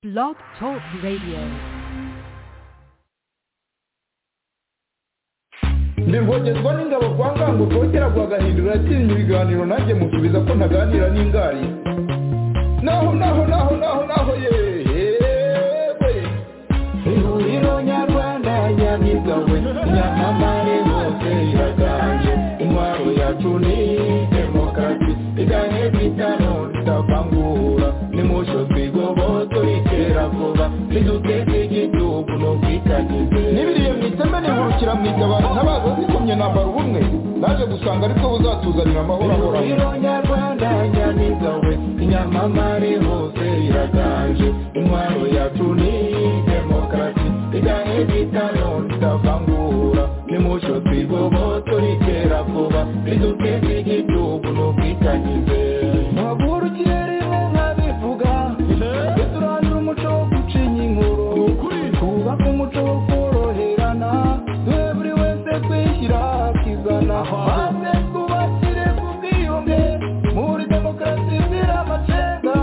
Blog Talk Radio. Ndivogezwa n'ingabo kwa ngango kongera guhagahindura atinya ibiganiro nanjye musubiza ko ntaganira n'ingari naho yewe ihuriro nyarwanda nyamigawe nyamamare hose iraganje intwaro yacu ni demokarasi igane bitano ritavangura nimusho twigoboto ritera vuba riduteze igihugu no kwitagize nibiriye mwiteme nihurukira mwigabana ntabaza zikomye nambara ubumwe naje gusanga ariko buzatuzanira amahoro ahoraho ihuriro nyarwanda nyamigawe inyamamare hose iraganje intwaro yacu ni demokarasi igane bitano ritavangura nimusho twigoboto ritera vuba riduteze igihugu no kwitagize maguru kirere nkabivuga turandura umuco wo gucinya inkuru twubaka umuco wo koroherana duhe buri wese kwishyira akizana maze twubakire ku bwiyunge muri demokarasi izira amacenga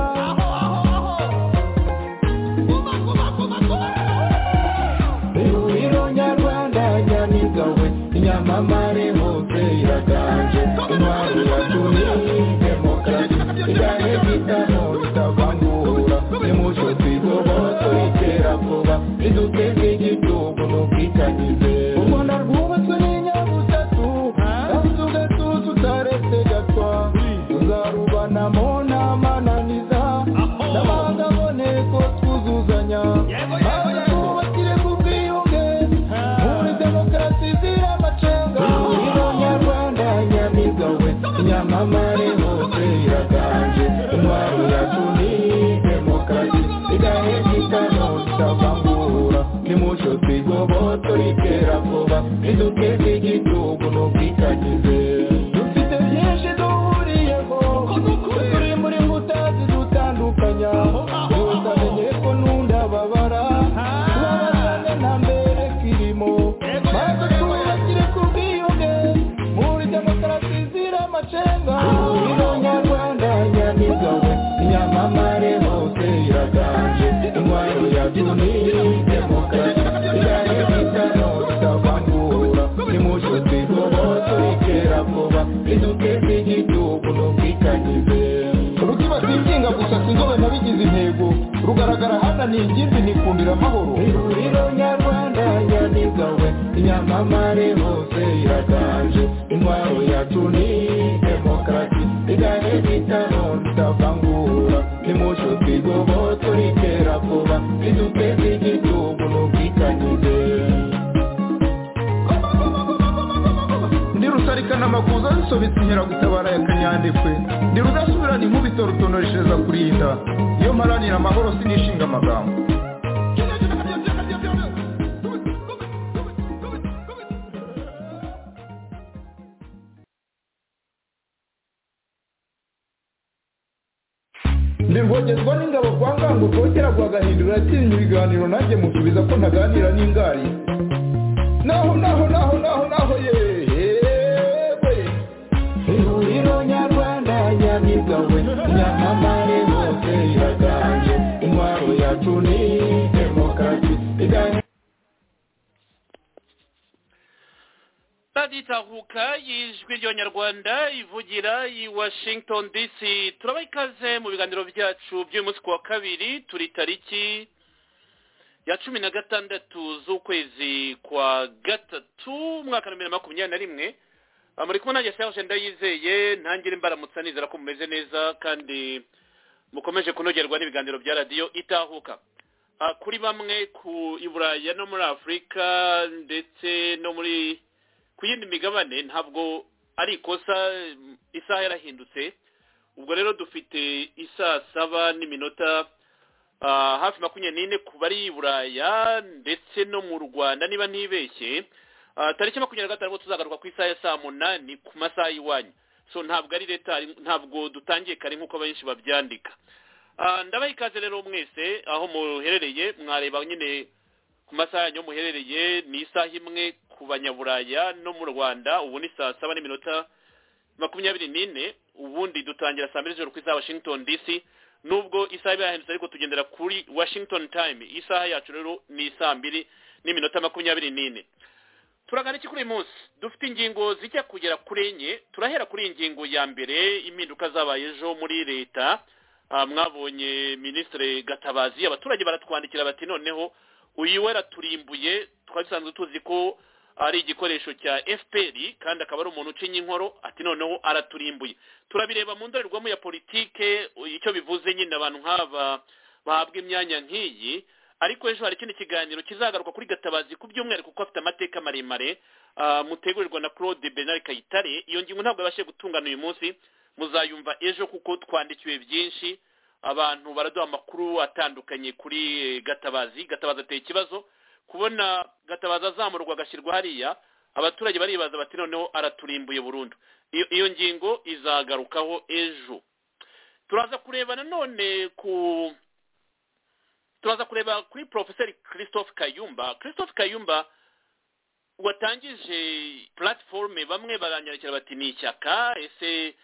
ihuriro nyarwanda nyamigawe inyamamare hose iraganje intwaro yacu ni demokarasi igane bitano ritavangura nimusho twigoboto ritera vuba riduteze igihugu no kwitagize u Rwanda rwubatswe n'inyabutatu kandi ugatuza utaretse gatwa tuzarubanamo n'amananiza n'amahanga aboneko twuzuzanya maze twubakire ku bwiyunge muri demokarasi izira amacenga ihuriro nyarwanda nyamigawe inyamamare hose iraganje intwaro yacu ni demokarasi igahe gitano ritavangura nimusho twigoboto ritera vuba riduteze igihugu no kwitagize dufite byinshi duhuriyeho turi muri mbuta zidutandukanya yose amenye ko nundababara tubabazane nta mbere kirimo maze twubakire ku bwiyunge muri demokarasi izira amacenga ihuriro nyarwanda nyamigawe inyamamare hose iraganje intwaro yacu ni demokarasi igane bitano ritavangura nimusho twigoboto ritera vuba riduteze igihugu no kwitagize rukiba singinga gusa sinzobe nabigize intego rugaragara hana ni ingimbi nikundira amahoro ihuriro nyarwanda nyamigawe inyamamare hose iraganje intwaro yacu ni demokarasi igane bitano ritavangura nimusho twigoboto ritera vuba riduteze igihugu no kwitagize ndi rusarikana amakuza zisobetse inkeragutabara ya kanyandekwe ndi rudasubirana inkubito rutonoreshereza kurinda iyo mparanira amahoro sinishinga amagambo ndivogezwa n'ingabo kwa ngango kongera guhagahindura atinya ibiganiro nanjye musubiza ko ntaganira n'ingari naho yewe ihuriro nyarwanda nyamigawe nyamamare hose iraganje intwaro yacu ni demokarasi igane Raditahuka y'ijwi ry'Abanyarwanda ivugira i Washington DC. Turabaha ikaze mu biganiro byacu by'uyu munsi kuwa kabiri, turi tariki ya 16 z'ukwezi kwa gatatu umwaka wa 2021. Muri kumwe nanjye Serge Ndayizeye, ntangire mbaramutsa nizera ko mumeze neza kandi mukomeje kunogerwa n'ibiganiro bya radio Itahuka. Kuri bamwe ku Iburaya no muri Afrika ndetse no muri ku yindi migabane ntabwo ari ikosa isaha yarahindutse, ubwo rero dufite isaa 7:00 hafi 24 ku bari Iburaya ndetse no mu Rwanda niba ntibeshye, tariki 25 tuzagaruka ku isaha ya 8:00 ku masaha y'iwanyu. So ntabwo ari leta, ntabwo dutangiye kare nkuko benshi babyandika. Ndabaha ikaze rero mwese aho muherereye, mwareba nyine ku masaha yanyu muherereye ni isaha imwe ku banyaburaya no mu Rwanda ubu ni saa 7:24 ubundi dutangira saa 2 z'ijoro ku isaha Washington DC nubwo isaha yahindutse ariko tugendera kuri Washington time. Isaha yacu rero ni 2:24. Turagana iki kuri munsi dufite ingingo zijya kugera kuri enye. Turahera kuri ingingo ya mbere, impinduka zabaye ejo muri leta. Mwabonye Ministre Gatabazi, abaturage baratwandikira bati noneho uyu wera turimbuye, twasanzwe tuzi ko ari igikoresho cya FPR kandi akaba ari umuntu ucinye inkoro, ati noneho araturimbuye. Turabireba mu ndorerwamo ya politike icyo bivuze nyine abantu nk'aba bahabwa imyanya nk'iyi. Ariko ejo hari ikindi kiganiro kizagaruka kuri Gatabazi ku byumwihariko kuko afite amateka maremare, mutegurirwa na Claude Bernard Kayitare. Iyo ngingo ntabwo yabashije gutungana uyu munsi, muzayumva ejo kuko twandikiwe byinshi, abantu baraduha amakuru atandukanye kuri Gatabazi. Gatabazi ateye ikibazo, kubona Gatabazi azamurwa agashyirwa hariya, abaturage baribaza bati noneho araturimbuye burundu. Iyo ngingo izagarukaho ejo. Turaza kureba nanone kuri Professor Christophe Kayumba. Christophe Kayumba watangije platform, bamwe baranyarikira bati ni ishyaka, ese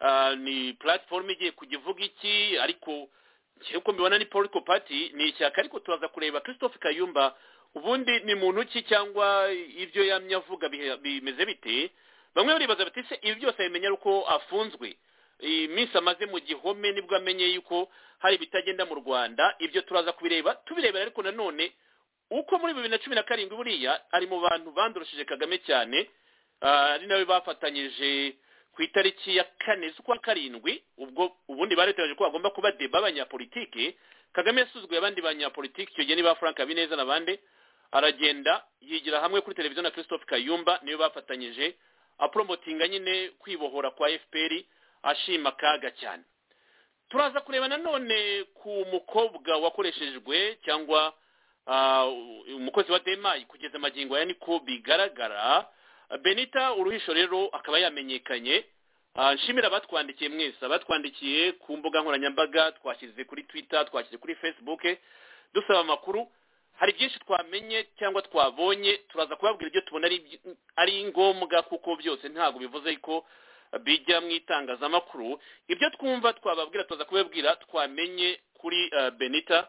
ni platform igiye kugivuga iki, ariko cyuko mbibona ni political party, ni ishyaka. Ariko turaza kureba Christophe Kayumba ubundi ni muntu ki cyangwa ibyo yamye avuga bimeze bite. Bamwe baribaza bati se ibi byose bimenya uko afunzwe, iminsi amaze mu gihome nibwo amenye yuko hari bitagenda mu Rwanda. Ibyo turaza tubirebera ariko nanone uko muri 2017 buriya ari mu bantu bandurushije Kagame cyane, ari nawe bafatanyije ku itariki ya 4 z'ukwa 7. ubwo ubundi bareteje ko bagomba kuba deba abanyapolitike. Kagame yasuzguye abandi banyapolitike icyo gihe ni ba Frank Habineza n'abandi, aragenda yigira hamwe kuri televiziyo na Christophe Kayumba, niyo bafatanyije apromotinga nyine kwibohora kwa FPR, ashima Kaga cyane. Turaza kureba nanone ku mukobwa wakoreshejwe cyangwa umukozi wa Demayi kugeza magingo ya niko bigaragara. Benita uruhisho rero akaba yamenyekanye. Nshimira abatwandikiye mwese, abatwandikiye ku mbuga nkoranyambaga, twashyize kuri Twitter, twashyize kuri Facebook dusaba amakuru. Hari byinshi twamenye cyangwa twabonye, turaza kubabwira ibyo tubona ari ngombwa kuko byose ntago bivuze ko bijya mu itangazamakuru. Ibyo twumva twababwira tuza kubabwira twamenye kuri Benita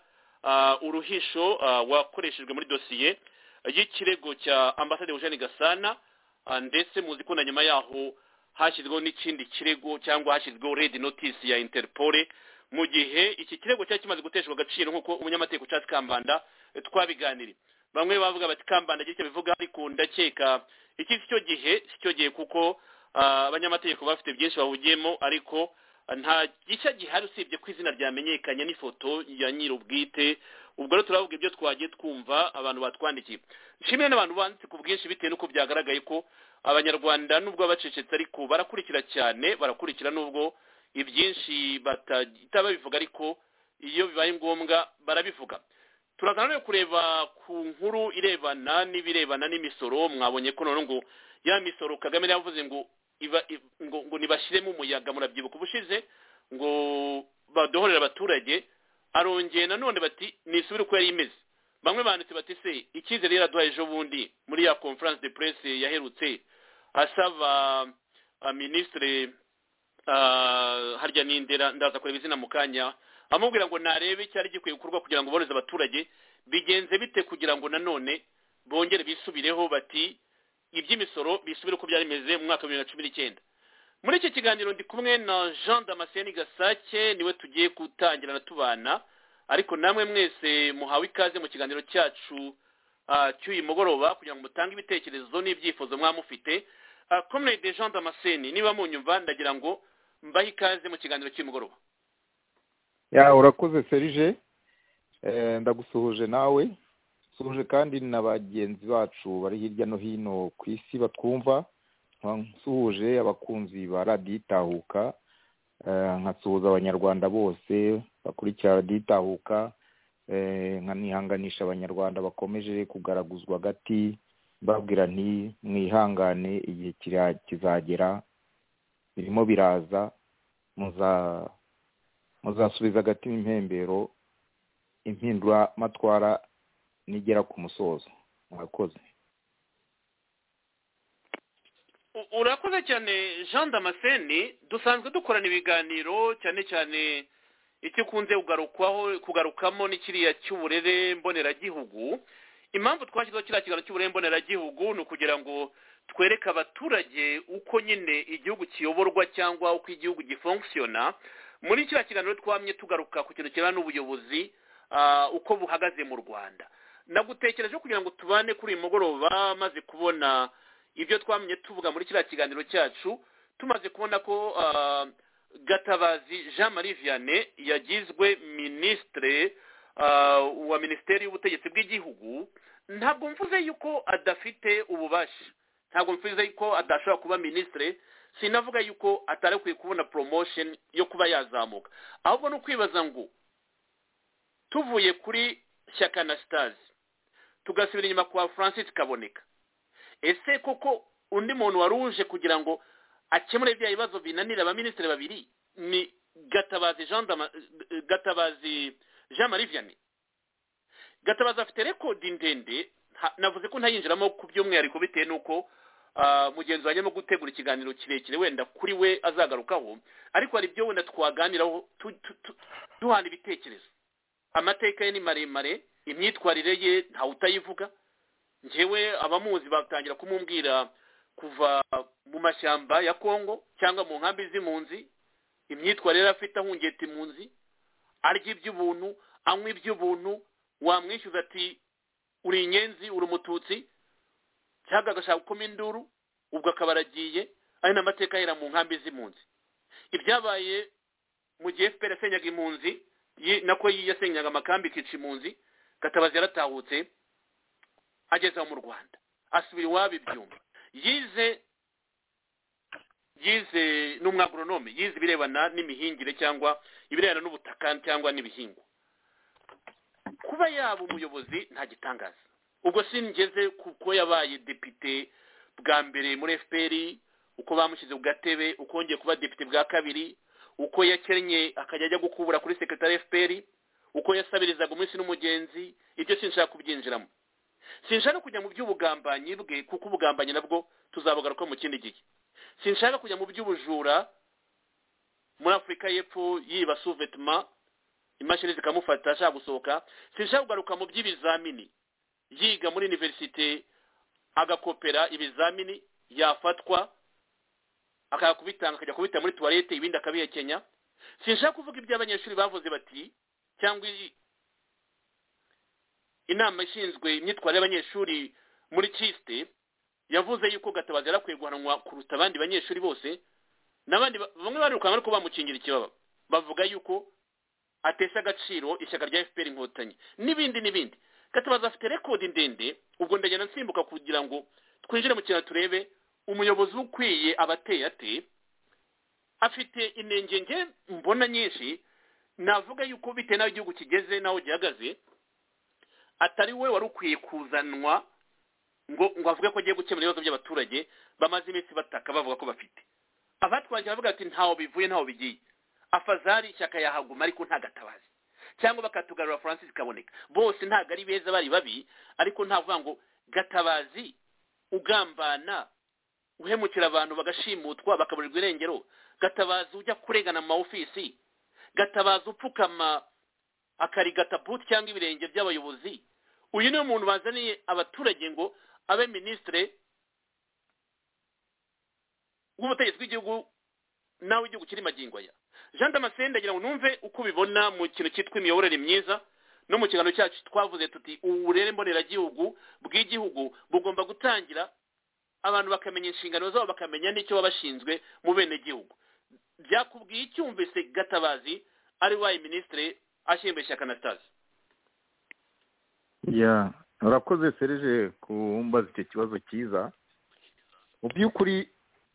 uruhisho wakoreshejwe muri dosiye y'ikirego cya Ambassadeur Eugene Gasana, ndetse muzi ko na nyuma yaho hashyizweho n'ikindi kirego cyangwa hashyizweho red notice ya Interpol, mu gihe iki kirego cyari kimaze guteshwa agaciro nk'uko umunyamategeko Charles Kambanda twabiganiri. Bamwe bavuga bati Kambanda gicyo bivuga, ariko ndakeka iki cyo gihe kuko abanyamategeko bafite byinshi bahugiyemo, ariko nta gice gihari usibye ko izina ryamenyekanye n'ifoto ya nyir'ubwite. Ubwo rero turavuga ibyo twagiye twumva abantu batwandikiye. Nshimira n'abantu banditse ku bwinshi bitewe n'uko byagaragaye ko abanyarwanda nubwo bacecetse ariko barakurikira cyane, barakurikira nubwo ibyinshi bataba bivuga, ariko iyo bibaye ngombwa barabivuga. Turagana no kureba ku nkuru irebana n'imisoro. Mwabonye ko none ngo ya misoro Kagame yavuze ngo nibashiremo umuyaga, murabyibuka ubushize ngo badohorera abaturage, arongeye nanone bati nisubire uko yari imeze. Bamwe banditse bati se icyizere yaraduhaye ejo bundi muri ya conference de presse yaherutse asaba ministre harya nindera, ndaza kureba izina mukanya, amubwira ngo narebe cyari gikwiye gukorwa kugira ngo boreze abaturage bigenze bite kugira ngo nanone bongere bisubireho, bati iby'imisoro bisubire uko byari bimeze mu mwaka wa 2019. Muri iki kiganiro ndi kumwe na Jean Damascene Gasake, niwe tugiye gutangira tubana, ariko namwe mwese muhawe ikaze mu kiganiro cyacu cy'uyu mugoroba kugira ngo mutange ibitekerezo n'ibyifuzo mwamufite. Comrade Jean Damascene, niba munyumva ndagira ngo mbahe ikaze mu kiganiro cy'uyu mugoroba. Ya urakoze Serge, ndagusuhuje nawe, suhuje kandi na bagenzi bacu bari hirya no hino ku isi batwumva. Nsuhuje abakunzi ba Radio Itahuka, nkasuhuza abanyarwanda bose bakurikira Radio Itahuka, nkanihanganisha abanyarwanda bakomeje kugaraguzwa gati, babwira nti mwihangane igihe kizagera, birimo biraza, muzasubiza gati impembero, impindura matwara nigera ku musozo. Murakoze. Urakoze cyane Jean Damascene. Dusanzwe dukorana ibiganiro cyane cyane icyo kunze kugarukamo ni kiriya cy'uburere mboneragihugu. Impamvu twashyizeho kiriya kiganiro cy'uburere mboneragihugu ni ukugira ngo twereke abaturage uko nyine igihugu kiyoborwa cyangwa uko igihugu gifunkisiyona. Muri kiriya kiganiro twamye tugaruka ku kintu kirana n'ubuyobozi uko buhagaze mu Rwanda. Nagutekereje kugira ngo tubane kuri uyu mugoroba maze kubona ibyo twamye tuvuga muri kiriya kiganiro cyacu, tumaze kubona ko Gatabazi Jean Marie Vianney yagizwe ministre wa Minisiteri y'Ubutegetsi bw'Igihugu. Ntabwo mvuze yuko adafite ububasha, ntabwo mvuze yuko adashobora kuba ministre, sinavuga yuko atarekwiye kubona promotion yo kuba yazamuka, ahubwo no kwibaza ngo tuvuye kuri Shyaka Anastase tugasubira inyuma kwa Francis Kaboneka, ese koko undi muntu waruje kugira ngo akemure ibya bibazo binanira abaministre babiri ni Gatabazi Jean Marie Vianney? Gatabazi afite rekodi ndende, navuze ko ntayinjiramo ku by'umwihariko bitewe n'uko mugenzi wanjye mu gutegura ikiganiro kirekire wenda kuri we azagarukaho, ariko hari ibyo wenda twaganiraho duhana ibitekerezo. Amateka ye ni maremare, imyitwarire ye ntawe utayivuga. Njyewe abamuzi batangira kumumbwira kuva mu mashyamba ya Kongo cyangwa mu nkambi z'impunzi, imyitwarire afite ahungeta impunzi, arya iby'ubuntu, anywa iby'ubuntu, wamwishyuza ati uri inyenzi, uri umututsi, cyangwa agashaka gukoma induru, ubwo akaba aragiye. Ari n'amateka yera mu nkambi z'impunzi. Ibyabaye mu gihe FPR yasenyaga impunzi, nako yasenyaga amakambi ikica impunzi, Gatabazi yaratahutse ageze mu Rwanda, asubira iwabo ibyumba. Yize n'umwagronome, yize ibirebana n'imihingire cyangwa ibirebana n'ubutaka cyangwa n'ibihingwa. Kuba yaba umuyobozi nta gitangaza. Ubwo singeze kuko yabaye depite bwa mbere muri FPR, uko bamushyize ku gatebe, ukongeye kuba depite bwa kabiri, uko yakennye akajya ajya gukubura kuri secretary FPR, uko yasabirizaga umunsi n'umugenzi. Ibyo sinshaka kubyinjiramo, sinshaka kujya mu by'ubugambanyi bwe kuko ubugambanyi nabwo tuzabugaruka mu kindi gihe. Sinshaka kujya mu by'ubujura muri Afurika y'Epfo yiba sous-vêtements, imashini zikamufata ashaka gusohoka. Sinshaka kugaruka mu by'ibizamini, yiga muri universite agakopera ibizamini, yafatwa akakubitanga akajya kubita muri toilette, ibindi akabihekenya. Sinshaka kuvuga iby'abanyeshuri bavuze bati cyangwa inama ishinzwe imyitwarire y'abanyeshuri muri Kiste yavuze yuko Gatabazi yarakwiye guhanwa kuruta abandi banyeshuri bose, n'abandi bamwe barukanga ariko bamukingira ikibaba, bavuga yuko atesha agaciro ishyaka rya FPR Inkotanyi n'ibindi. Gatabazi afite rekodi ndende. Ubwo ndagenda nsimbuka kugira ngo twinjire mu kintu turebe umuyobozi ukwiye abateye ate. Afite inenge mbona nyinshi, navuga yuko bitewe n'aho igihugu kigeze naho gihagaze, atari we wari ukwiye kuzanwa ngo avuge ko agiye gukemura ibibazo by'abaturage bamaze iminsi bataka bavuga ko bafite. Abatwaje bavuga ati ntaho bivuye ntaho bigiye, afazari ishyaka yahaguma ariko nta Gatabazi, cyangwa bakatugarura Francis Kaboneka. Bose ntago ari beza, bari babi, ariko ntavuga ngo Gatabazi ugambana, uhemukira abantu bagashimutwa bakaburirwa irengero, Gatabazi ujya kurengana mu ofisi, Gatabazi upfukama akarigata boot cyangwa ibirenge by'abayobozi. Uyu ni umuntu bazaniye abaturage ngo abe ministre w'ubutegetsi bw'igihugu nawe igihugu kiri magingo ya. Jean Damascene ndagira ngo numve uko bibona mu kintu cyitwa imiyoborere myiza, no mu kiganiro cyacu twavuze tuti uburere mboneragihugu bw'igihugu bugomba gutangira abantu bakamenya inshingano zabo, bakamenya n'icyo babashinzwe mu bene gihugu. Byakubwiye icyumvise Gatabazi ari wayi ministre ashimbe Shyaka Anastase? urakoze Serge kumbaza icyo kibazo cyiza. Mu by'ukuri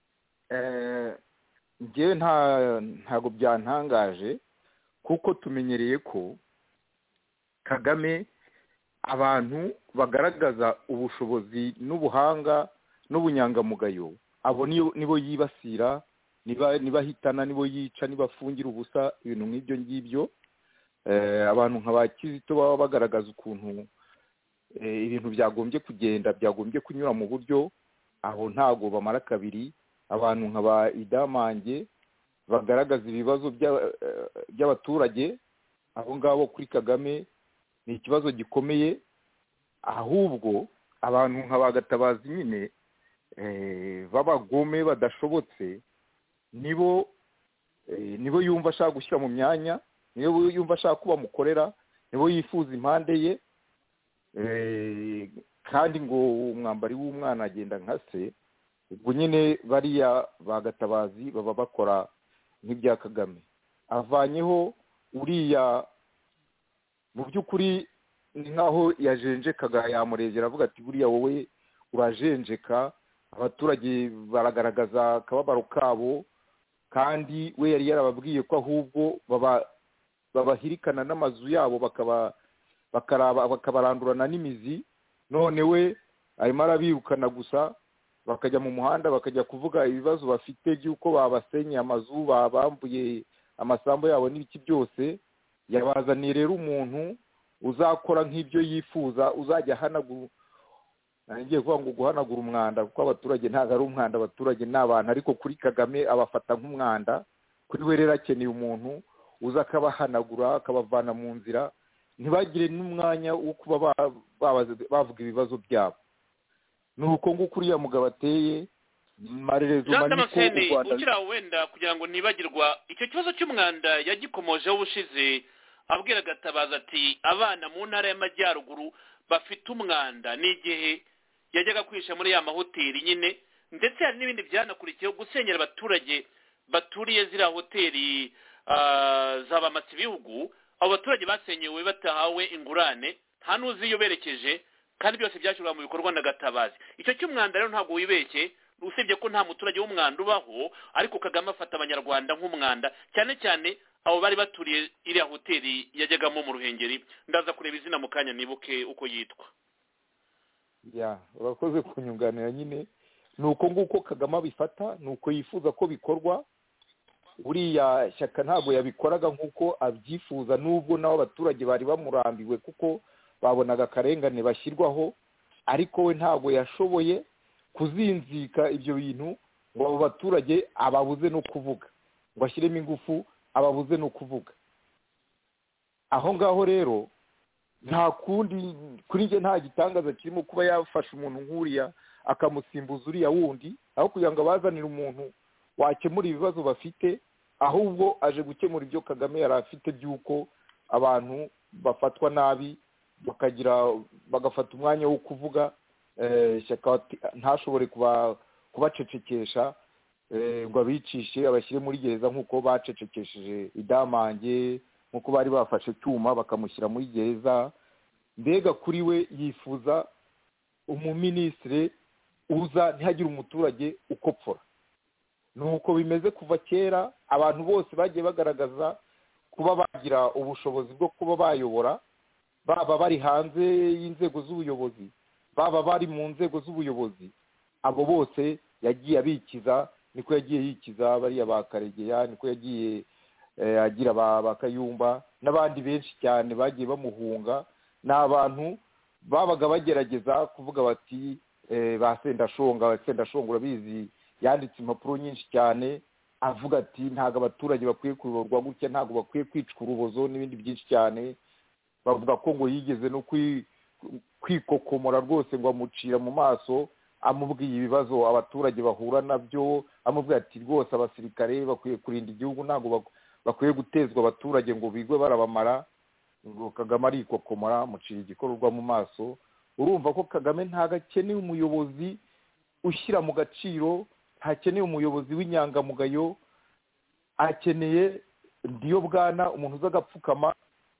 njye ntago byantangaje kuko tumenyereye ko Kagame abantu bagaragaza ubushobozi n'ubuhanga n'ubunyangamugayo, abo nibo yibasira, nibahitana, nibo yica, nibafungira ubusa, ibintu nk'ibyo ngibyo. Abantu nk'aba Kizito baba bagaragaza ukuntu ibintu byagombye kugenda, byagombye kunyura mu buryo, aho ntago bamara kabiri. Abantu nk'aba Idamange bagaragaza ibibazo by'abaturage aho ngabo kuri Kagame ni ikibazo gikomeye, ahubwo abantu nk'abagatabazi nyine b'abagome badashobotse nibo yumva ashaka gushyira mu myanya, nibo yumva ashaka kuba mukorera, nibo yifuza impande ye, kandi ngo umwambari w'umwana agenda nka se. Ubwo nyine bariya bagatabazi baba bakora nk'ibya Kagame. Avanyeho uriya mu by'ukuri ni nkaho yajenjekaga, yamuregera avuga ati buriya wowe urajenjeka, abaturage baragaragaza akababaro kabo, kandi we yari yarababwiye ko ahubwo babahirikana n'amazu yabo bakabarandurana n'imizi, none we arimo arabirukana gusa, bakajya mu muhanda bakajya kuvuga ibibazo bafite by'uko babasenyeye amazu, babambuye amasambu yabo n'ibiki byose. Yabazaniye rero umuntu uzakora nk'ibyo yifuza, uzajya ahanagura, ngiye kuvuga ngo guhanagura umwanda, kuko abaturage ntabwo ari umwanda, abaturage ni abantu, ariko kuri Kagame abafata nk'umwanda. Kuri we rero akeneye umuntu uza akabahanagura, akabavana mu nzira, ntibagire n'umwanya wo kuba bavuga ibibazo byabo. Nuko nguko uriya mugabo ateye marerezo maniko u Rwanda. Ukira wenda kugira ngo nibagirwa icyo kibazo cy'umwanda yagikomojeho ubushize, abwira Gatabazi ati abana mu ntara y'Amajyaruguru bafite umwanda, n'igihe yajyaga kwisha muri ya mahoteli nyine, ndetse hari n'ibindi byanakurikiyeho gusenyera abaturage baturiye ziriya hoteli z'abamatsi bihugu. Abo baturage basenyewe batahawe ingurane, nta n'uzi iyo berekeje, kandi byose byashyirwa mu bikorwa na Gatabazi. Icyo cy'umwanda rero ntabwo wibeshye, usibye ko nta muturage w'umwanda ubaho, ariko Kagame afata abanyarwanda nk'umwanda, cyane cyane abo bari baturiye iriya hoteli yajyagamo mu Ruhengeri. Ndaza kureba izina mu kanya nibuke uko yitwa. Urakoze kunyunganira nyine. Nuko nguko Kagame abifata, nuko yifuza ko bikorwa. Uriya shyaka ntabwo yabikoraga nk'uko abyifuza, n'ubwo nabo abaturage bari bamurambiwe kuko babonaga akarengane bashyirwaho, ariko we ntabwo yashoboye kuzinzika ibyo bintu ngo abo baturage ababuze no kuvuga, ngo ashyiremo ingufu ababuze no kuvuga. Aho ngaho rero nta kundi, kuri njye nta gitangaza kirimo kuba yafasha umuntu nk'uriya akamusimbuza uriya wundi, aho kugira ngo abazanire umuntu wakemura ibibazo bafite, ahubwo aje gukemura ibyo Kagame yari afite by'uko abantu bafatwa nabi, bagafata umwanya wo kuvuga, shyaka ntashobore kubacecekesha ngo abicishe abashyire muri gereza nk'uko bacecekesheje Idamange, nk'uko bari bafashe cyuma bakamushyira muri gereza. Mbega kuri we yifuza umuminisitiri uza ntihagire umuturage ukopfora. Nuko bimeze kuva kera, abantu bose bagiye bagaragaza kuba bagira ubushobozi bwo kuba bayobora, baba bari hanze y'inzego z'ubuyobozi, baba bari mu nzego z'ubuyobozi. Abo bose yagiye abikiza, niko yagiye yikiza bariya ba Karegeya, niko yagiye agira ba Kayumba n'abandi benshi cyane bagiye bamuhunga. N'abantu babaga bagerageza kuvuga bati ba Sendashonga urabizi, yanditse impapuro nyinshi cyane avuga ati ntabwo abaturage bakwiye kuyoborwa gutya, ntabwo bakwiye kwicwa urubozo n'ibindi byinshi cyane. Bavuga ko ngo yigeze no kwikokomora rwose, ngo amucira mu maso amubwiye ibibazo abaturage bahura nabyo, amubwira ati rwose abasirikare bakwiye kurinda igihugu, ntabwo bakwiye gutezwa abaturage ngo bigwe barabamara. Ngo Kagame arikokomora, amucira igikororwa mu maso. Urumva ko Kagame ntabwo akeneye umuyobozi ushyira mu gaciro, ntakeneye umuyobozi w'inyangamugayo, akeneye ndiyo bwana umuntu uza agapfukama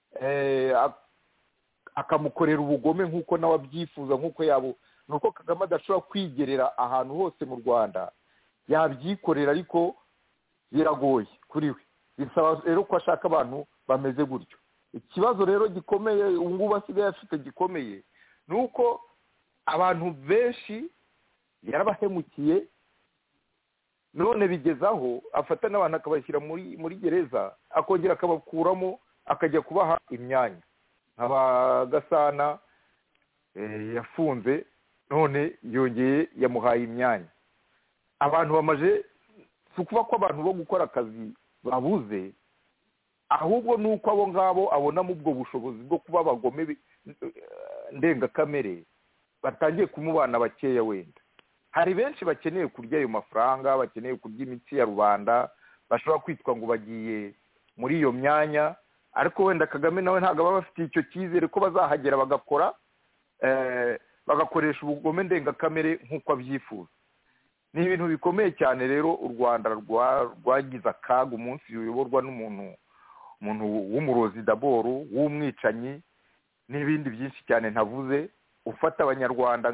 akamukorera ubugome nk'uko nawe abyifuza, nk'uko yabo. Nuko Kagame adashobora kwigerera ahantu hose mu Rwanda, yabyikorera ariko biragoye kuri we. Bisaba rero ko ashaka abantu bameze gutyo. Ikibazo rero gikomeye ubu ngubu asigaye afite gikomeye, ni uko abantu benshi yarabahemukiye, none bigezaho afata n'abantu akabashyira muri gereza, akongera akabakuramo akajya kubaha imyanya. Nk'aba Gasana yafunze, none yongeye yamuhaye imyanya. Abantu bamaje si ukuba ko abantu bo gukora akazi babuze, ahubwo nuko abo ngabo abonamo ubwo bushobozi bwo kuba abagome ndengakamere batangiye kumubana bakeya. Wenda hari benshi bakeneye kurya ayo mafaranga, bakeneye kurya imitsi ya rubanda, bashobora kwitwa ngo bagiye muri iyo myanya, ariko wenda Kagame nawe ntabwo baba bafite icyo cyizere ko bazahagera bagakora bagakoresha ubugome ndengakamere nk'uko abyifuza. Ni ibintu bikomeye cyane rero u Rwanda rwagize akaga umunsi ruyoborwa n'umuntu w'umurozi daboru, w'umwicanyi n'ibindi byinshi cyane ntavuze, ufata abanyarwanda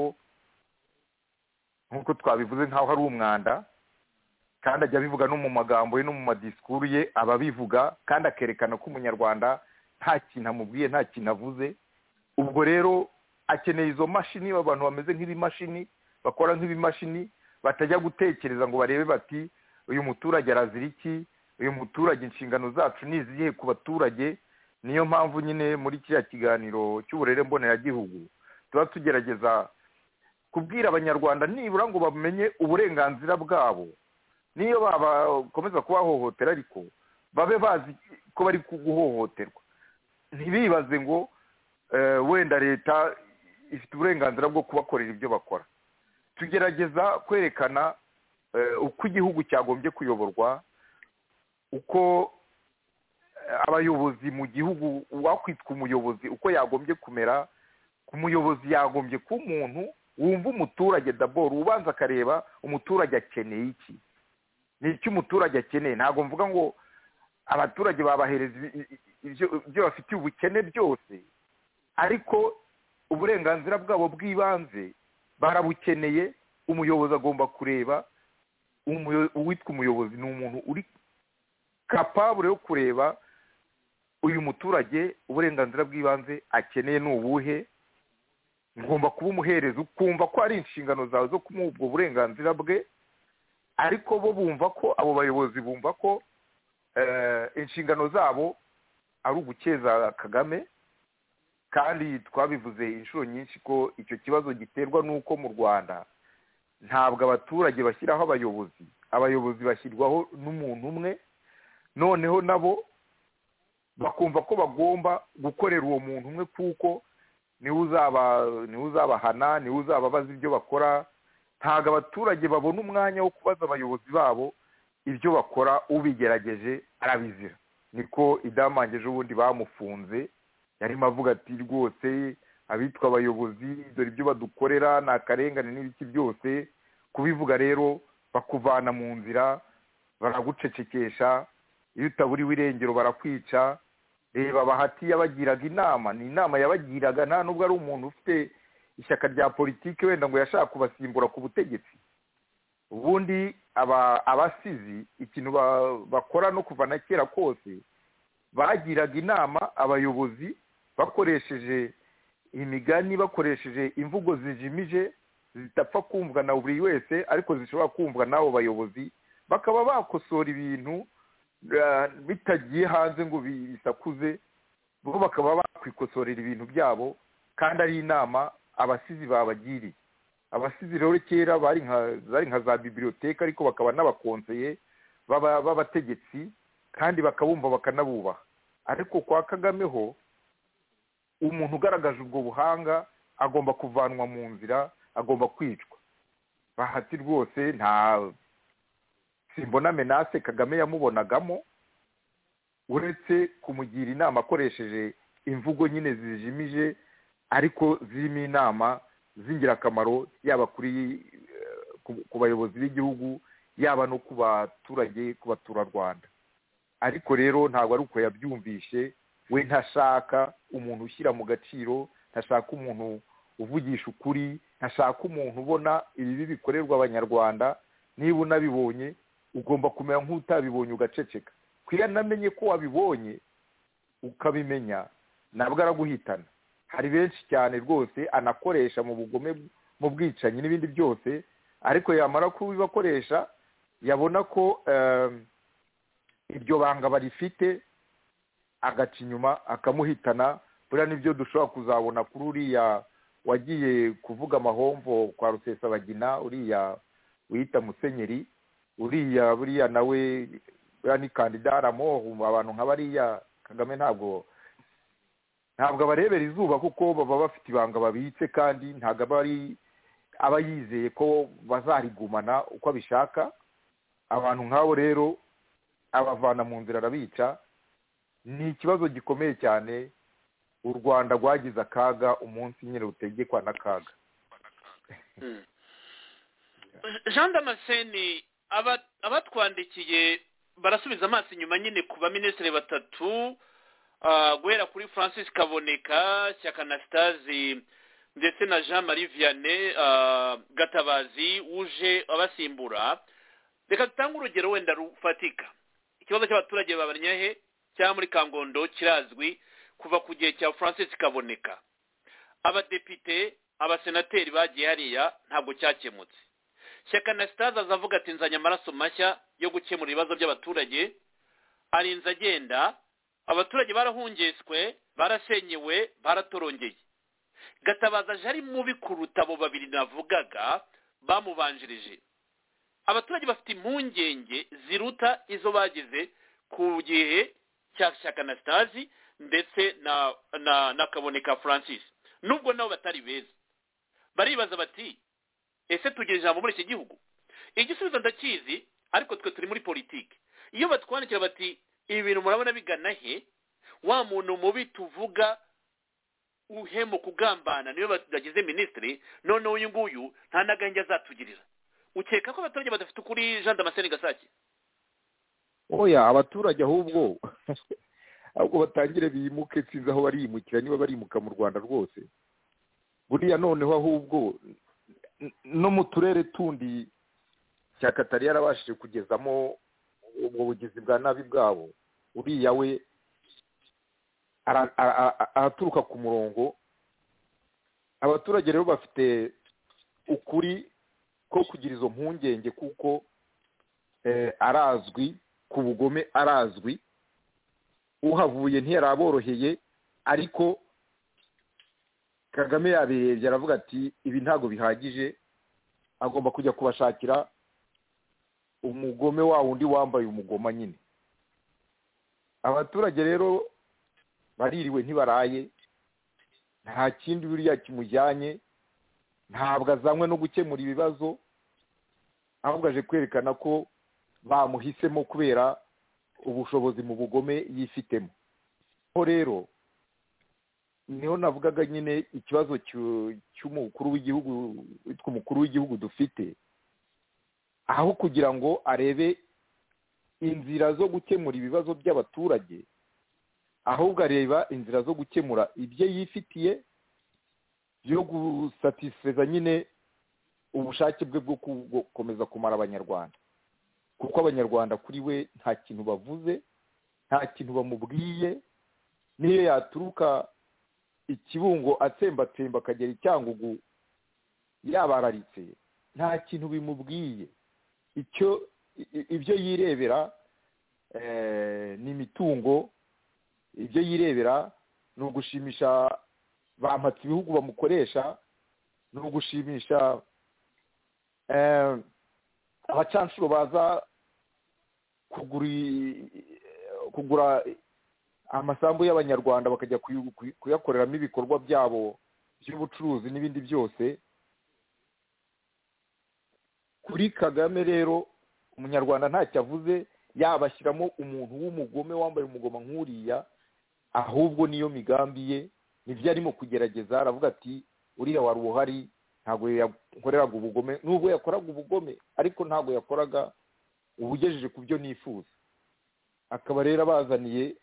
nk'uko twabivuze nk'aho ari umwanda, kandi ajya abivuga no mu magambo ye no mu madisikuru ye aba abivuga, kandi akerekana ko umunyarwanda nta kintu amubwiye, nta kintu avuze. Ubwo rero akeneye izo mashini, abantu bameze nk'ibimashini, bakora nk'ibimashini, batajya gutekereza ngo barebe bati uyu muturage arazira iki, uyu muturage inshingano zacu ni izihe ku baturage. Niyo mpamvu nyine muri kiriya kiganiro cy'uburere mboneragihugu tuba tugerageza kubwira abanyarwanda nibura ngo bamenye uburenganzira bwabo, niyo bakomeza kubahohotera ariko babe bazi ko bari guhohoterwa. Ntibibaze ngo wenda leta ifite uburenganzira bwo kubakorera ibyo bakora. Tugerageza kwerekana uko igihugu cyagombye kuyoborwa, uko abayobozi mu gihugu, wakwitwa umuyobozi uko yagombye kumera. Ku muyobozi yagombye kuba umuntu wumva umuturage daboro, ubanza akareba umuturage akeneye iki, ni iki umuturage akeneye. Ntabwo mvuga ngo abaturage babahereza ibyo bafitiye ubukene byose, ariko uburenganzira bwabo bw'ibanze barabukeneye. Umuyobozi agomba kureba, uwitwa umuyobozi ni umuntu uri kapabure yo kureba uyu muturage uburenganzira bw'ibanze akeneye ni ubuhe, ngomba kuba umuhereza, ukumva ko ari inshingano zawe zo kumuha ubwo burenganzira bwe. Ariko bo bumva ko, abo bayobozi bumva ko inshingano zabo ari ugukeza Kagame, kandi twabivuze inshuro nyinshi ko icyo kibazo giterwa n'uko mu Rwanda ntabwo abaturage bashyiraho abayobozi bashyirwaho n'umuntu umwe, noneho nabo bakumva ko bagomba gukorera uwo muntu umwe, kuko niwe uzabahana, niwe uzababaza ibyo bakora. Ntabwo abaturage babona umwanya wo kubaza abayobozi babo ibyo bakora, ubigerageje arabizira. Niko idamangeje ubundi bamufunze, yarimo avuga ati rwose abitwa abayobozi dore ibyo badukorera ni akarengane n'ibiki byose. Kubivuga rero bakuvana mu nzira, baragucecekesha, iyo utaburiwe irengero barakwica. Reba Bahati yabagiraga inama, ni inama yabagiraga, nta nubwo ari umuntu ufite ishyaka rya politiki wenda ngo yashaka kubasimbura ku butegetsi. Ubundi abasizi ikintu bakora no kuva na kera kose, bagiraga inama abayobozi bakoresheje imigani, bakoresheje imvugo zijimije zitapfa kumvwa na buri wese, ariko zishobora kumvwa n'abo bayobozi, bakaba bakosora ibintu bitagiye hanze ngo bisakuze, bo bakaba bakwikosorera ibintu byabo, kandi ari inama abasizi babagiriye. Abasizi rero kera bari nka za biblioteka, ariko bakaba n'abakonseye b'abategetsi, kandi bakabumva bakanabubaha. Ariko kwa Kagame ho, umuntu ugaragaje ubwo buhanga agomba kuvanwa mu nzira, agomba kwicwa. Bahati rwose simbona menace Kagame yamubonagamo, uretse kumugira inama akoresheje imvugo nyine zijimije, ariko zirimo inama z'ingirakamaro, yaba ku bayobozi b'igihugu, yaba no ku baturage, ku baturarwanda. Ariko rero ntabwo ari uko yabyumvishe. We ntashaka umuntu ushyira mu gaciro, ntashaka umuntu uvugisha ukuri, ntashaka umuntu ubona ibibi bikorerwa abanyarwanda. Niba unabibonye ugomba kumera nk'utabibonye ugaceceka. Kwiya namenye ko wabibonye ukabimenya, nabwo araguhitana. Hari benshi cyane rwose anakoresha mu bugome, mu bwicanyi n'ibindi byose, ariko yamara kubibakoresha yabona ko iryo banga barifite, agaca inyuma akamuhitana. Buriya nibyo dushobora kuzabona kuri uriya wagiye kuvuga amahomvo kwa Rusesabagina, uriya wita Musenyeri. buriya nawe ni kandidara mo abantu nk'abariya Kagame ntabwo abarebera izuba kuko baba bafite ibanga babitse kandi ntabwo aba yizeye ko bazarigumana uko abishaka. Abantu nk'abo rero abavana mu nzira arabica. Ni ikibazo gikomeye cyane. U Rwanda rwagize akaga umunsi nyine rutegekwa n'akaga. Jean Damascene abatwandikiye barasubiza amaso inyuma nyine ku baminisitiri batatu guhera kuri Francis Kaboneka, Shyaka Anastase ndetse na Jean Marie Vianney Gatabazi uje abasimbura. Reka dutange urugero wenda rufatika. Ikibazo cy'abaturage babanyahe cyangwa muri Kangondo kirazwi kuva ku gihe cya Francis Kaboneka. Abadepite abasenateri bagiye hariya ntabwo cyakemutse. Shyaka Anastase azavuga ati nzanye amaraso mashya yo gukemura ibibazo by'abaturage. Arinze agenda, abaturage barahungeswe, barasenyewe, baratorongeye. Gatabaza jari mubi kuruta abo babiri navugaga bamubanjirije. Abaturage bafite impungenge ziruta izo bagize ku gihe cya Shyaka Anastase ndetse na Kaboneka Francis. Nubwo nabo batari beza, baribaza bati ese tugeje ijambo muri iki gihugu? Igisubizo ndakizi, ariko twe turi muri politiki. Iyo batwandikira bati ibi bintu murabona bigana he, wa muntu mubi tuvuga uhemo kugambana niyo bagize ministry, none uyu nguyu nta naganje azatugirira. Ukeka ko abaturage badafite ukuri Jean Damascene Gasake? Oya, abaturage ahubwo batangire bimuke, sinzi aho barimukira, niba barimuka mu Rwanda rwose. Buriya noneho ahubwo no mu turere tundi Shyaka atari yarabashije kugezamo ubwo bugizi bwa nabi bwabo, uriya we araturuka ku murongo. Abaturage rero bafite ukuri ko kugira izo mpungenge kuko arazwi ku bugome, arazwi uhavuye ntiyaraboroheye, ariko Kagame yabirebye aravuga ati ibi ntago bihagije, agomba kujya kubashakira umugome wa wundi wambaye umugoma nyine. Abaturage rero baririwe ntibaraye, nta kindi buriya kimujyanye, ntabwo azanywe no gukemura ibibazo, ahubwo aje kwerekana ko bamuhisemo kubera ubushobozi mu bugome yifitemo. Ho rero niho navugaga nyine ikibazo cy'umukuru w'igihugu, witwa umukuru w'igihugu dufite, aho kugira ngo arebe inzira zo gukemura ibibazo by'abaturage, ahubwo areba inzira zo gukemura ibyo yifitiye byo gusatisfeza nyine ubushake bwe bwo gukomeza kumara abanyarwanda. Kuko abanyarwanda kuri we nta kintu bavuze, nta kintu bamubwiye. Niyo yaturuka Ikibungo atsembatsemba akagera i Cyangugu yabararitse, nta kintu bimubwiye. Ibyo yirebera ni imitungo, ibyo yirebera ni ugushimisha bampatse ibihugu bamukoresha, ni ugushimisha abacanshuro baza kugura amasambu y'abanyarwanda bakajya kuyakoreramo ibikorwa byabo by'ubucuruzi n'ibindi byose. Kuri Kagame rero umunyarwanda ntacyo avuze, yabashyiramo umuntu w'umugome wambaye umugoma nk'uriya, ahubwo niyo migambi ye, nibyo arimo kugerageza. Aravuga ati uriya wari uhari ntabwo yakoreraga ubugome, nubwo yakoraga ubugome ariko ntabwo yakoraga ubugejeje ku byo nifuza. Akaba rero abazaniye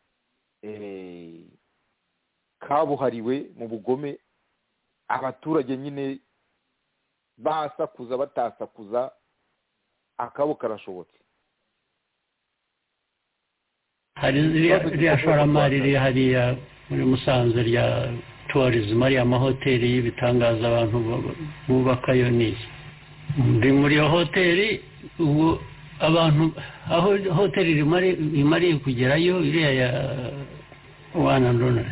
kabuhariwe mu bugome, abaturage nyine basakuza batasakuza, akabo karashobotse. hari rya shoramari riri hariya muri Musanze rya tourism, ari amahoteli y'ibitangaza abantu bubakayo n'iki. Ndi muri iyo hoteli, ubu abantu aho hoteli imariye kugerayo iriya ya One and Only,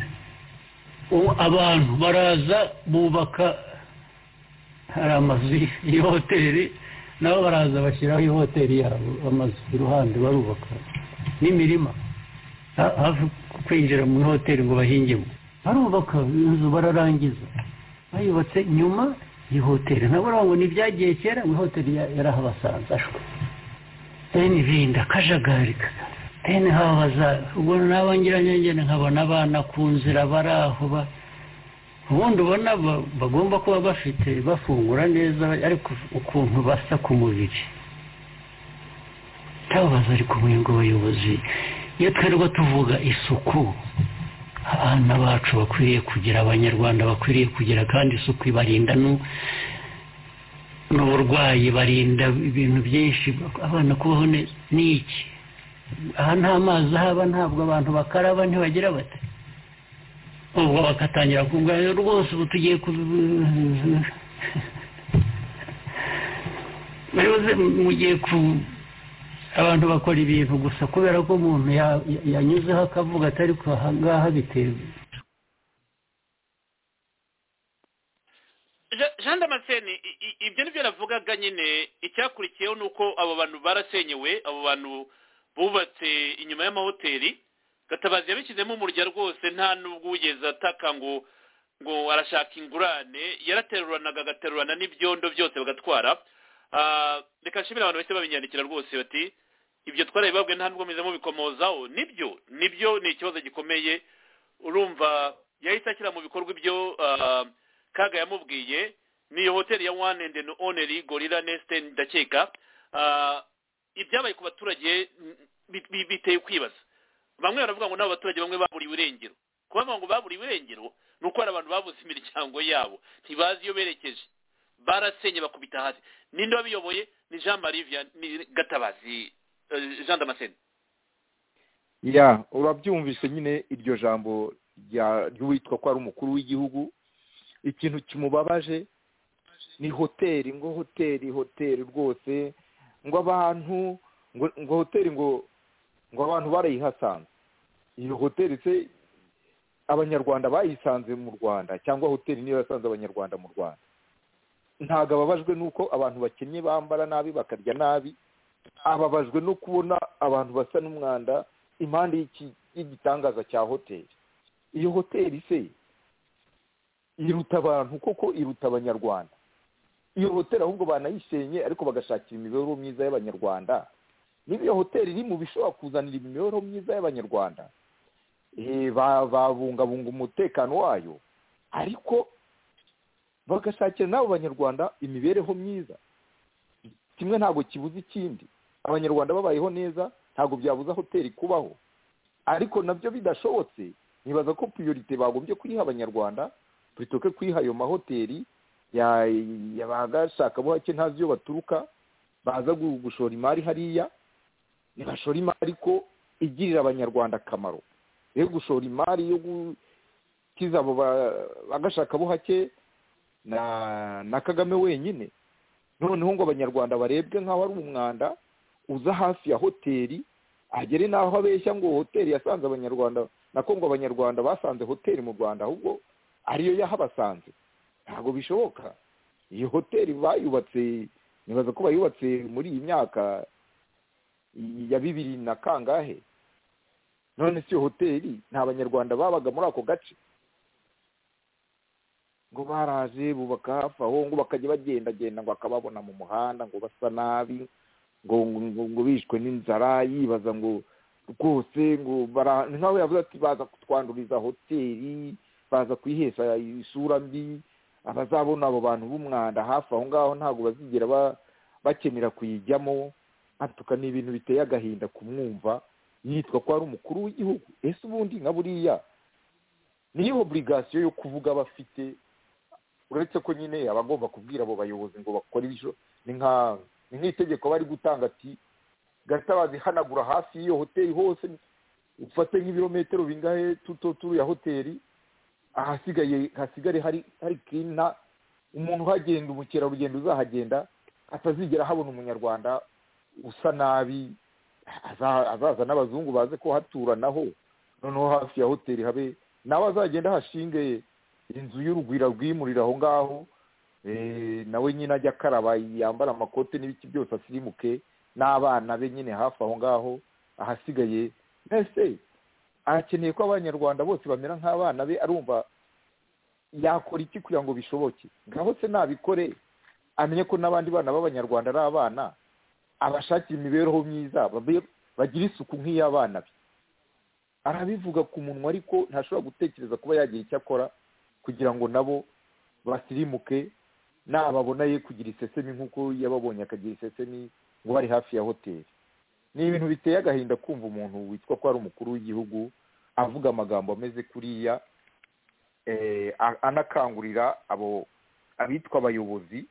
abantu baraza bubaka, hari amazu y'iyo hoteli nabo baraza bashyiraho ihoteli yabo amazu iruhande barubaka n'imirima hafi kwinjira mu hoteli ngo bahingemo barubaka inzu bararangiza bayubatse nyuma y'ihoteli ntabwo ngo nibyagiye kera mu hoteli yarahabasanze ashwe n'ibindi akajagari habaza ubwo n'abangiranye nkabona abana ku nzira bari aho ubundi ubona bagomba kuba bafite bafungura neza ariko ukuntu basa ku mubiri tabaza ariko ngo abayobozi iyo twerwa tuvuga isuku abana bacu bakwiriye kugira abanyarwanda bakwiriye kugira kandi isuku ibarinda n'uburwayi barinda ibintu byinshi abana kubaho neza n'iki aha nta mazi haba ntabwo abantu bakaraba ntibagira bate ubwo bakatangira kunganira rwose ubu tugiye mugiye abantu bakora ibintu gusa kubera ko umuntu yanyuzeho akavuga atari ko ahangaha bitewe Jean Damascene ibyo nibyo navugaga nyine icyakurikiyeho ni uko abo bantu barasenyewe abo bantu bubatse inyuma y'amahoteli Gatabazi yabishyizemo umurya rwose nta nubwo ugeze ataka ngo arashaka ingurane yarateruranaga agaterurana n'ibyondo byose bagatwara reka nshimira abantu bose babinyandikira rwose bati ibyo twarabibabwe nta nubwo meze mubikomozaho nibyo ni ikibazo gikomeye urumva yahise ashyira mu bikorwa ibyo Kaga yamubwiye niyo hoteli ya One and Only Gorilla Nest ndakeka ibyabaye ku baturage biteye kwibaza bamwe baravuga ngo nabo baturage bamwe baburiwe irengero kuba ngo baburiwe irengero nuko hari abantu babuze imiryango yabo ntibazi iyo berekeje barasenye bakubita hasi ninde wabiyoboye ni Jean Marie Vianney Gatabazi Jean Damascene urabyumvise nyine iryo jambo ry'uwitwa ko ari umukuru w'igihugu ikintu kimubabaje ni hoteli ngo hoteli rwose ngo abantu ngo hoteli ngo abantu barayihasanze iyo hoteli se abanyarwanda bayisanze mu Rwanda cyangwa hoteli niyo yasanze abanyarwanda mu Rwanda ntago ababajwe nuko abantu bakennye bambara nabi bakarya nabi ababajwe no kubona abantu basa n'umwanda impande y'igitangaza cya hoteli iyo hoteli se iruta abantu koko iruta abanyarwanda iyo hoteli ahubwo banayisenye ariko bagashakira imibereho myiza y'abanyarwanda niba iyo hoteli iri mu bishobora kuzanira imibereho myiza y'abanyarwanda babungabunga umutekano wayo ariko bagashakira n'abo banyarwanda imibereho myiza kimwe ntabwo kibuze ikindi abanyarwanda babayeho neza ntabwo byabuza hoteli kubaho ariko nabyo bidashobotse nibaza ko priorite bagombye kuyiha abanyarwanda plutôt que kwiha ayo mahoteli y'abagashaka buhake ntazi iyo baturuka baza gushora imari hariya ntibashora imari ko igirira abanyarwanda akamaro rero gushora imari yo gukiza abo bagashaka buhake na Kagame wenyine noneho ngo abanyarwanda barebwe nk'aho ari umwanda uza hafi ya hoteli agere n'aho abeshya ngo hoteli yasanze abanyarwanda nako ngo abanyarwanda basanze hoteli mu Rwanda ahubwo ariyo yahabasanze ntabwo bishoboka iyo hoteli bayubatse nibaza ko bayubatse muri iyi myaka ya 2000 na kangahe none si hoteli nta banyarwanda babaga muri ako gace ngo baraje bubaka hafi aho ngo bakajya bagenda ngo akababona mu muhanda ngo basa nabi ngo bishwe n'inzara yibaza ngo rwose ngo nkaho yavuze ati baza kutwanduriza hoteli baza kwihesha isura mbi abazabona abo bantu b'umwanda hafi aho ngaho ntabwo bazigera bakenera kuyijyamo atuka ni ibintu biteye agahinda kumwumva yitwa ko ari umukuru w'igihugu ese ubundi nka buriya niyo obligation yo kuvuga bafite uretse ko nyine abagomba kubwira abo bayobozi ngo bakore ibyo ni nk'itegeko bari gutanga ati Gatabazi hanagura hafi y'iyo hoteli hose ufate nk'ibirometero bingahe tuturu ya hoteli hasigare hari clean umuntu uhagenda umukerarugendo uzahagenda atazigera habona umunyarwanda usa nabi azaza n'abazungu baze ko haturanaho noneho hafi ya hoteli habe nawe azagenda hashinge inzu y'urugwira rwimurira aho ngaho nawe nyine ajya akaraba yambara amakote n'ibiki byose asirimuke n'abana be nyine hafi aho ngaho, ahasigaye mbese arakeneye ko abanyarwanda bose bamera nk'abana be, arumva yakora iki kugira ngo bishoboke? ngaho se nabikore, amenye ko n'abandi bana b'abanyarwanda ari abana, abashakira imibereho myiza, bagira isuku nk'iy'abana be. Arabivuga ku munwa ariko ntashobora gutekereza kuba yagira icyo akora kugira ngo nabo basirimuke, nababona ye kugira isesemi nk'uko yababonye akagira isesemi ngo bari hafi ya hoteli. Ni ibintu biteye agahinda kumva umuntu witwa ko ari umukuru w'igihugu avuga amagambo ameze kuriya, anakangurira abitwa abayobozi.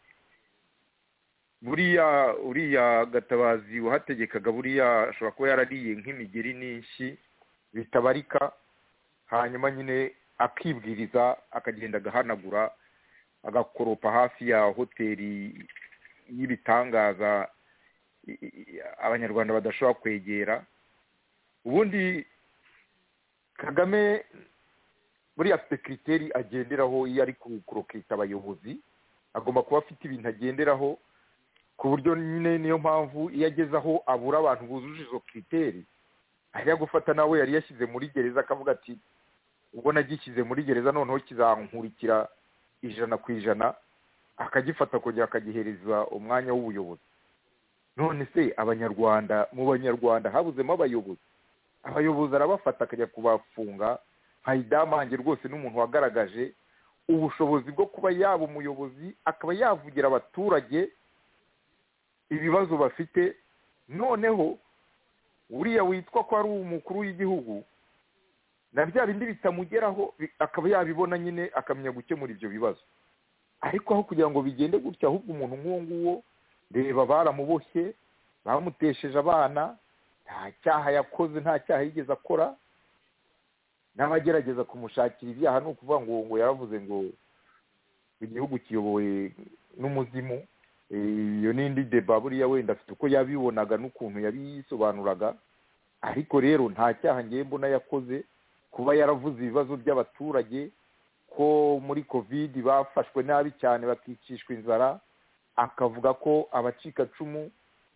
Uriya Gatabazi wahategekaga buriya ashobora kuba yarariye nk'imigeri n'inshyi bitabarika, hanyuma nyine akibwiriza akagenda agahanagura agakoropa hafi ya hoteli y'ibitangaza abanyarwanda badashobora kwegera. Ubundi Kagame buriya afite kiriteri agenderaho iyo ari kurokita abayobozi, agomba kuba afite ibintu agenderaho ku buryo nyine niyo mpamvu iyo ageze aho abura abantu bujuje izo kiriteri, ajya gufata nawe yari yashyize muri gereza akavuga ati ubwo nagishyize muri gereza noneho kizankurikira 100%, akagifata kongera akagihereza umwanya w'ubuyobozi. None se abanyarwanda, mu banyarwanda habuzemo abayobozi arabafata akajya kubafunga. Hayidamange rwose n'umuntu wagaragaje ubushobozi bwo kuba yaba umuyobozi, akaba yavugira abaturage ibibazo bafite. Noneho uriya witwa ko ari umukuru w'igihugu na bya bindi bitamugeraho akaba yabibona nyine akamenya gukemura ibyo bibazo. Ariko aho kugira ngo bigende gutya, ahubwo umuntu nk'uwo nguwo reba baramuboshye, bamutesheje abana, nta cyaha yakoze, nta cyaha yigeze akora, n'abagerageza kumushakira ibyaha ni ukuvuga ngo yaravuze ngo igihugu kiyobowe n'umuzimu. Iyo n'indi deba buriya wenda afite uko yabibonaga n'ukuntu yabisobanuraga, ariko rero nta cyaha ngiye mbona yakoze. Kuba yaravuze ibibazo by'abaturage ko muri covid bafashwe nabi cyane bakicishwa inzara, akavuga ko abacikacumu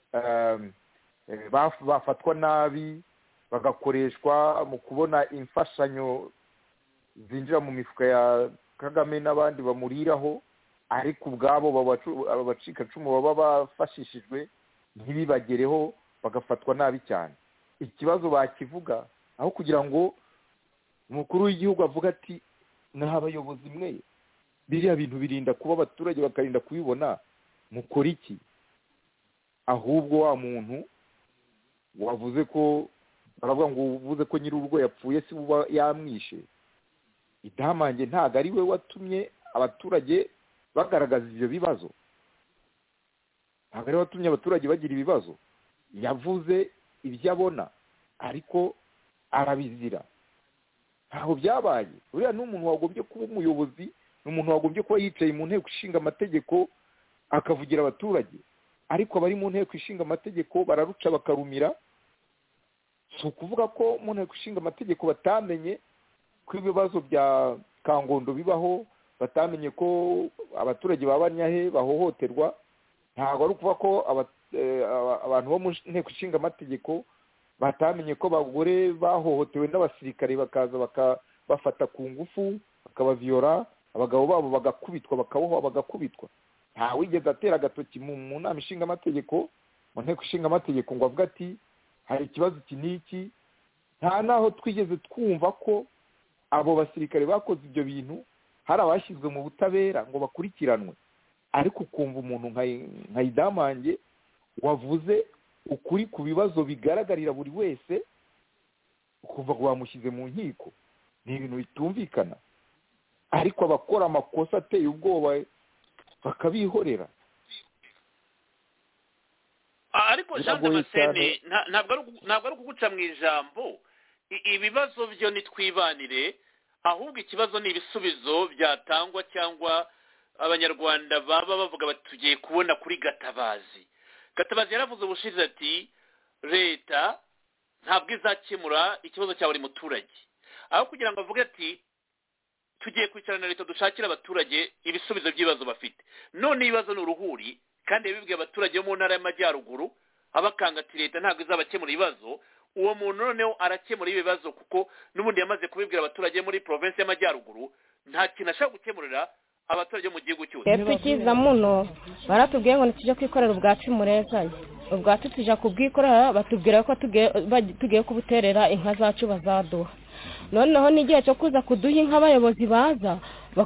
bafatwa nabi bagakoreshwa mu kubona imfashanyo zinjira mu mifuka ya Kagame n'abandi bamuriraho, ariko ubwabo abacikacumu baba bafashishijwe ntibibagereho bagafatwa nabi cyane. Ikibazo bakivuga aho kugira ngo umukuru w'igihugu avuga ati naha abayobozi mwe biriya bintu birinda kuba abaturage bakarinda kubibona, mukora iki? Ahubwo wa muntu wavuze ko baravuga ngo uvuze ko nyiri urugo yapfuye si uba yamwishe. Idamange ntago ari we watumye abaturage bagaragaza ibyo bibazo, ntago ari watumye abaturage bagira ibibazo. Yavuze ibyo abona ariko arabizira, ntaho byabaye. Uriya ni umuntu wagombye kuba umuyobozi, ni umuntu wagombye kuba yicaye mu nteko ishinga amategeko akavugira abaturage, ariko abari mu nteko ishinga amategeko bararuca bakarumira. Si ukuvuga ko mu nteko ishinga amategeko batamenye ko ibibazo bya Kangondo bibaho, batamenye ko abaturage b'Abanyahe bahohoterwa. Ntabwo ari ukuvuga ko abantu bo mu nteko ishinga amategeko batamenye ko abagore bahohotewe n'abasirikare bakaza bakabafata ku ngufu bakabaviyora, abagabo babo bagakubitwa, bakabohwa bagakubitwa. Nta wigeze atera agatoki mu nama ishinga amategeko, mu nteko ishinga amategeko ngo avuga ati hari ikibazo iki n'iki. Nta naho twigeze twumva ko abo basirikare bakoze ibyo bintu hari abashyizwe mu butabera ngo bakurikiranwe. Ariko ukumva umuntu nka Idamange wavuze ukuri ku bibazo bigaragarira buri wese, ukumva ngo bamushyize mu nkiko. Ni ibintu bitumvikana. Ariko abakora amakosa ateye ubwoba bakabihorera. Ariko Jean Damascene ntabwo ari ukuguca mu ijambo. Ibibazo byo nitwibanire, ahubwo ikibazo ni ibisubizo byatangwa cyangwa abanyarwanda baba bavuga bati tugiye kubona kuri Gatabazi. Gatabazi yaravuze ubushize ati leta ntabwo izakemura ikibazo cya buri muturage, aho kugira ngo avuge ati tugiye kwicarana na leta dushakira abaturage ibisubizo by'ibibazo bafite none ibibazo ni uruhuri kandi bibwiye abaturage bo mu ntara y'amajyaruguru abakanga ati leta ntabwo izabakemura ibibazo uwo muntu noneho arakemura ibibazo kuko n'ubundi yamaze kubibwira abaturage muri province y'amajyaruguru nta kintu ashaka gukemurira abaturage mu gihugu cyose tukiza muno baratubwiye ngo nituje kwikorera ubwacu murezanye ubwacu tuje kubwikorera batubwira ko tugiye kubuterera inka zacu bazaduha noneho n'igihe cyo kuza kuduha inka abayobozi baza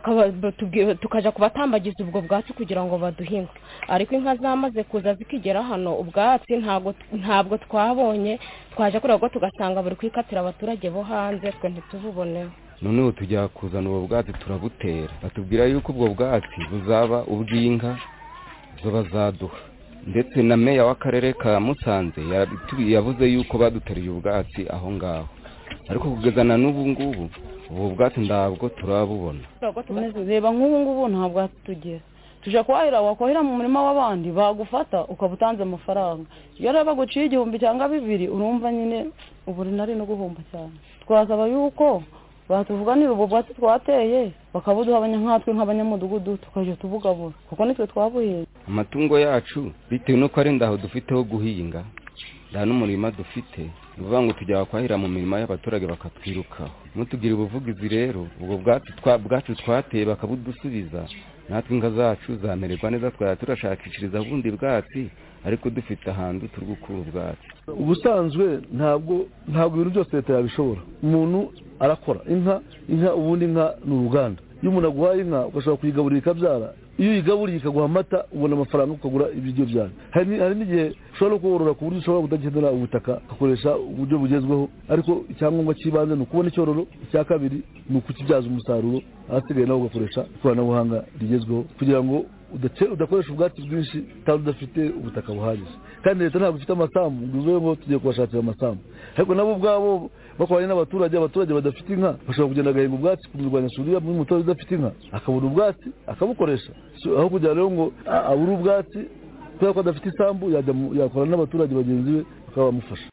tukaja kubatambagiza ubwo bwacu kugira ngo baduhinga ariko inka zamaze kuza zikigera hano ubwatsi ntabwo twabonye twaje kureba ko tugasanga buri kwikatira abaturage bo hanze twe ntitububoneho noneho tujya kuzana ubwo bwatsi turabutera batubwira yuko ubwo bwatsi buzaba ubw'inka zo bazaduha ndetse na meya w'akarere ka Musanze yavuze yuko baduteriye ubwatsi aho ngaho ariko kugezana n'ubu ngubu ubu bwatsi ndabwo turabubona reba nk'ubu ngubu nta bwatsi tugira tuje kwahira wakwahira mu murima w'abandi bagufata ukabutanze amafaranga iyo reba guciye 1,000 cyangwa 2,000 urumva nyine ubu nari no guhomba cyane twasaba yuko batuvuganira ubwo bwatsi twateye bakabuduha abanyankatwe nk'abanyamudugudu tukaje tubugabura kuko nitwe twabuhiye amatungo yacu bitewe no ko ari ndaho dufiteho guhinga nda n'umurima dufite bivuga ngo tujya kwahira mu mirima y'abaturage bakatwirukaho mutugira ubuvugizi rero ubwo bwacu twateye bakabudusubiza natwe inka zacu zamererwa neza twaya turashakishiriza ubundi bwatsi ariko dufite ahantu turi gukura ubwatsi ubusanzwe ntabwo ibintu byose leta yabishobora umuntu arakora inka ubundi inka ni uruganda iyo umuntu aguhaye inka ugashobora kuyigaburira ikabyara iyo uyigaburiye ikaguha amata ubona amafaranga ukagura ibiryo byayo hari n'igihe ushobora no korora ku buryo ushobora kudakenera ubutaka ugakoresha uburyo bugezweho ariko icyangombwa cy'ibanze ni ukubona icyororo icya kabiri ni ukukibyaza umusaruro ahasigaye nawe ugakoresha ikoranabuhanga rigezweho kugira ngo udakoresha ubwatsi bwinshi kandi udafite ubutaka buhagije kandi leta ntabwo ifite amasambu bivuye ngo tugiye kubashakira amasambu ariko nabo ubwabo bakoranye n'abaturage badafite inka bashobora kugenda agahinga ubwatsi ku mirwanyasuri muri mutoza udafite inka akabona ubwatsi akabukoresha aho kugira rero ngo abure ubwatsi kubera ko adafite isambu yakorana n'abaturage bagenzi be bakaba bamufasha.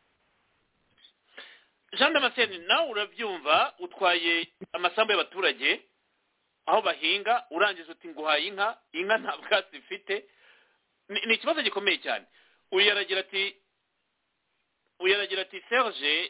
Jean Damascene nawe urabyumva utwaye amasambu y'abaturage aho bahinga urangiza uti nguhaye inka nta bwatsi ifite ni ikibazo gikomeye cyane uyaragira ati Serge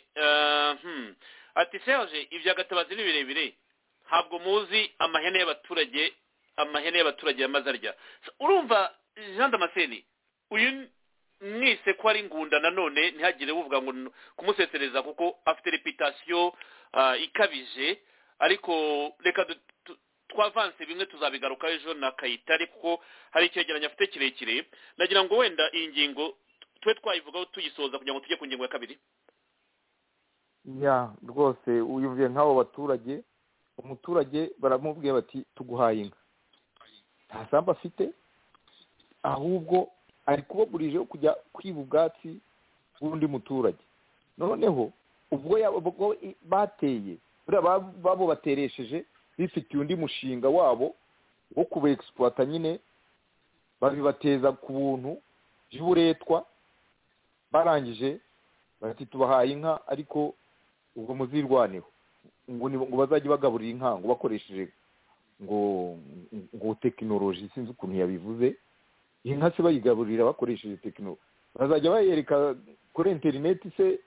ibya Gatabazi ni birebire ntabwo muzi amahene y'abaturage yamaze arya urumva Jean Damascene uyu mwise ko ari ngunda nanone ntihagire uvuga ngo kumusesereza kuko afite reputation ikabije ariko reka twavanse bimwe tuzabigaruka ejo na Kayitare kuko hari icyegeranyo afite kirekire nagira ngo wenda iyi ngingo twe twayivugaho tuyisoza kugira ngo tujye ku ngingo ya kabiri. Ya rwose uyumviye nk'abo baturage umuturage baramubwiye bati tuguhaye inka nta sambu afite ahubwo ari kubagurije kujya kwiba ubwatsi bw'undi muturage noneho ubwo bateye babo bateresheje bifitiye undi mushinga wabo wo kuba exploita nyine babibateza ku buntu y'uburetwa barangije bati tubahaye inka ariko ubwo muzirwaneho ngo bazajye bagaburira inka ngo bakoresheje ngo tekinoloji sinzi ukuntu yabivuze inka se bayigaburira bakoresheje tekinoloji bazajya bayereka kuri interineti se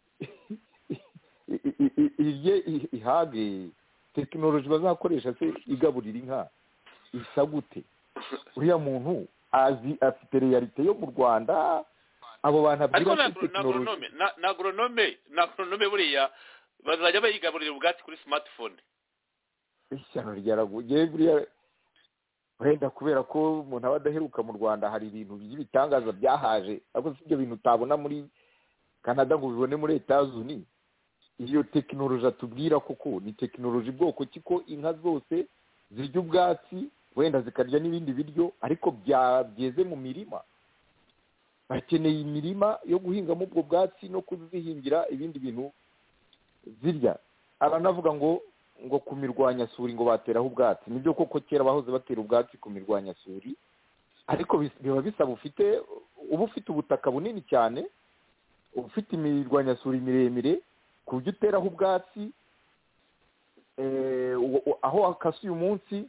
ihage tekinoloji bazakoresha se igaburira inka isa gute uriya muntu afite realite yo mu Rwanda abo bantu abwira tekinoloji na agronome buriya bazajya bayigaburira ubwatsi kuri smartphone ishyano ryaraguye buriya wenda kubera ko umuntu aba adaheruka mu Rwanda hari ibintu by'ibitangaza byahaje ariko si ibyo bintu utabona muri Canada ngo ubibone muri Etats-Unis iyo tekinoloji atubwira koko ni tekinoloji bwoko kiko inka zose zirya ubwatsi wenda zikarya n'ibindi biryo ariko byageze mu mirima bakeneye imirima yo guhingamo ubwo bwatsi no kuzihingira ibindi bintu zirya aranavuga ngo ku mirwanyasuri ngo bateraho ubwatsi nibyo koko kera bahoze batera ubwatsi ku mirwanyasuri ariko biba bisaba uba ufite ubutaka bunini cyane ufite imirwanyasuri miremire ku buryo uteraho ubwatsi aho akase uyu munsi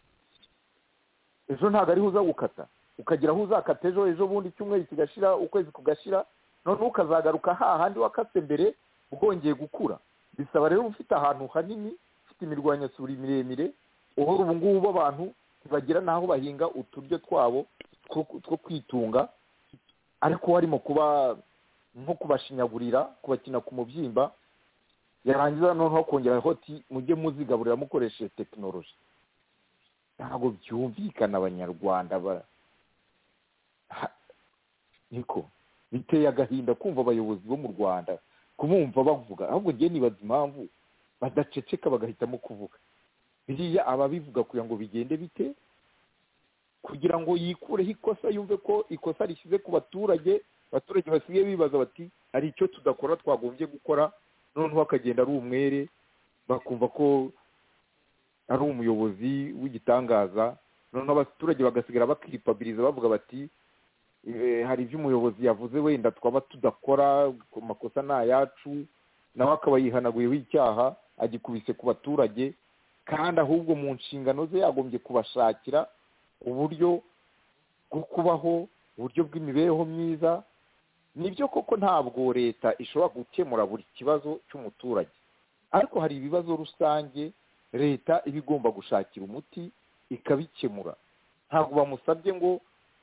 ejo ntabwo ariho uza gukata, ukagira aho uzakata ejo bundi icyumweru kigashira, ukwezi kugashira, noneho ukazagaruka hahandi wakase mbere bwongeye gukura. Bisaba rero ufite ahantu hanini, ufite imirwanyasuri miremire, uhora ubu ngubu abantu ntibagira n'aho bahinga uturyo twabo two kwitunga, ariko harimo kuba nko kubashinyagurira, kubakina ku mubyimba, yarangiza noneho kongeraho ati mujye muzigaburira mukoresheje tekinoloji. Ntabwo byumvikana abanyarwanda niko biteye agahinda kumva abayobozi bo mu Rwanda kumumva bavuga, ahubwo ngiye nibaza impamvu badaceceka bagahitamo kuvuga. Biriya ababivuga kugira ngo bigende bite, kugira ngo yikureho ikosa, yumve ko ikosa rishyize ku baturage basigaye bibaza bati hari icyo tudakora twagombye gukora, noneho akagenda ari umwere, bakumva ko ari umuyobozi w'igitangaza, noneho abaturage bagasigara bakiripabiriza bavuga bati hari ibyo umuyobozi yavuze wenda twaba tudakora, amakosa ni ayacu, nawe akaba yihanaguyeho icyaha agikubise ku baturage, kandi ahubwo mu nshingano ze yagombye kubashakira uburyo bwo kubaho, uburyo bw'imibereho myiza. Nibyo koko ntabwo leta ishobora gukemura buri kibazo cy'umuturage, ariko hari ibibazo rusange leta iba igomba gushakira umuti ikabikemura. Ntabwo bamusabye ngo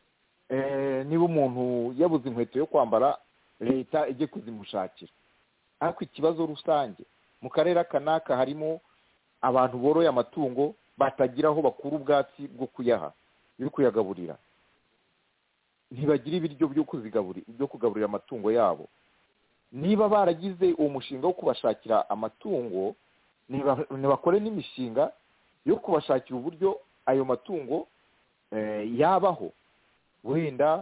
niba umuntu yabuze inkweto yo kwambara leta ijye kuzimushakira, ariko ikibazo rusange mu karere aka n'aka harimo abantu boroye amatungo batagira aho bakura ubwatsi bwo kuyagaburira, ntibagira ibiryo byo kugaburira amatungo yabo. Niba baragize uwo mushinga wo kubashakira amatungo, ntibakore n'imishinga yo kubashakira uburyo ayo matungo yabaho, wenda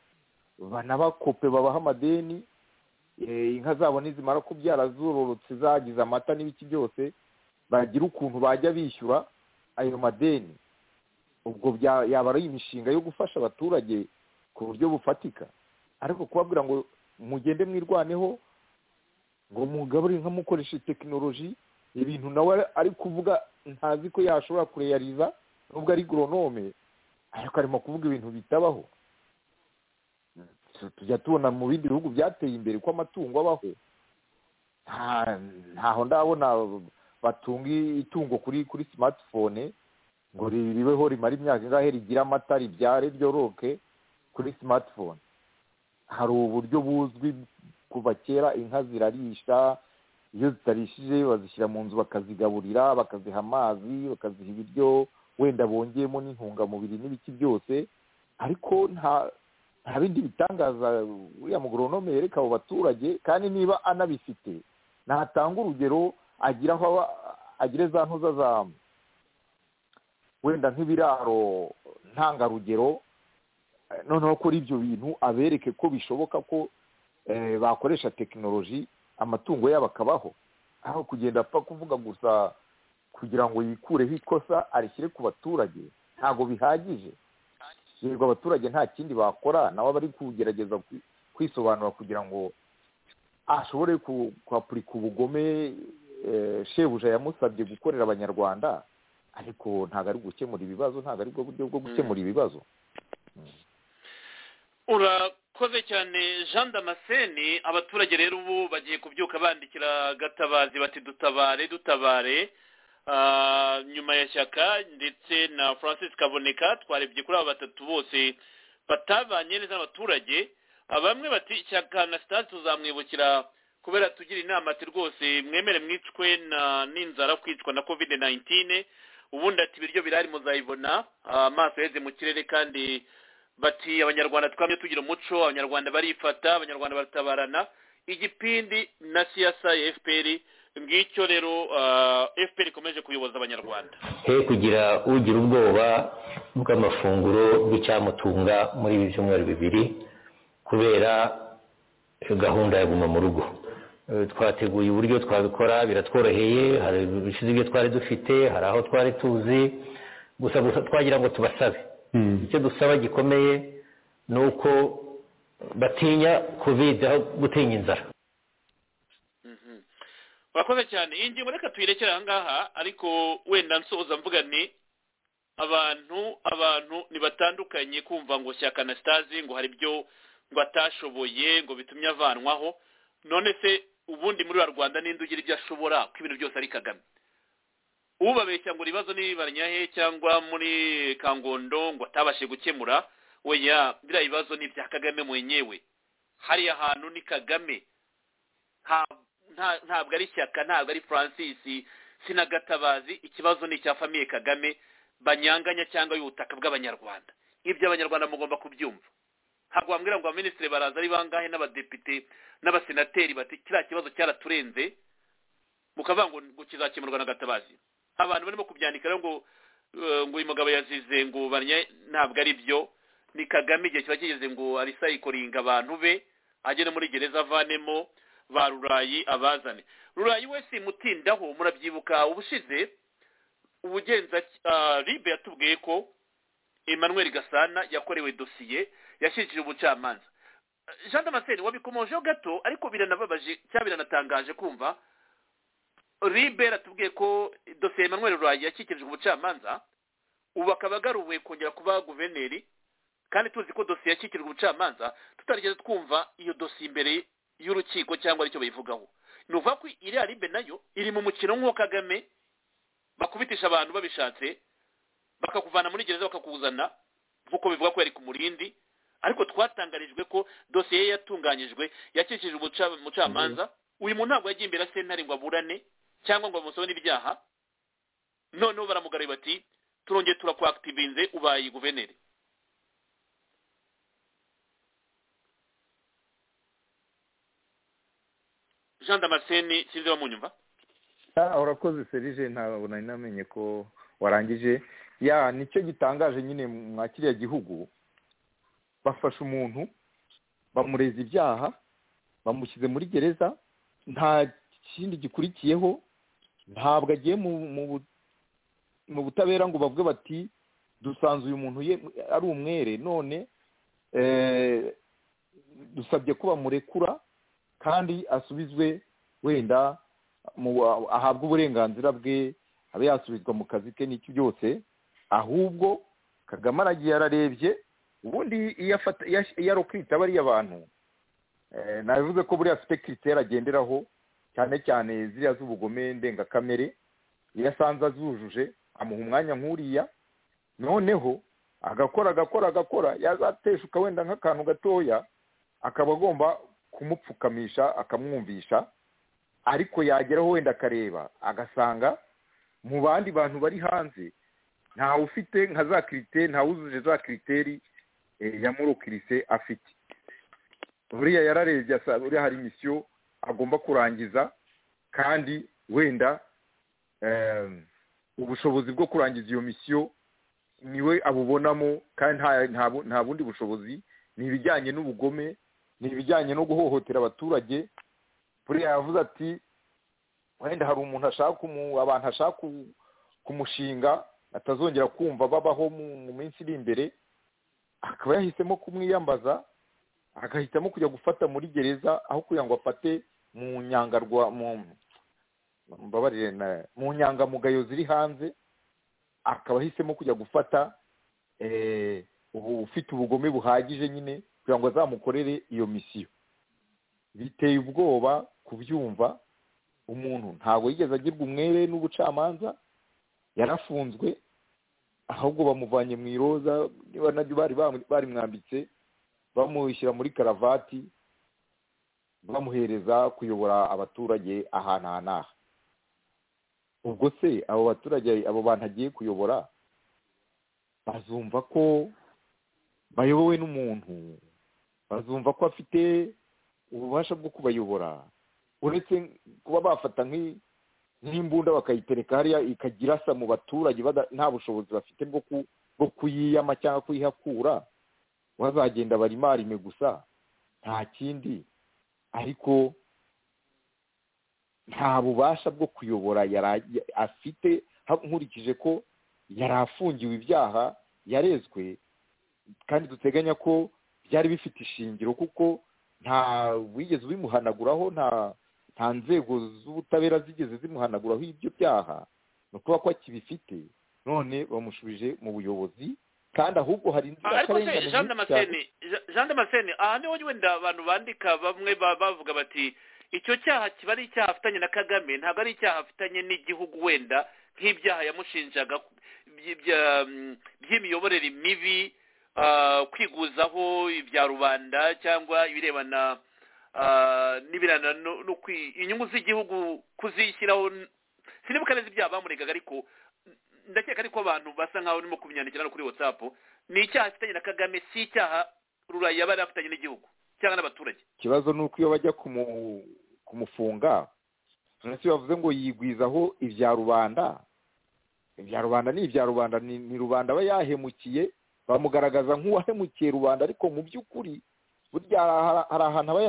banabakope babaha amadeni, inka zabo nizimara kubyara zororotse zagize amata n'ibiki byose, bagira ukuntu bajya bishyura ayo madeni. Ubwo yaba ari imishinga yo gufasha abaturage ku buryo bufatika, ariko kubabwira ngo mugende mwirwaneho, ngo mugaburire inka mukoreshe tekinoloji, ibintu nawe ari kuvuga ntazi ko yashobora kureyariza, nubwo ari goronome, ariko arimo kuvuga ibintu bitabaho. Tujya tubona mu bindi bihugu byateye imbere ko amatungo abaho, ntaho ndabona batunga itungo kuri smartphone ngo ribeho rimara imyaka ingahe rigira amata ribyare ryoroke kuri smartphone. Hari uburyo buzwi kuva kera, inka zirarisha, iyo zitarishije bazishyira mu nzu bakazigaburira, bakaziha amazi, bakaziha ibiryo wenda bongeyemo n'intungamubiri n'ibiki byose, ariko nta bindi bitangaza uriya mugoronome yereka abo baturage. Kandi niba anabifite natanga urugero, agire za ntuza za wenda nk'ibiraro ntangarugero, noneho kuri ibyo bintu abereke ko bishoboka ko bakoresha tekinoloji amatungo yabo akabaho, aho kugenda apfa kuvuga gusa kugira ngo yikureho ikosa arishyire ku baturage. Ntabwo bihagije, yego abaturage nta kindi bakora, nawe bari kugerageza kwisobanura kugira ngo ashobore kwapurika ubugome shebuja yamusabye gukorera abanyarwanda, ariko ntabwo ari gukemura ibibazo, ntabwo ari bwo buryo bwo gukemura ibibazo. urakoze cyane Jean Damascene. Abaturage rero ubu bagiye kubyuka bandikira Gatabazi bati dutabare. Nyuma ya Shyaka ndetse na Francis Kaboneka twarebye kuri aba batatu bose batabanye neza n'abaturage. Bamwe bati Shyaka na Stade tuzamwibukira kubera tugira inama ati rwose mwemere mwicwe n'inzara, kwicwa na COVID-19, ubundi ati ibiryo birari muzayibona, amaso yeze mu kirere. kandi bati abanyarwanda twamye tugira umuco, abanyarwanda barifata, abanyarwanda baratabarana. Igipindi na siasa ya FPR, ngicyo rero FPR ikomeje kuyoboza abanyarwanda. Kugira ugira ubwoba bw'amafunguro bw'icyamutunga muri ibi byumweru bibiri kubera gahunda ya guma mu rugo. Twateguye uburyo twabikora, biratworoheye. Hari ibishize ibyo twari dufite, hari aho twari tuzi, gusa twagira ngo tubasabe. Icyo dusaba gikomeye ni uko batinya covid aho gutinya inzara. urakoze cyane iyi ngingo reka tuyirekere aha ngaha ariko wenda nsoza mvuga ni abantu ntibatandukanye kumva ngo Shyaka Anastase ngo hari ibyo ngo atashoboye ngo bitumye avanwaho none se ubundi muri Rwanda n'indi ugira ibyo ashobora ko ibintu byose ari Kagame ubabeshya ngo ibibazo nibibaranyahe cyangwa muri Kangondo ngo atabashe gukemura weya biriya bibazo ni ibya Kagame mwenyewe hari ahantu ni Kagame ntabwo ari Shyaka ntabwo ari Francis Sinagatabazi ikibazo ni icya famiye Kagame banyanganya cyangwa y'ubutaka bw'abanyarwanda ibyo abanyarwanda mugomba kubyumva ntabwo wambwira ngo abaminisitiri baraza ari bangahe n'abadepite n'abasenateri bati kiriya kibazo cyaraturenze mukavuga ngo kizakemurwa na Gatabazi abantu barimo kubyandika rero ngo uyu mugabo yazize ngo ntabwo ari byo ni Kagame igihe kiba kigeze ngo arisayikoringa abantu be agene muri gereza avanemo ba Rurayi abazane Rurayi wese mutindaho murabyibuka ubushize ubugenza Libe yatubwiye ko Emmanuel Gasana yakorewe dosiye yashikije ubucamanza Jean Damascene wabikomojeho gato ariko biranababaje cyangwa biranatangaje kumva Libe yatubwiye ko dosiye Emmanuel Rurayi yashikije ubucamanza ubu akabagaruwe kongera kuba guverineri kandi tuzi ko dosiye yashikije ubucamanza tutarigeze twumva iyo dosiye imbere y'urukiko cyangwa aricyo bayivugaho nuva ko iriya Libe nayo iri mu mukino nk'uwo Kagame bakubitisha abantu babishatse bakakuvana muri gereza bakakuzana nkuko bivuga ko yari ku murindi ariko twatangarijwe ko dosiye ye yatunganyijwe yakikije umucamanza uyu muntu ntabwo yagiye imbere sentare ngo aburane cyangwa ngo bamusobe n'ibyaha noneho baramugaruye bati turongeye turakwaaktivinze ubaye guverineri Jean Damascene sinzi wamunyumva urakoze Serge ntabwo nari namenye ko warangije nicyo gitangaje nyine mwakiriya gihugu bafasha umuntu bamureza ibyaha bamushyize muri gereza nta kindi gikurikiyeho ntabwo agiye mu butabera ngo bavuge bati dusanze uyu muntu ari umwere none dusabye ko bamurekura kandi asubizwe wenda ahabwa uburenganzira bwe abe yasubizwa mu kazi ke n'iki byose ahubwo Kagame aragiye ararebye ubundi iyo ari kwita bariya bantu nabivuze ko buriya spectateur agenderaho cyane cyane ziriya z'ubugome ndengakamere iyo asanze azujuje amuha umwanya nk'uriya noneho agakora yazateshuka wenda nk'akantu gatoya akaba agomba kumupfukamisha akamwumvisha ariko yageraho wenda akareba agasanga mu bandi bantu bari hanze ntawe ufite nka za kiriteri ntawuzuje za kiriteri yamurukirise afite buriya yararebye buriya hari misiyo agomba kurangiza kandi wenda ubushobozi bwo kurangiza iyo misiyo niwe abubonamo kandi nta bundi bushobozi ni ibijyanye n'ubugome ni ibijyanye no guhohotera abaturage buriya yavuze ati wenda hari umuntu abantu ashaka kumushinga atazongera kumva babaho mu minsi iri imbere akaba yahisemo kumwiyambaza agahitamo kujya gufata muri gereza aho kugira ngo afate mu nyangamugayo ziri hanze akaba ahisemo kujya gufata ufite ubugome buhagije nyine kugira ngo azamukorere iyo misiyo biteye ubwoba kubyumva umuntu ntabwo yigeze agirwa umwere n'ubucamanza yarafunzwe ahubwo bamuvanye mu iroza niba nabyo bari mwambitse bamushyira muri karavati bamuhereza kuyobora abaturage ahantu n'aha ubwo se abo baturage abo bantu agiye kuyobora bazumva ko bayobowe n'umuntu bazumva ko afite ububasha bwo kubayobora uretse kuba bafata nk'imbunda bakayitereka hariya ikagira asa mu baturage nta bushobozi bafite bwo kuyiyama cyangwa kuyihakura bazagenda barimarime gusa nta kindi ariko nta bubasha bwo kuyobora afite nkurikije ko yari afungiwe ibyaha yarezwe kandi duteganya ko byari bifite ishingiro kuko nta wigeze ubimuhanaguraho nta nta nzego z'ubutabera zigeze zimuhanaguraho ibyo byaha ni ukuvuga ko akibifite none bamushubije mu buyobozi kandi ahubwo hari inzirakarengane Jean Damascene aha niho wenda abantu bandika bamwe bavuga bati icyo cyaha kiba ari icyaha afitanye na Kagame ntabwo ari icyaha afitanye n'igihugu wenda nk'ibyaha yamushinjaga by'imiyoborere mibi kwiguzaho ibya rubanda cyangwa ibirebana n'ibirana no inyungu z'igihugu kuzishyiraho sinibuka neza ibyaha bamuregaga ariko ndakeka ariko abantu basa nkaho urimo kubinyandikira no kuri WhatsApp ni icyaha afitanye na Kagame si icyaha rurayi yaba afitanye n'igihugu cyangwa n'abaturage. Ikibazo ni uko iyo bajya kumufunga nasi bavuze ngo yigwizaho ibya rubanda ni ibya rubanda ni rubanda aba yahemukiye bamugaragaza nk'uwahemukiye rubanda ariko mu by'ukuri burya hari ahantu aba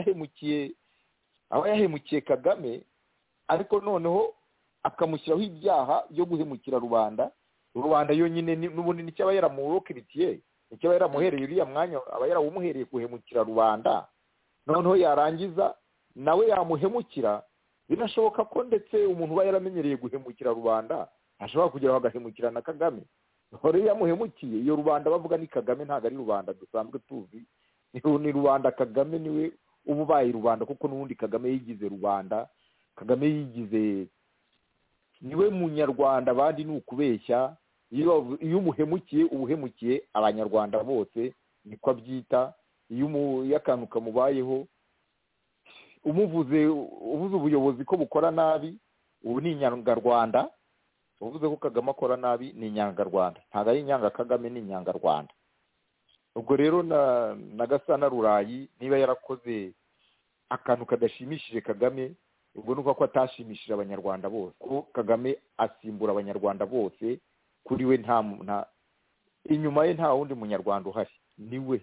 yahemukiye Kagame ariko noneho akamushyiraho ibyaha byo guhemukira rubanda yonyine n'ubundi nicyo aba yaramurokiritiye nicyo aba yaramuhereye uriya mwanya aba yarawumuhereye guhemukira rubanda noneho yarangiza nawe yamuhemukira binashoboka ko ndetse umuntu uba yaramenyereye guhemukira rubanda ashobora kugeraho agahemukira na Kagame hore yamuhemukiye iyo rubanda bavuga ni Kagame ntabwo ari rubanda dusanzwe tuzi ni rubanda Kagame niwe ububaye rubanda kuko n'ubundi Kagame yigize rubanda Kagame yigize niwe munyarwanda abandi ni ukubeshya iyo umuhemukiye ubuhemukiye abanyarwanda bose niko abyita iyo akantu kamubayeho uvuze ubuyobozi ko bukora nabi ubu ni inyangarwanda uvuze ko Kagame akora nabi ni inyangarwanda ntabwo ari inyanga Kagame ni inyangarwanda ubwo rero na Gasana Rurayi niba yarakoze akantu kadashimishije Kagame ubwo nuko ko atashimishije abanyarwanda bose ko Kagame asimbura abanyarwanda bose kuri we nta inyuma ye nta wundi munyarwanda uhari niwe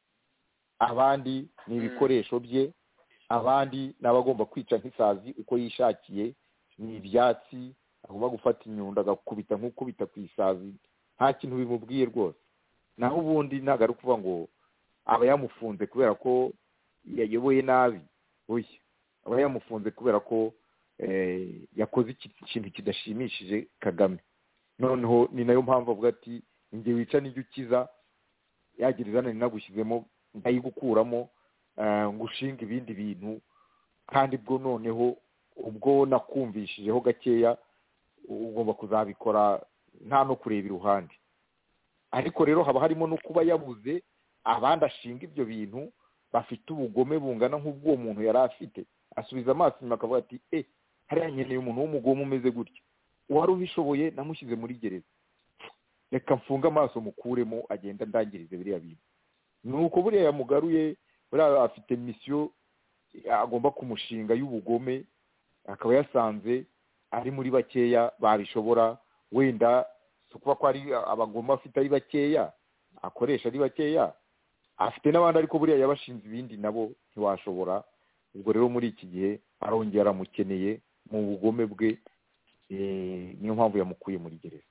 abandi ni ibikoresho bye abandi n'abagomba kwica nk'isazi uko yishakiye ni ibyatsi agomba gufata inyundo agakubita nk'ukubita ku isazi nta kintu bimubwiye rwose naho ubundi ntabwo ari ukuvuga ngo aba yamufunze kubera ko yayoboye nabi oya aba yamufunze kubera ko yakoze ikintu kidashimishije Kagame noneho ni nayo mpamvu avuga ati njye wica n'ijya ukiza yagiriza nani nagushyizemo ndayigukuramo ngo ushinga ibindi bintu kandi bwo noneho ubwo nakumvishijeho gakeya ugomba kuzabikora nta no kureba iruhande ariko rero haba harimo no kuba yabuze abandi ashinga ibyo bintu bafite ubugome bungana nk'ubwo muntu yari afite asubiza amaso inyuma akavuga ati hariya nkeneye umuntu w'umugome umeze gutya uwari ubishoboye namushyize muri gereza reka mfunge amaso mukuremo agenda ndangirize biriya bintu nuko buriya yamugaruye buriya afite misiyo agomba kumushinga y'ubugome akaba yasanze ari muri bakeya babishobora wenda si ukuba ko ari abagome afite ari bakeya akoresha ari bakeya afite n'abandi ariko buriya yabashinze ibindi nabo ntiwashobora ubwo rero muri iki gihe arongera aramukeneye mu bugome bwe niyo mpamvu yamukuye muri gereza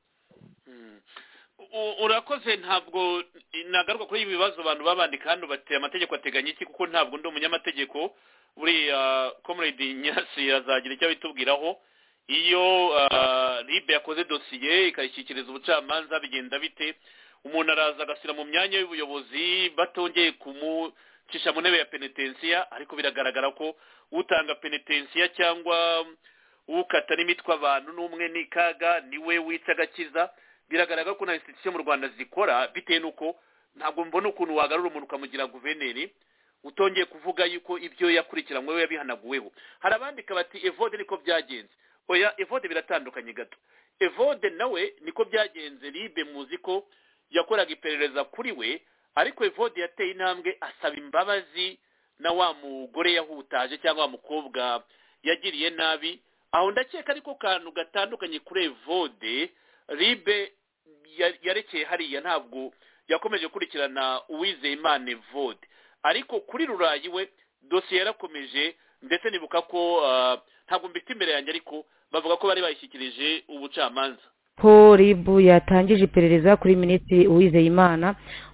urakoze ntabwo nagaruka kuri ibi bibazo abantu babandika hano bateye amategeko ateganya iki kuko ntabwo ndi umunyamategeko buriya comrade Nyasi azagira icyo bitubwiraho iyo ribe yakoze dosiye ikayishyikiriza ubucamanza bigenda bite umuntu araza agashyira mu myanya y'ubuyobozi batongeye kumucisha mu ntebe ya penetensiya ariko biragaragara ko utanga penetensiya cyangwa ukata n'imitwe abantu n'umwe n'ikaga niwe wica agakiza biragaragara ko na institution mu Rwanda zikora bitewe nuko ntabwo mbona ukuntu wagarura umuntu ukamugira guverineri utongeye kuvuga yuko ibyo yakurikiranywe we yabihanaguweho hari abandika bati Evode niko byagenze oya Evode biratandukanye gato Evode nawe niko byagenze ribe muzi ko yakoraga iperereza kuri we ariko Evode yateye intambwe asaba imbabazi na wa mugore yahutaje cyangwa wa mukobwa yagiriye nabi aho ndakeka ariko kantu gatandukanye kuri Evode ribe yarekeye hariya ntabwo yakomeje gukurikirana Uwizeyimana Evode ariko kuri Rurayi we dosiye yarakomeje ndetse nibuka ko ntabwo mbita imbere yanjye ariko bavuga ko bari bayishyikirije ubucamanza ko RIB yatangije iperereza kuri Minisitiri Uwizeyimana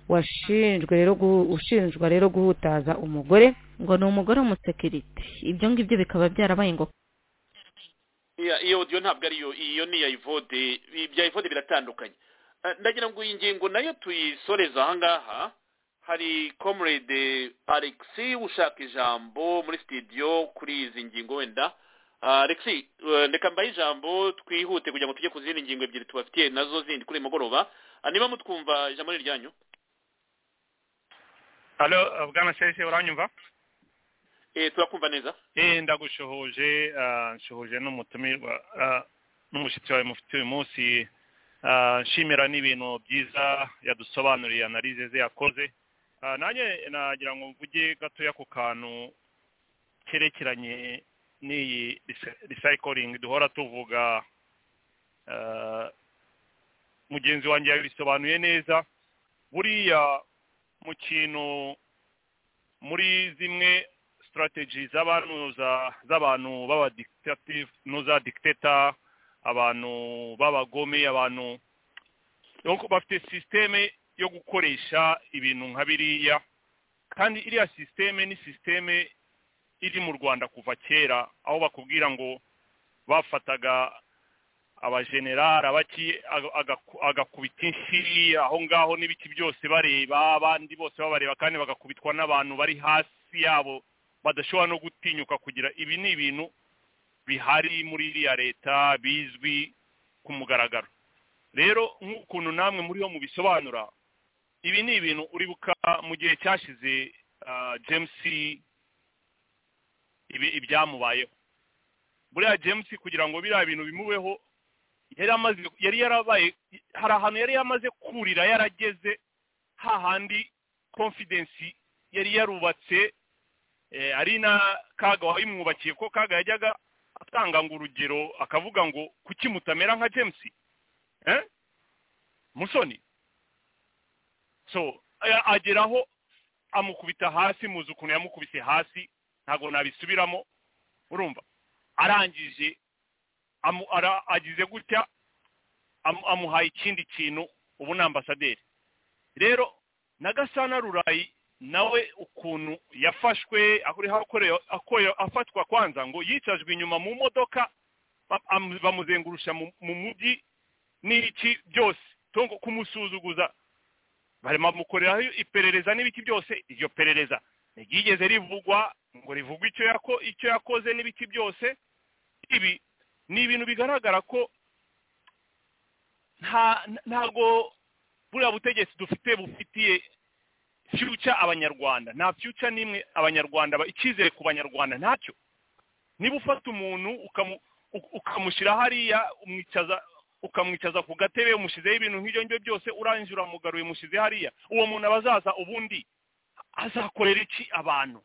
ushinjwa rero guhutaza umugore ngo ni umugore w'umusekirite. Ibyo ngibyo bikaba byarabaye ngo iyo audio ntabwo ariyo, iyo ni ya Ivode. Ibya Ivode biratandukanye. Ndagira ngo iyi ngingo nayo tuyisoreza aha ngaha. Hari comrade Alexi ushaka ijambo muri studio kuri izi ngingo wenda. Alexi, ndeka mbaye ijambo twihute kugira ngo tujye ku zindi ngingo ebyiri tubafitiye nazo zindi kuri mugoroba. Niba mutwumva ijambo ryanyu. Halo, Bwana Sese uranyumva? Turakumva neza. Ndagushohoje, nshohoje n'umutumirwa n'umushitsi wawe mufite uyu munsi. Nshimira n'ibintu byiza yadusobanuriye analize ze yakoze. Nanjye nagira ngo mvuge gatoya ku kantu kerekeranye n'iyi recycling duhora tuvuga. Mugenzi wanjye yabisobanuye neza. Buriya mu kintu muri zimwe strategy z'abantu baba dictative nuza dictator, abantu babagome, abantu donc bafite systeme yo gukoresha ibintu nka biriya, kandi iriya systeme ni systeme iri mu Rwanda kuva kera, aho bakubwira ngo bafataga abagenerali agakubita inshiri aho ngaho n'ibiki byose bareba, abandi bose babareba, kandi bagakubitwa n'abantu bari hasi yabo badashobora no gutinyuka kugira. Ibi ni ibintu bihari muri iriya leta bizwi ku mugaragaro. Rero nk'ukuntu namwe muri ho mubisobanura, ibi ni ibintu uribuka mu gihe cyashize James ibyamubayeho. Buriya James kugira ngo biriya bintu bimubeho yari yarabaye, hari ahantu yari yamaze kurira, yarageze hahandi confidence yari yarubatse. Ari na Kaga wayimwubakiye, ko Kaga yajyaga atanga ngo urugero akavuga ngo kuki mutamera nka James Musoni. So ageraho amukubita hasi, muzi ukuntu yamukubise hasi, ntago nabisubiramo. Urumva arangije agize gutya amuhaye ikindi kintu, ubu ni ambasaderi. Rero na Gasana Rurayi nawe ukuntu yafashwe afatwa kwanza ngo yicajwe inyuma mu modoka, bamuzengurusha mu mujyi n'iki byose, tongo kumusuzuguza, barema mukoreraho iperereza n'ibiki byose. Iryo perereza nigeze rivugwa ngo rivugwe icyo yakoze n'ibiki byose. Ibi ni ibintu bigaragara ko ntago buriya butegetsi dufite bufitiye future abanyarwanda. Nta future nimwe abanyarwanda, icyizere ku banyarwanda ntacyo. Niba ufata umuntu ukamushyira hariya, ukamwicaza ku gatebe, umushizeho ibintu nk'ibyo ngibyo byose, uranjura mugaruye mushize hariya, uwo muntu abazaza ubundi azakorera iki abantu?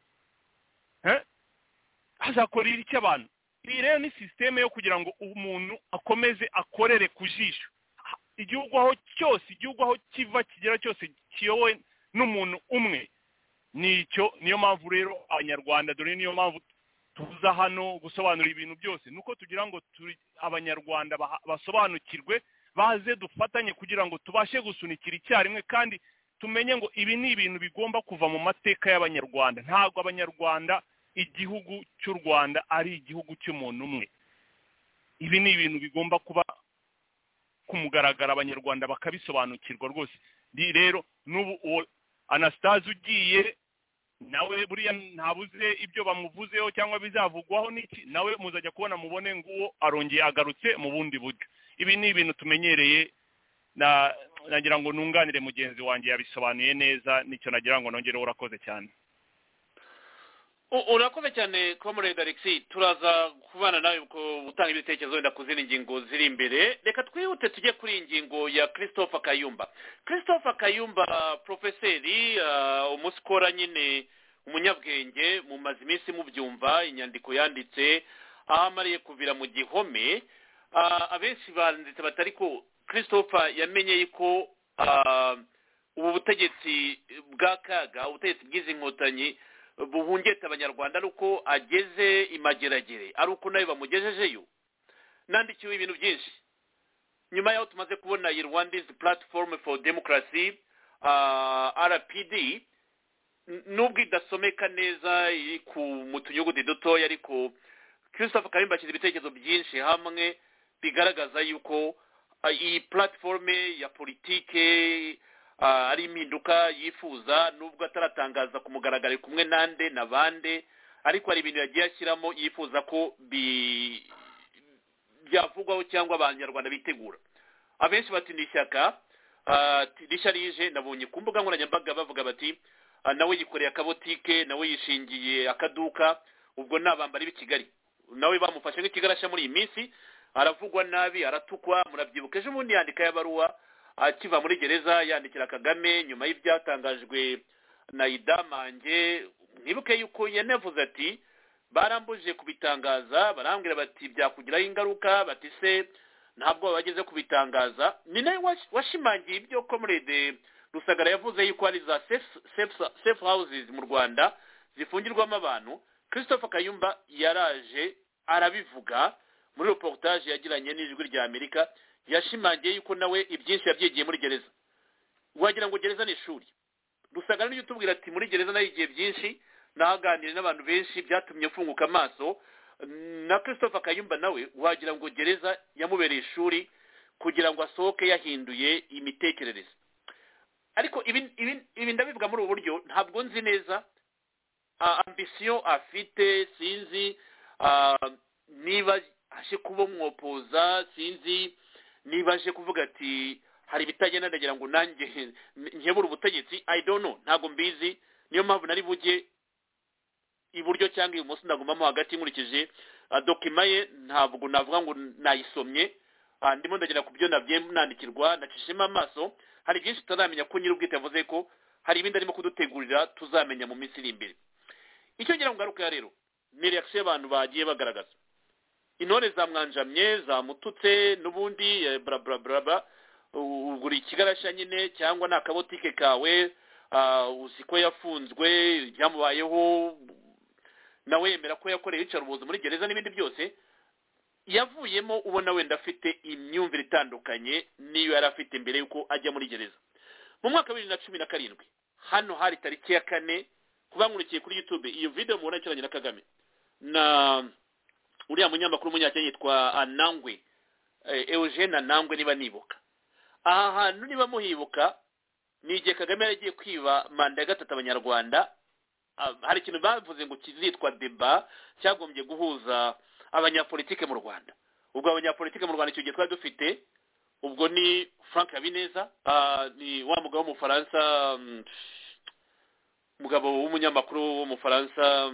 Azakorera iki abantu? Iyi rero ni systeme yo kugira ngo umuntu akomeze akorere ku jisho. Igihugu aho kiva kigera cyose kiyowe n'umuntu umwe. Niyo mpamvu rero abanyarwanda, dore niyo mpamvu tuza hano gusobanura ibintu byose, nuko tugira ngo abanyarwanda basobanukirwe, baze dufatanye kugira ngo tubashe gusunikira icyarimwe, kandi tumenye ngo ibi ni ibintu bigomba kuva mu mateka y'abanyarwanda. Ntabwo abanyarwanda, igihugu cy'u Rwanda ari igihugu cy'umuntu umwe. Ibi ni ibintu bigomba kuba kumugaragara, abanyarwanda bakabisobanukirwa rwose. Rero n'ubu Anastase ugiye nawe buriya ntabuze ibyo bamuvuzeho cyangwa bizavugwaho n'iki, nawe muzajya kubona mubone nguwo arongeye agarutse mu bundi buryo. Ibi ni ibintu tumenyereye. Nagira ngo nunganire mugenzi wanjye yabisobanuye neza, nicyo nagira ngo nongere. Urakoze cyane. Urakoze cyane comrade Alexi. Turaza kubana nawe gutanga ibitekerezo wenda ku zindi ngingo ziri imbere. Reka twihute tujye kuri ingingo ya Christopher Kayumba. Christopher Kayumba profeseri, umusikora nyine, umunyabwenge, mumaze iminsi mubyumva inyandiko yanditse aho amariye kuvira mu gihome. Abenshi banditse batari ko Christopher yamenye ko ubu butegetsi bwa Kaga, ubutegetsi bw'izi nkotanyi buhungeta abanyarwanda, ari uko ageze imageragere, ari uko nawe bamugejejeyo. Nandikiwe ibintu byinshi. nyuma yaho tumaze kubona iyi Rwanda's Platform for Democracy RPD nubwo idasomeka neza iri mu tunyuguti dutoya ariko Christopher Kayumba ashyize ibitekerezo byinshi hamwe bigaragaza yuko iyi platform ya politike ari impinduka yifuza nubwo ataratangaza ku mugaragaro kumwe nande nabande ariko hari ibintu yagiye ashyiramo yifuza ko byavugwaho cyangwa abanyarwanda bitegura. Abenshi bati ni ishyaka rishya rije, nabonye ku mbuga nkoranyambaga bavuga bati nawe yikoreye akabotike, nawe yishingiye akaduka, ubwo nabambari b'i Kigali, nawe bamufashe nk'ikigarasha muri iyi minsi, aravugwa nabi, aratukwa. Murabyibuka ejo bundi yandika y'abaruwa akiva muri gereza yandikira Kagame nyuma y'ibyatangajwe na Idamange. Mwibuke yuko yanavuze ati barambuje kubitangaza, barambwira bati byakugiraho ingaruka, bati se ntabwo bageze kubitangaza. Ni nawe washimangiye ibyo Comrade Rusagara yavuze yuko ari za safe houses mu Rwanda zifungirwamo abantu. Christopher Kayumba yaraje arabivuga muri reportage yagiranye n'ijwi rya Amerika, yashimangiye yuko nawe ibyinshi yabyigiye muri gereza. Wagira ngo gereza ni ishuri. Rusagara niyo tubwira ati muri gereza nayigiye byinshi, nahaganire n'abantu benshi byatumye mfunguka amaso. Na Christopher Kayumba nawe wagira ngo gereza yamubereye ishuri kugira ngo asohoke yahinduye imitekerereze. Ariko ibi ndabivuga muri ubu buryo, ntabwo nzi neza ambition afite, sinzi niba aje kuba umwopoza, sinzi niba aje kuvuga ati hari bitagenda ndagira ngo nanjye nkebura ubutegetsi. I don't know, ntabwo mbizi. Niyo mpamvu nari bujye iburyo cyangwa ibumoso, ndagumamo hagati nkurikije dokima ye. Ntabwo navuga ngo nayisomye, ndimo ndagira ku byo nandikirwa, nacishemo amaso. Hari byinshi tutaramenya ko nyir'ubwite yavuze ko hari ibindi arimo kudutegurira tuzamenya mu minsi iri imbere. Icyo ngira ngo ngaruka rero ni reaction y'abantu bagiye bagaragaza. Intore zamwanjamye, zamututse n'ubundi bra bra bra, ugura ikigarasha nyine cyangwa nakabotike kawe, uziko yafunzwe, byamubayeho, nawe yemera ko yakoreye icarubozo muri gereza n'ibindi byose. Yavuyemo ubona wenda afite imyumvire itandukanye niyo yari afite mbere yuko ajya muri gereza. Mu mwaka wa 2017 hano hari tariki ya 4, kubankurikiye kuri YouTube iyo video mubona cyaranye na Kagame na uriya munyamakuru w'umunyakenya yitwa Anangwe, Eugene Anangwe niba nibuka. Aha hantu niba muhibuka ni igihe Kagame yagiye kwiba manda ya gatatu abanyarwanda. Hari ikintu bavuze ngo kizitwa deba cyagombye guhuza abanyapolitike mu Rwanda. Ubwo abanyapolitike mu Rwanda icyo gihe twari dufite, ubwo ni Frank Habineza, ni wa mugabo w'umufaransa, mugabo w'umunyamakuru w'umufaransa,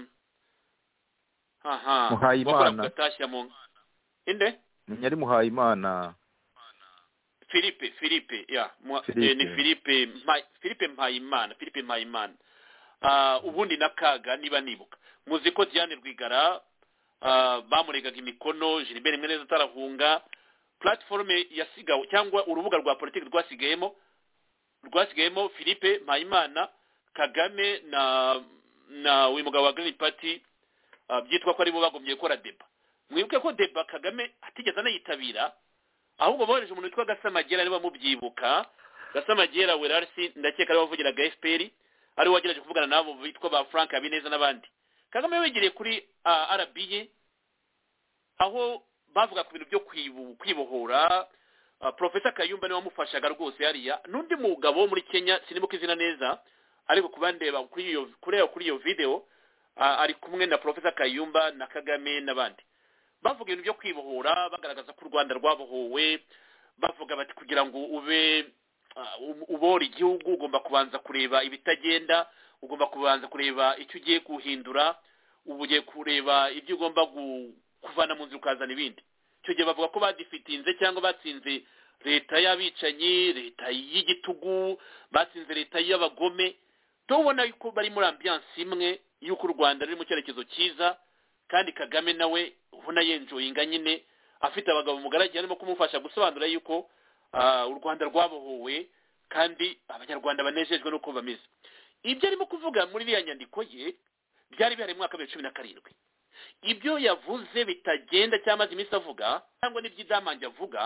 Muhayimana inde Munyari Muhayimana Philippe ya ni Philippe Mpayimana. Ubundi nakaga niba nibuka, muziko Diane Rwigara bamuregaga imikono, Gilbert Mweneza atarahunga, platform yasigaho cyangwa urubuga rwa politiki rwasigayemo Philippe Mpayimana, Kagame na uyu mugabo wa Green Party, byitwa ko ari bo bagomye gukora deba. Mwibuke ko deba Kagame atigeze anayitabira, ahubwo bohereje umuntu witwa Gasamagera niba mubyibuka. Gasamagera Werarsi ndakeka ari wavugiraga FPR, ari wagerageje kuvugana nabo bitwa ba Frank Habineza n'abandi. Kagame wegereye kuri RBA aho bavuga ku bintu byo kwibohora. Professor Kayumba niwe wamufashaga rwose hariya, n'undi mugabo muri Kenya sinibuka izina neza, ariko kubandeba kuri iyo video ari kumwe na Professor Kayumba na Kagame n'abandi. Bavuga ibintu byo kwibohora, bagaragaza ko u Rwanda rwabohowe, bavuga bati kugira ngo ubora igihugu ugomba kubanza kureba ibitagenda, ugomba kubanza kureba icyo ugiye guhindura, ugiye kureba ibyo ugomba kuvana mu nzira ukazana ibindi. Icyo gihe bavuga ko badifitinze cyangwa batsinze leta y'abicanyi, leta y'igitugu, batsinze leta y'abagome. Tubona yuko bari muri ambiance imwe yuko u Rwanda ruri mu cyerekezo cyiza, kandi Kagame nawe ubona yenjoyinga nyine afite abagabo mugaragiye arimo kumufasha gusobanura yuko u Rwanda rwabohowe kandi abanyarwanda banejejwe nuko bameze. Ibyo arimo kuvuga muri iriya nyandiko ye byari bihari mu mwaka wa 2017. Ibyo yavuze bitagenda cyangwa iminsi avuga cyangwa n'ibyidamange avuga,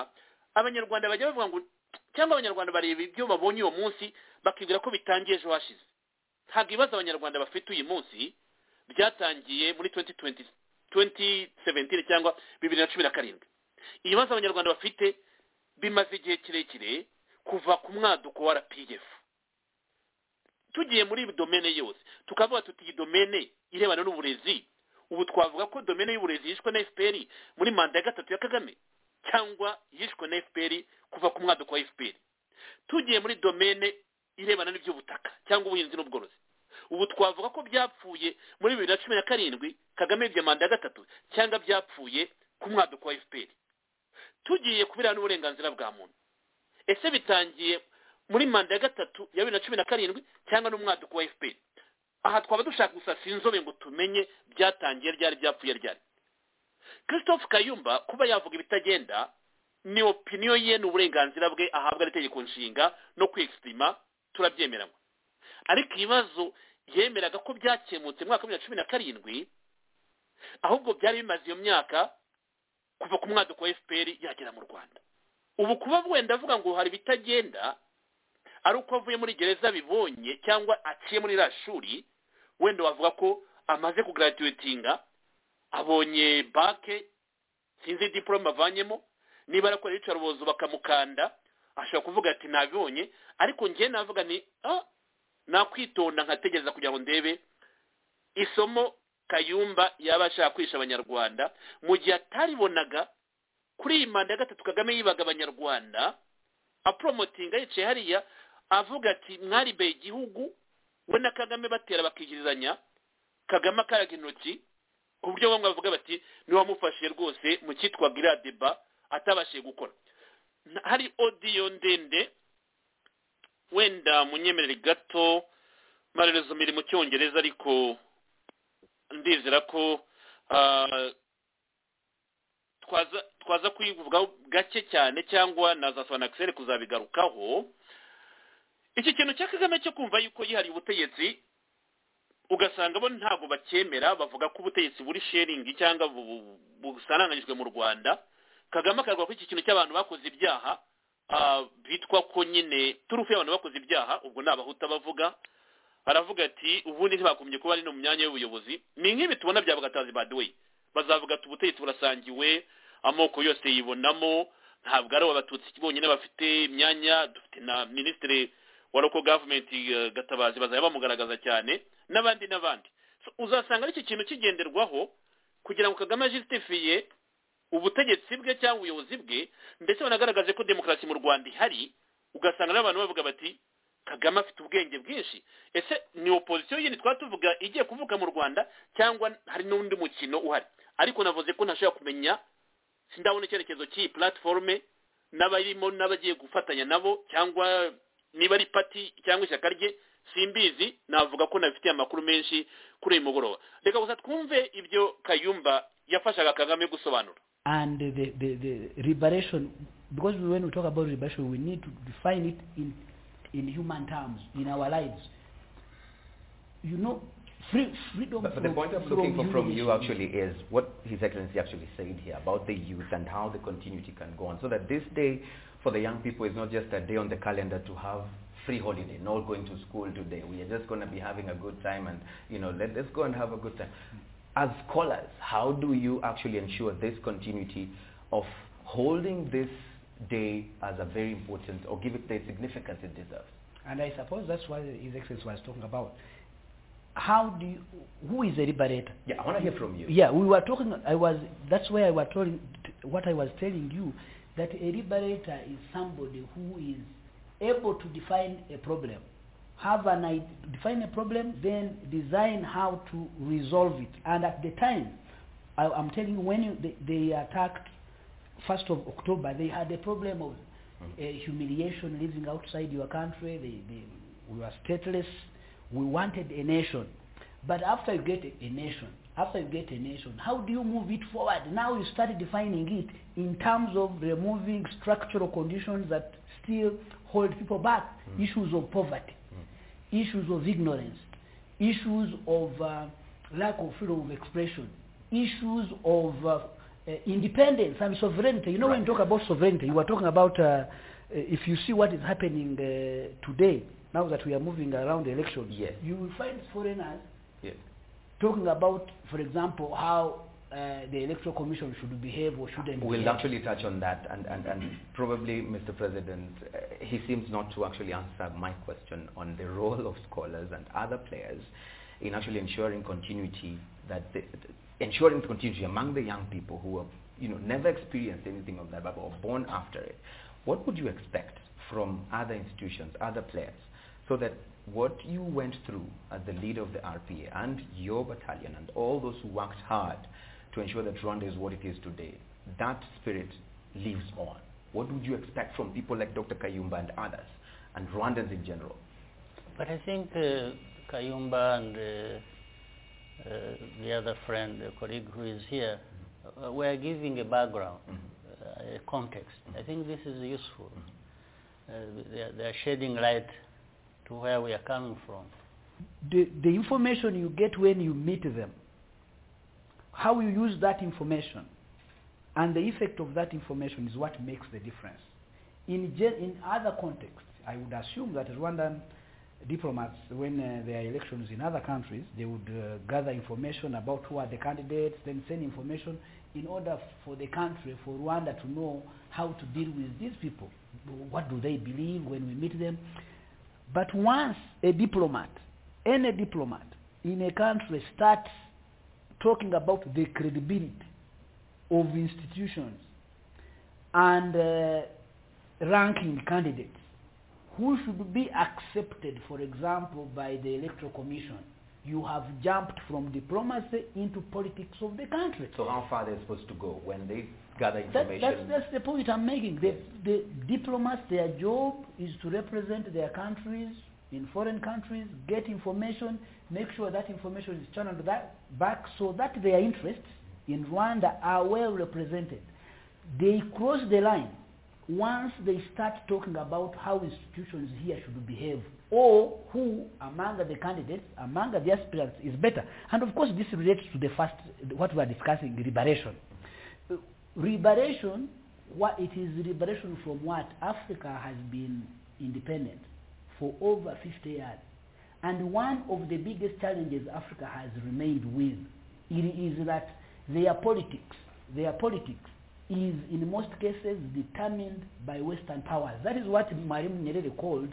abanyarwanda bajya bavuga ngo cyangwa abanyarwanda bareba ibyo babonye uwo munsi bakibwira ko bitangiye ejo hashize. Ntabwo ibibazo abanyarwanda bafite uyu munsi byatangiye muri 2017 cyangwa 2017. Ibibazo abanyarwanda bafite bimaze igihe kirekire kuva ku mwaduko wa RPF. Tugiye muri domene yose tukavuga tuti iyi domene irebana n'uburezi, ubu twavuga ko domene y'uburezi yishwe na FPR muri manda ya gatatu ya Kagame cyangwa yishwe na FPR kuva ku mwaduko wa FPR. Tugiye muri domene irebana n'iby'ubutaka cyangwa ubuhinzi n'ubworozi, ubu twavuga ko byapfuye muri 2017 Kagame bya manda ya gatatu cyangwa byapfuye ku mwaduko wa FPR. Tugiye kubirana n'uburenganzira bwa muntu, ese bitangiye muri manda ya gatatu ya 2017 cyangwa n'umwaduko wa FPR? Aha twaba dushaka gusa sinzobe ngo tumenye byatangiye ryari byapfuye ryari. Christophe Kayumba kuba yavuga ibitagenda ni opinion ye n'uburenganzira bwe ahabwa n'itegeko nshinga no kwexprima, turabyemeranywa. Ariko ibibazo yemeraga ko byakemutse mu mwaka wa 2017 ahubwo byari bimaze iyo myaka kuva ku mwaduko wa FPR yagera mu Rwanda. Ubu kuba wenda avuga ngo hari bitagenda ari uko avuye muri gereza bibonye cyangwa aciye muri rashuri, wenda wavuga ko amaze kugraduatinga, abonye bake, sinzi diploma avanyemo, niba arakora yicara ubuzo bakamukanda ashobora kuvuga ati nabibonye. Ariko ngiye navuga ni nakwitonda nkategereza kugira ngo ndebe isomo Kayumba yaba ashaka kwisha abanyarwanda mu gihe ataribonaga kuri iyi manda ya gatatu Kagame yibaga abanyarwanda apromotinga yicaye hariya avuga ati mwaribe igihugu, we na Kagame batera bakigirizanya, Kagame akaraga intoki ku buryo bamwe bavuga bati ni wamufashije rwose mu cyitwa Giradeba atabashije gukora. Hari audio ndende wenda munyemerere gato marerezo miri mu Cyongereza ariko ndizera ko twaza kuyivugaho gake cyane cyangwa nazasaba Axel kuzabigarukaho. Iki kintu cya Kagame cyo kumva yuko yihari ubutegetsi ugasanga bo ntabwo bacyemera, bavuga ko ubutegetsi buri sharing cyangwa busananganyijwe mu Rwanda. Kagame akarwa ko iki kintu cy'abantu bakoze ibyaha bitwa ko nyine turufu y'abantu bakoze ibyaha, ubwo nabahuta bavuga, aravuga ati ubundi ntibakumye kuba ari no mu myanya y'ubuyobozi. Ni nk'ibi tubona bya Bagatazi by the way, bazavuga ati ubutegetsi burasangiwe, amoko yose yibonamo, ntabwo ari abatutsi bonyine bafite imyanya, dufite na ministre wa local government Gatabazi bazaba bamugaragaza cyane n'abandi. So uzasanga ari iki kintu kigenderwaho kugira ngo Kagame justifie ubutegetsi bwe cyangwa ubuyobozi bwe, ndetse banagaragaze ko demokarasi mu Rwanda ihari. Ugasanga n'abantu bavuga bati Kagame afite ubwenge bwinshi. Ese ni opposition yindi twatuvuga igiye kuvuka mu Rwanda cyangwa hari n'undi mukino uhari? Ariko navuze ko ntashobora kumenya, sindabona icyerekezo cy'iyi platforme n'abarimo n'abagiye gufatanya nabo, cyangwa niba ari party cyangwa ishyaka rye simbizi. Navuga ko nafitiye amakuru menshi kuri uyu mugoroba. Reka gusa twumve ibyo Kayumba yafashaga Kagame gusobanura. And the liberation, because when we talk about liberation we need to define it in human terms, in our lives. You know, freedom. But the point I'm looking for from you actually is what His Excellency actually said here about the youth and how the continuity can go on, so that this day for the young people is not just a day on the calendar to have free holiday, not going to school today. We are just going to be having a good time and, let's go and have a good time. As scholars, how do you actually ensure this continuity of holding this day as a very important, or give it the significance it deserves? And I suppose that's what His Excellency was talking about. Who is a liberator? Yeah, I want to hear from you. Yeah, we were talking, that's where I was what I was telling you, that a liberator is somebody who is able to define a problem, define a problem, then design how to resolve it. And at the time, I'm telling you, when they attacked 1st of October, they had a problem of humiliation, living outside your country. We were stateless. We wanted a nation. But after you get a nation, how do you move it forward? Now you start defining it in terms of removing structural conditions that still hold people back. Issues of poverty, issues of ignorance, issues of lack of freedom of expression, issues of independence and sovereignty. You know, when you talk about sovereignty, you are talking about, if you see what is happening today, now that we are moving around the elections, you will find foreigners talking about, for example, how the Electoral Commission should behave or shouldn't We'll behave. actually touch on that, and probably, Mr. President, he seems not to actually answer my question on the role of scholars and other players in actually ensuring continuity, ensuring continuity among the young people who have, never experienced anything of that, but were born after it. What would you expect from other institutions, other players, so that what you went through as the leader of the RPA and your battalion and all those who worked hard to ensure that Rwanda is what it is today, that spirit lives on? What would you expect from people like Dr. Kayumba and others, and Rwandans in general? But I think Kayumba and the other friend, the colleague who is here, we are giving a background, a context. I think this is useful. They are shedding light to where we are coming from. The information you get when you meet them, how you use that information, and the effect of that information is what makes the difference. In other contexts, I would assume that Rwandan diplomats, when there are elections in other countries, they would gather information about who are the candidates, then send information in order for the country, for Rwanda to know how to deal with these people. What do they believe when we meet them? But once a diplomat, any diplomat in a country starts talking about the credibility of institutions and ranking candidates who should be accepted, for example, by the Electoral Commission, you have jumped from diplomacy into politics of the country. So how far they're supposed to go when they gather information? That's the point I'm making. The diplomats, their job is to represent their countries in foreign countries, get information, make sure that information is channeled back so that their interests in Rwanda are well represented. They cross the line once they start talking about how institutions here should behave, or who among the candidates, among the aspirants is better. And of course this relates to the first, what we are discussing, liberation. Liberation, it is liberation from what? Africa has been independent for over 50 years. And one of the biggest challenges Africa has remained with is that their politics is in most cases determined by Western powers. That is what Mwalimu Nyerere called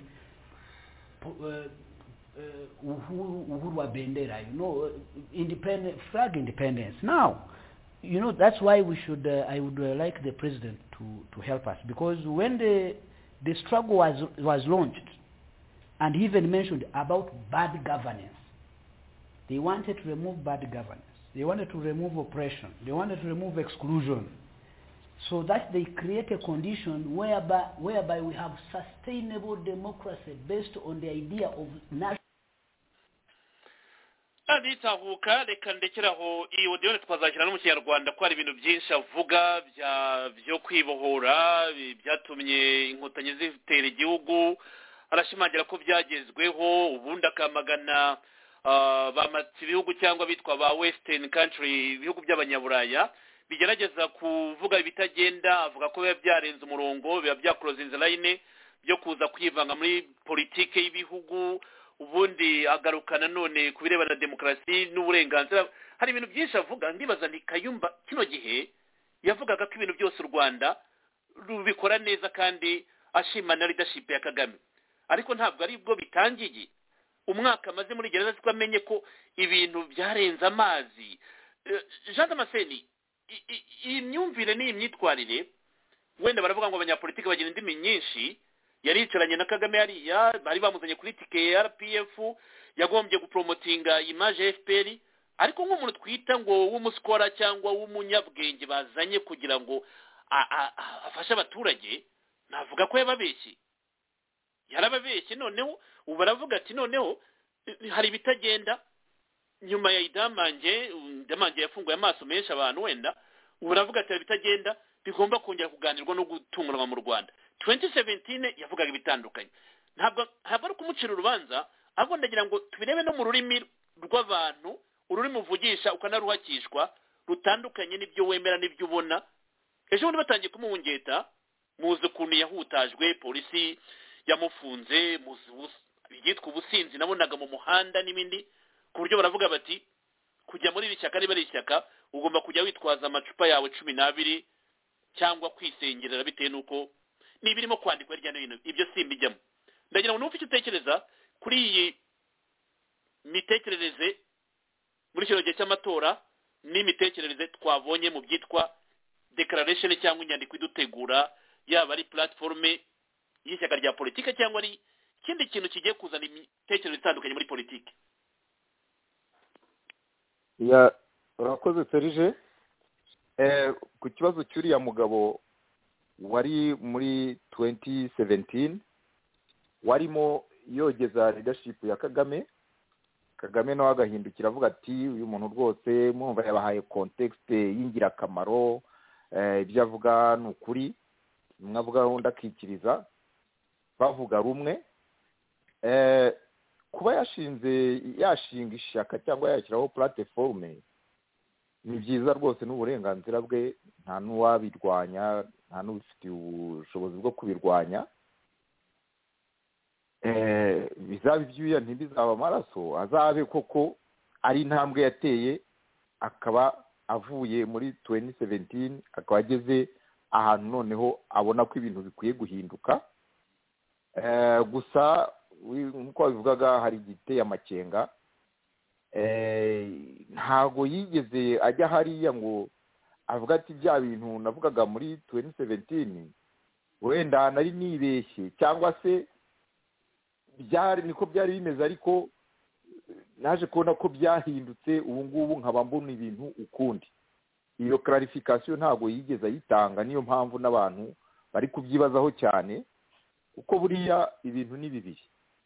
Uhuru wa Bendera, flag independence. Now, that's why we should, I would like the president to help us, because when the struggle was launched, and he even mentioned about bad governance, they wanted to remove bad governance, they wanted to remove oppression, they wanted to remove exclusion, so that they create a condition whereby we have sustainable democracy based on the idea of national. Aditahuka reka ndekeraho iyi audio twazakira no mu Kinyarwanda ko hari ibintu byinshi avuga byo kwibohora byatumye inkotanyi zitera igihugu, arashimangira ko byagezweho, ubundi akamagana bamatse ibihugu cyangwa bitwa ba western country, ibihugu by'abanyaburaya bigerageza kuvuga ibitagenda, avuga ko biba byarenze umurongo, biba byakrozinze line byo kuza kwivanga muri politike y'ibihugu, ubundi agarukana none kubirebana na demokrasi n'uburenganzira. Hari ibintu byinshi avuga, ndibaza nti Kayumba kino gihe yavugaga ko ibintu byose u Rwanda rubikora neza kandi ashima na leadership ya Kagame, ariko ntabwo ari bwo bitangiye. Umwaka maze muri gereza twamenye ko ibintu byarenze amazi. Jean Damascene, iyi myumvire n'iyi myitwarire, wenda baravuga ngo abanyapolitiki bagira indimi nyinshi, yari yicaranye na Kagame hariya, bari bamuzanye kuri tike ya RPF, yagombye gupromotinga image ya FPR, ariko nk'umuntu twita ngo w'umuskora cyangwa w'umunyabwenge bazanye kugira ngo afashe abaturage, navuga ko yababeshye. Yarababeshye, noneho ubu baravuga ati noneho hari bitagenda. Nyuma ya Idamange yafunguye amaso menshi abantu, wenda ubu baravuga ati bitagenda, bigomba kongera kuganirwa no gutunganwa mu Rwanda. 2017 yavugaga ibitandukanye. Ntabwo ari kumucira urubanza, ahubwo ndagira ngo tubirebe no mu rurimi rw'abantu, ururimi uvugisha ukanaruhakishwa, rutandukanye n'ibyo wemera n'ibyo ubona. Ejo bundi batangiye kumuhungeta, muzi ukuntu yahutajwe, polisi yamufunze, byitwa ubusinzi nabonaga mu muhanda n'ibindi, ku buryo baravuga bati kujya muri iri shyaka riba ari ishyaka ugomba kujya witwaza amacupa yawe 12 cyangwa kwisengerera bitewe n'uko n'ibirimo kwandikwa hirya no hino. Ibyo simbijyamo. Ndagira ngo numve icyo utekereza kuri iyi mitekerereze muri kino gihe cy'amatora n'imitekerereze twabonye mu byitwa declaration cyangwa inyandiko idutegura, yaba ari platforme y'ishyaka rya politike cyangwa ari ikindi kintu kigiye kuzana imitekerereze itandukanye muri politike. urakoze Serge. Ku kibazo cy'uriya mugabo wari muri 2017 warimo yogeza leadership ya Kagame nawe agahindukira avuga ati uyu muntu rwose mwumva yabahaye context y'ingirakamaro, ibyo avuga ni ukuri, mwavuga undi akikiriza bavuga rumwe. Kuba yashinga ishyaka cyangwa yashyiraho platforme ni byiza rwose, n'uburenganzira bwe, nta n'uwabirwanya, nta n'ubifitiye ubushobozi bwo kubirwanya. Bizaba ibyuya ntibizaba amaraso, azabe koko ari intambwe yateye, akaba avuye muri 2017 akaba ageze ahantu noneho abona ko ibintu bikwiye guhinduka. Gusa nk'uko babivugaga hari igiteye amakenga, ntago yigeze ajya hariya ngo avuga ati bya bintu navugaga muri 2017 wenda nari nibeshye cyangwa se niko byari bimeze, ariko naje kubona ko byahindutse ubu ngubu nkaba mbona ibintu ukundi. Iyo clarification ntago yigeze ayitanga, niyo mpamvu n'abantu bari kubyibazaho cyane, uko buriya ibintu ni bibiri.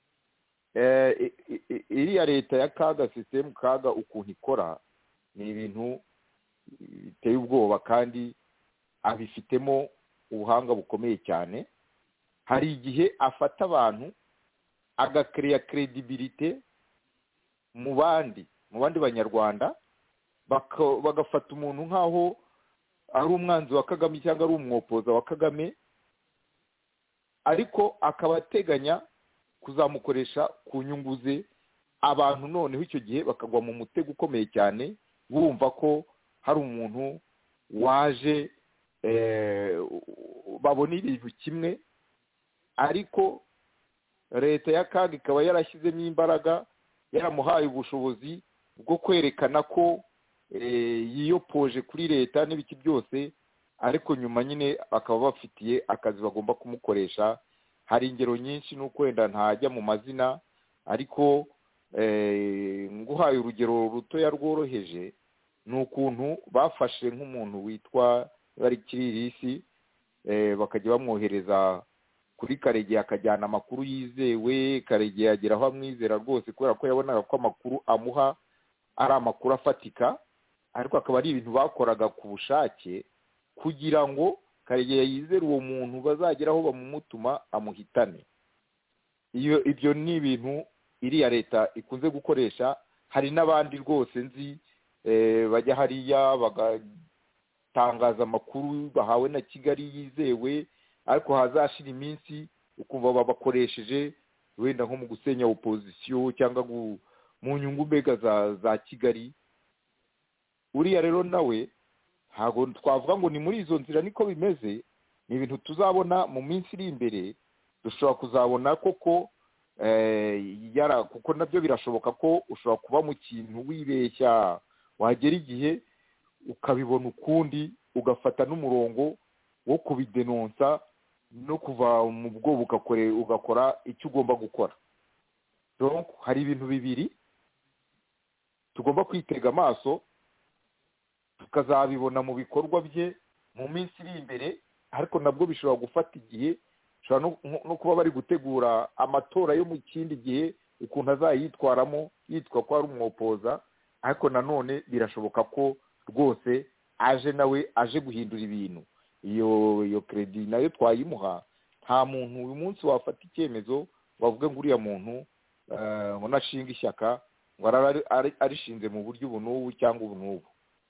Iriya leta ya Kaga, system Kaga ukuntu ikora ni ibintu biteye ubwoba kandi abifitemo ubuhanga bukomeye cyane. Hari igihe afata abantu agakreya credibility mu bandi banyarwanda, bagafata umuntu nkaho ari umwanzi wa Kagame cyangwa ari umwopoza wa Kagame, ariko akaba ateganya kuzamukoresha ku nyungu ze. Abantu noneho icyo gihe bakagwa mu mutego ukomeye cyane, bumva ko hari umuntu waje babona ibintu kimwe, ariko leta ya Kaga ikaba yarashyizemo imbaraga, yaramuhaye ubushobozi bwo kwerekana ko yiyopoje kuri leta n'ibiki byose, ariko nyuma nyine bakaba bafitiye akazi bagomba kumukoresha. Hari ingero nyinshi n'uko wenda ntajya mu mazina, ariko nguhaye urugero rutoya rworoheje, ni ukuntu bafashe nk'umuntu witwa bari Kiririsi, bakajya bamwohereza kuri Karegeya akajyana amakuru yizewe. Karegeya agera aho amwizera rwose kubera ko yabonaga ko amakuru amuha ari amakuru afatika, ariko akaba ari ibintu bakoraga ku bushake kugira ngo Karegeya yizere uwo muntu, bazageraho bamumutuma amuhitane. Ibyo ni ibintu iriya leta ikunze gukoresha. Hari n'abandi rwose nzi bajya hariya bagatangaza amakuru bahawe na Kigali yizewe, ariko hazashira iminsi ukumva babakoresheje wenda nko mu gusenya opposition cyangwa mu nyungu mbega za Kigali. Uriya rero nawe ntabwo twavuga ngo ni muri izo nzira niko bimeze. Ni ibintu tuzabona mu minsi iri imbere, dushobora kuzabona koko kuko nabyo birashoboka ko ushobora kuba mu kintu wibeshya, wagera igihe ukabibona ukundi, ugafata n'umurongo wo kubidenonsa no kuva mu bwoba ugakora icyo ugomba gukora. Donc hari ibintu bibiri tugomba kwitega amaso, tukazabibona mu bikorwa bye mu minsi iri imbere, ariko nabwo bishobora gufata igihe. Bishobora no kuba bari gutegura amatora yo mu kindi gihe, ukuntu azayitwaramo yitwa ko ari umwopoza, ariko nanone birashoboka ko rwose nawe aje guhindura ibintu. Iyo credit nayo twayimuha. Nta muntu uyu munsi wafata icyemezo wavuga ngo uriya muntu ngo nashinga ishyaka ngo arishinze mu buryo ubu n'ubu cyangwa ubu n'ubu.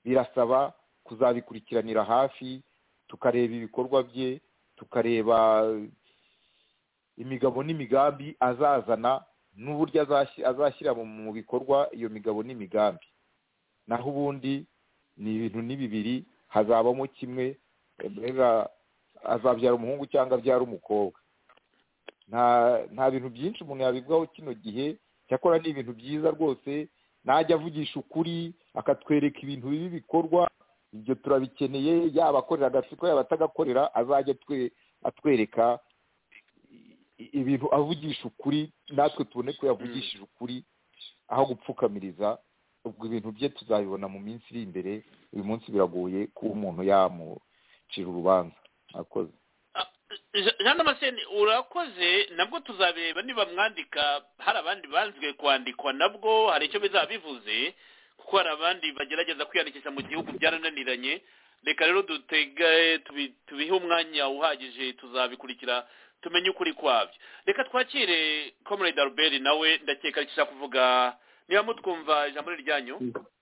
birasaba kuzabikurikiranira hafi tukareba ibikorwa bye tukareba imigabo n'imigambi azazana n'uburyo azashyira mu bikorwa iyo migabo n'imigambi. Naho ubundi ni ibintu ni bibiri, hazabamo kimwe, azabyara umuhungu cyangwa abyara umukobwa. Nta bintu byinshi umuntu yabibwaho kino gihe, cyakora ni ibintu byiza rwose. Najya avugisha ukuri akatwereka ibintu bibi bikorwa, ibyo turabikeneye, yaba akorera agatsiko yaba atagakorera, azajya atwereka ibintu avugisha ukuri, natwe tubone ko yavugishije ukuri aho gupfukamiriza. Ubwo ibintu bye tuzabibona mu minsi iri imbere. Uyu munsi biragoye kuba umuntu yamucira urubanza. Akoze Jean Damascene, urakoze. Nabwo tuzabireba niba mwandika, hari abandi banzwe kwandikwa, nabwo hari icyo bizaba bivuze, kuko hari abandi bagerageza kwiyandikisha mu gihugu byarananiranye. Reka rero tubihe umwanya uhagije, tuzabikurikira tumenye ukuri kwabyo. Reka twakire Comrade Albert, nawe ndakeka arikisha kuvuga. Niba mutwumva ijambo ryanyu.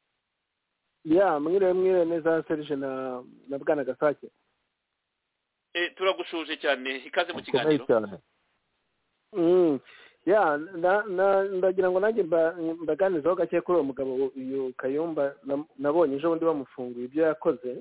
Mwire neza Serge na Bwana Gasake. Turagushuje cyane, ikaze mu kiganiro. Ndagira ngo nanjye mbaganizeho gake kuri uwo mugabo uyu Kayumba nabonye ejo bundi bamufunguye ibyo yakoze,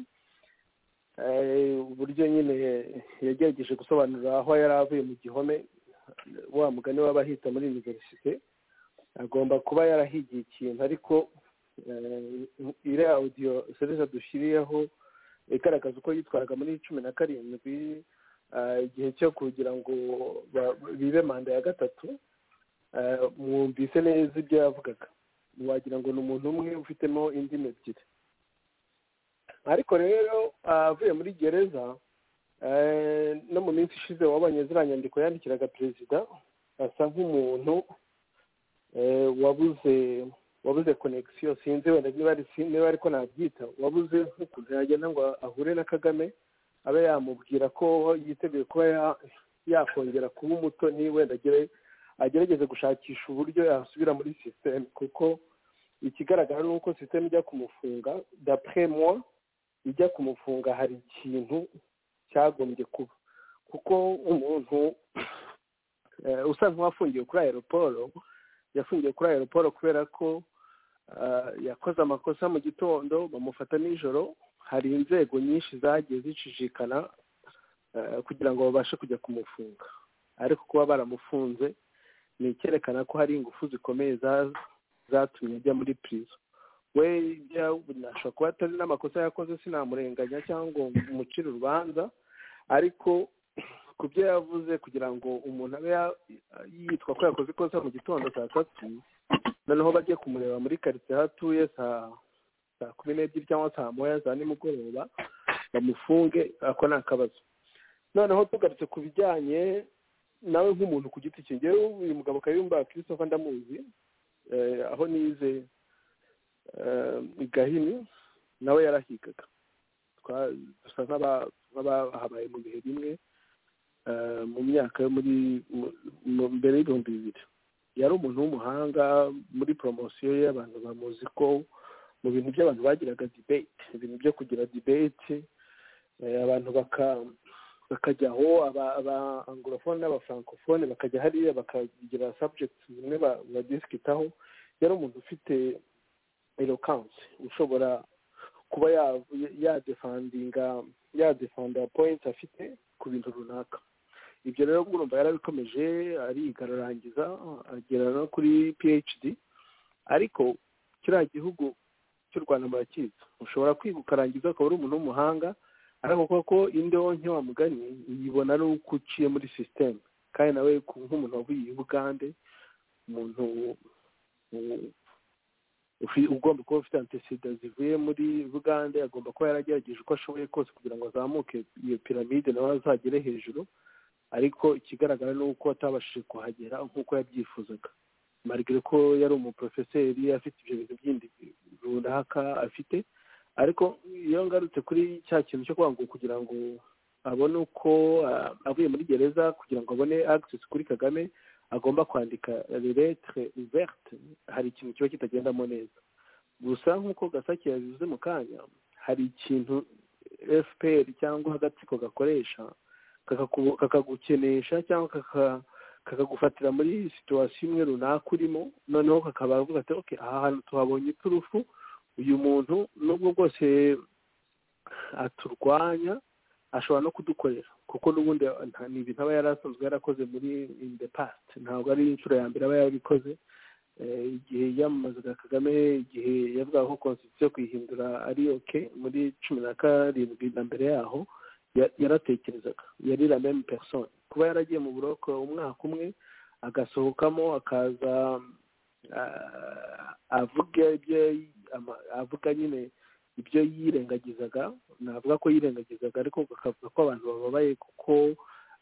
uburyo nyine yagerageje gusobanura aho yari avuye mu gihome, wa mugani w'abahita muri universite, agomba kuba yarahigiye ikintu. Ariko iriya audio Serge dushyiriyeho igaragaza uko yitwaraga muri 17 igihe cyo kugira ngo bibe manda ya gatatu. Mwumvise neza ibyo yavugaga, wagira ngo ni umuntu umwe ufitemo indimi ebyiri. Ariko rero avuye muri gereza, no mu minsi ishize wabonye ziriya nyandiko yandikiraga perezida, asa nk'umuntu wabuze connection, sinzi wenda niba ariko nabyita, wabuze nk'ukuntu yagenda ngo ahure na Kagame abe yamubwira ko yiteguye kuba yakongera kuba umutoni, wenda agerageze gushakisha uburyo yasubira muri system, kuko ikigaragara ni uko system ijya kumufunga, d'après moi ijya kumufunga hari ikintu cyagombye kuba, kuko umuntu usa nk'uwafungiwe kuri aeroport, yafungiwe kuri aeroport kubera ko yakoze amakosa mu gitondo, bamufata nijoro. Hari inzego nyinshi zagiye zicishikana kugira ngo babashe kujya kumufunga, ariko kuba baramufunze ni icyerekana ko hari ingufu zikomeye zatumye ajya muri prison. We nashobora kuba atari n'amakosa yakoze, sinamurenganya cyangwa umucira urubanza, ariko ku byo yavuze kugira ngo umuntu abe yitwa ko yakoze ikosa mu gitondo saa 3, noneho bagiye kumureba muri quartier hatuye saa 12 cyangwa saa 1 za nimugoroba bamufunge, ako ni akabazo. Noneho tugarutse ku bijyanye nawe nk'umuntu ku giti cye, ngewe uyu mugabo Kayumba Christopher ndamuzi, aho nize Gahini nawe yarahigaga, dusa nk'abahabaye mu bihe bimwe mu myaka yo mbere y'ibihumbi 2000. Yari umuntu w'umuhanga muri promosiyo ye, abantu bamuzi ko mu bintu by'abantu bagiraga debate, ibintu byo kugira debate, abantu bakajyaho, aba anglophone n'aba francophone bakajya hariya bakagira subjects zimwe badiskitaho. Yari umuntu ufite eloquence, ushobora kuba yadefanda points afite ku bintu runaka. Ibyo rero urumva yarabikomeje, ariga ararangiza, agera no kuri PhD. Ariko kiriya gihugu cy'u Rwanda murakizi, ushobora kwiga ukarangiza ukaba uri umuntu w'umuhanga, ariko koko indeho nke wa mugani uyibona ari uko uciye muri system. Kandi nawe nk'umuntu wavuye i Bugande, umuntu ugomba kuba ufite antecedents zivuye muri Bugande, agomba kuba yaragerageje uko ashoboye kose kugira ngo azamuke iyo piramide nawe azagere hejuru, ariko ikigaragara ni uko atabashije kuhagera nk'uko yabyifuzaga, malgré ko yari umuprofeseri afite ibyo bintu byindi runaka afite. Ariko iyo ngarutse kuri cya kintu cyo kuvuga ngo kugira ngo abone uko avuye muri gereza, kugira ngo abone access kuri Kagame, agomba kwandika lettre ouverte, hari ikintu kiba kitagendamo neza. gusa nk'uko Gasake yabivuze mu kanya hari ikintu FPR cyangwa agatsiko gakoresha kakagukenesha cyangwa kakagufatira muri situwasiyo imwe runaka urimo, noneho kakaba avuga ati okay, aha hantu tuhabonye iturufu, uyu muntu nubwo bwose aturwanya ashobora no kudukorera, kuko n'ubundi ni ibintu aba yarasanzwe yarakoze muri in the past, ntabwo ari inshuro ya mbere aba yarabikoze. Igihe yamamazaga Kagame, igihe yavuga ko constitution kuyihindura ari okay muri 17 na mbere yaho, yaratekerezaga, yari la même personne. Kuba yaragiye mu buroko umwaka umwe agasohokamo akaza avuga nyine ibyo yirengagizaga, navuga ko yirengagizaga ariko bakavuga ko abantu bababaye kuko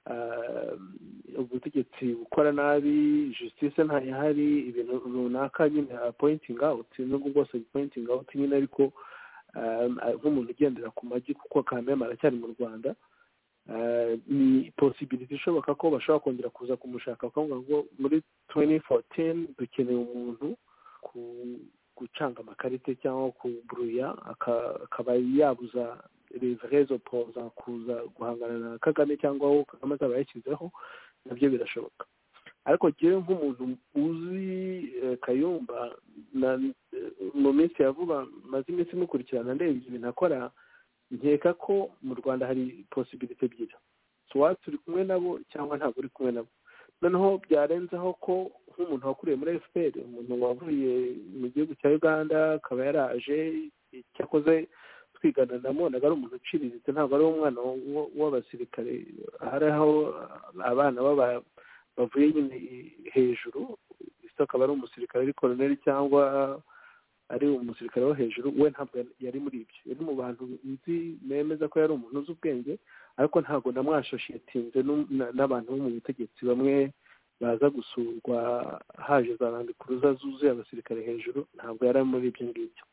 ubutegetsi bukora nabi, justice ntayihari, ibintu runaka nyine pointing out, nubwo bwose pointing out nyine, ariko nk'umuntu ugendera ku magi kuko Kagame aracyari mu Rwanda, ni possibility ishoboka ko bashobora kongera kuza kumushaka bakavuga ngo muri 2014 dukeneye umuntu gucanga amakarite cyangwa kuburuya akaba yabuza les vrais opposants kuza guhangana na Kagame cyangwa aho Kagame azaba yashyizeho, nabyo birashoboka. Ariko jewe nk'umuntu uzi Kayumba mu minsi ya vuba, maze iminsi mukurikirana ndeba ibintu akora, nkeka ko mu Rwanda hari possibility ebyiri, so turi kumwe nabo cyangwa ntabwo uri kumwe nabo. Noneho byarenzaho ko nk'umuntu wakuriye muri FPR, umuntu wavuye mu gihugu cya Uganda akaba yaraje, cyakoze twigana namubonaga ari umuntu uciriritse, ntabwo ari umwana w'abasirikare, hariho abana bavuye nyine hejuru, isi akaba ari umusirikare, ari koloneli cyangwa ari umusirikare wo hejuru. We ntabwo yari muri ibyo, yari mu bantu nzi nemeza ko yari umuntu uzi ubwenge, ariko ntabwo namwashoshiyetinze n'abantu bo mu butegetsi bamwe baza gusurwa haje za landikuruza zuzuye abasirikare hejuru, ntabwo yari muri ibyo ngibyo.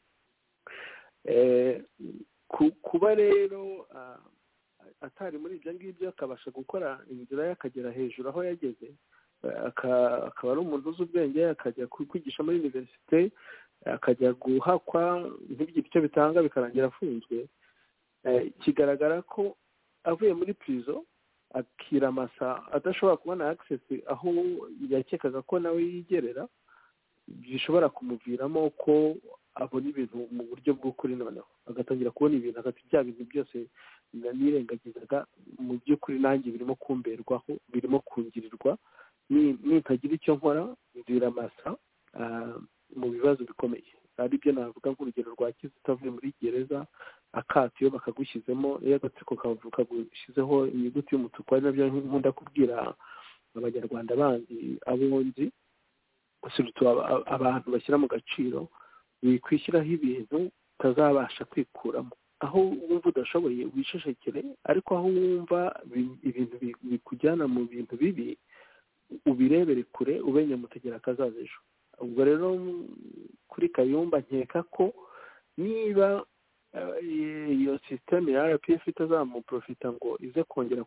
Kuba rero atari muri ibyo ngibyo akabasha gukora inzira ye akagera hejuru aho yageze, akaba ari umuntu uzi ubwenge, akajya kwigisha muri universite, akajya guhakwa ntibigire icyo bitanga bikarangira afunzwe, kigaragara ko avuye muri prison akiramasa adashobora kubona access aho yakekaga ko nawe yigerera, bishobora kumuviramo ko abona ibintu mu buryo bw'ukuri, noneho agatangira kubona ibintu agati bya bintu byose nirengagizaga mu by'ukuri nanjye birimo kumberwaho, birimo kungirirwa, nitagira icyo nkora nziramasa mu bibazo bikomeye. Ari byo navuga nk'urugero rwa Kizito avuye muri gereza, akato iyo bakagushyizemo, iyo agatsiko kagushyizeho inyuguti y'umutuku, ari nabyo nkunda kubwira abanyarwanda bandi abo nzi, abantu bashyira mu gaciro, kwishyiraho ibintu utazabasha kwikuramo. Aho wumva udashoboye wisheshekere, ariko aho wumva ibintu bikujyana mu bintu bibi ubirebere kure, ubenye mutegera akazaza ejo. Ubwo rero kuri Kayumba nkeka ko niba iyo system ya RPF itazamuprofita ngo ize kongera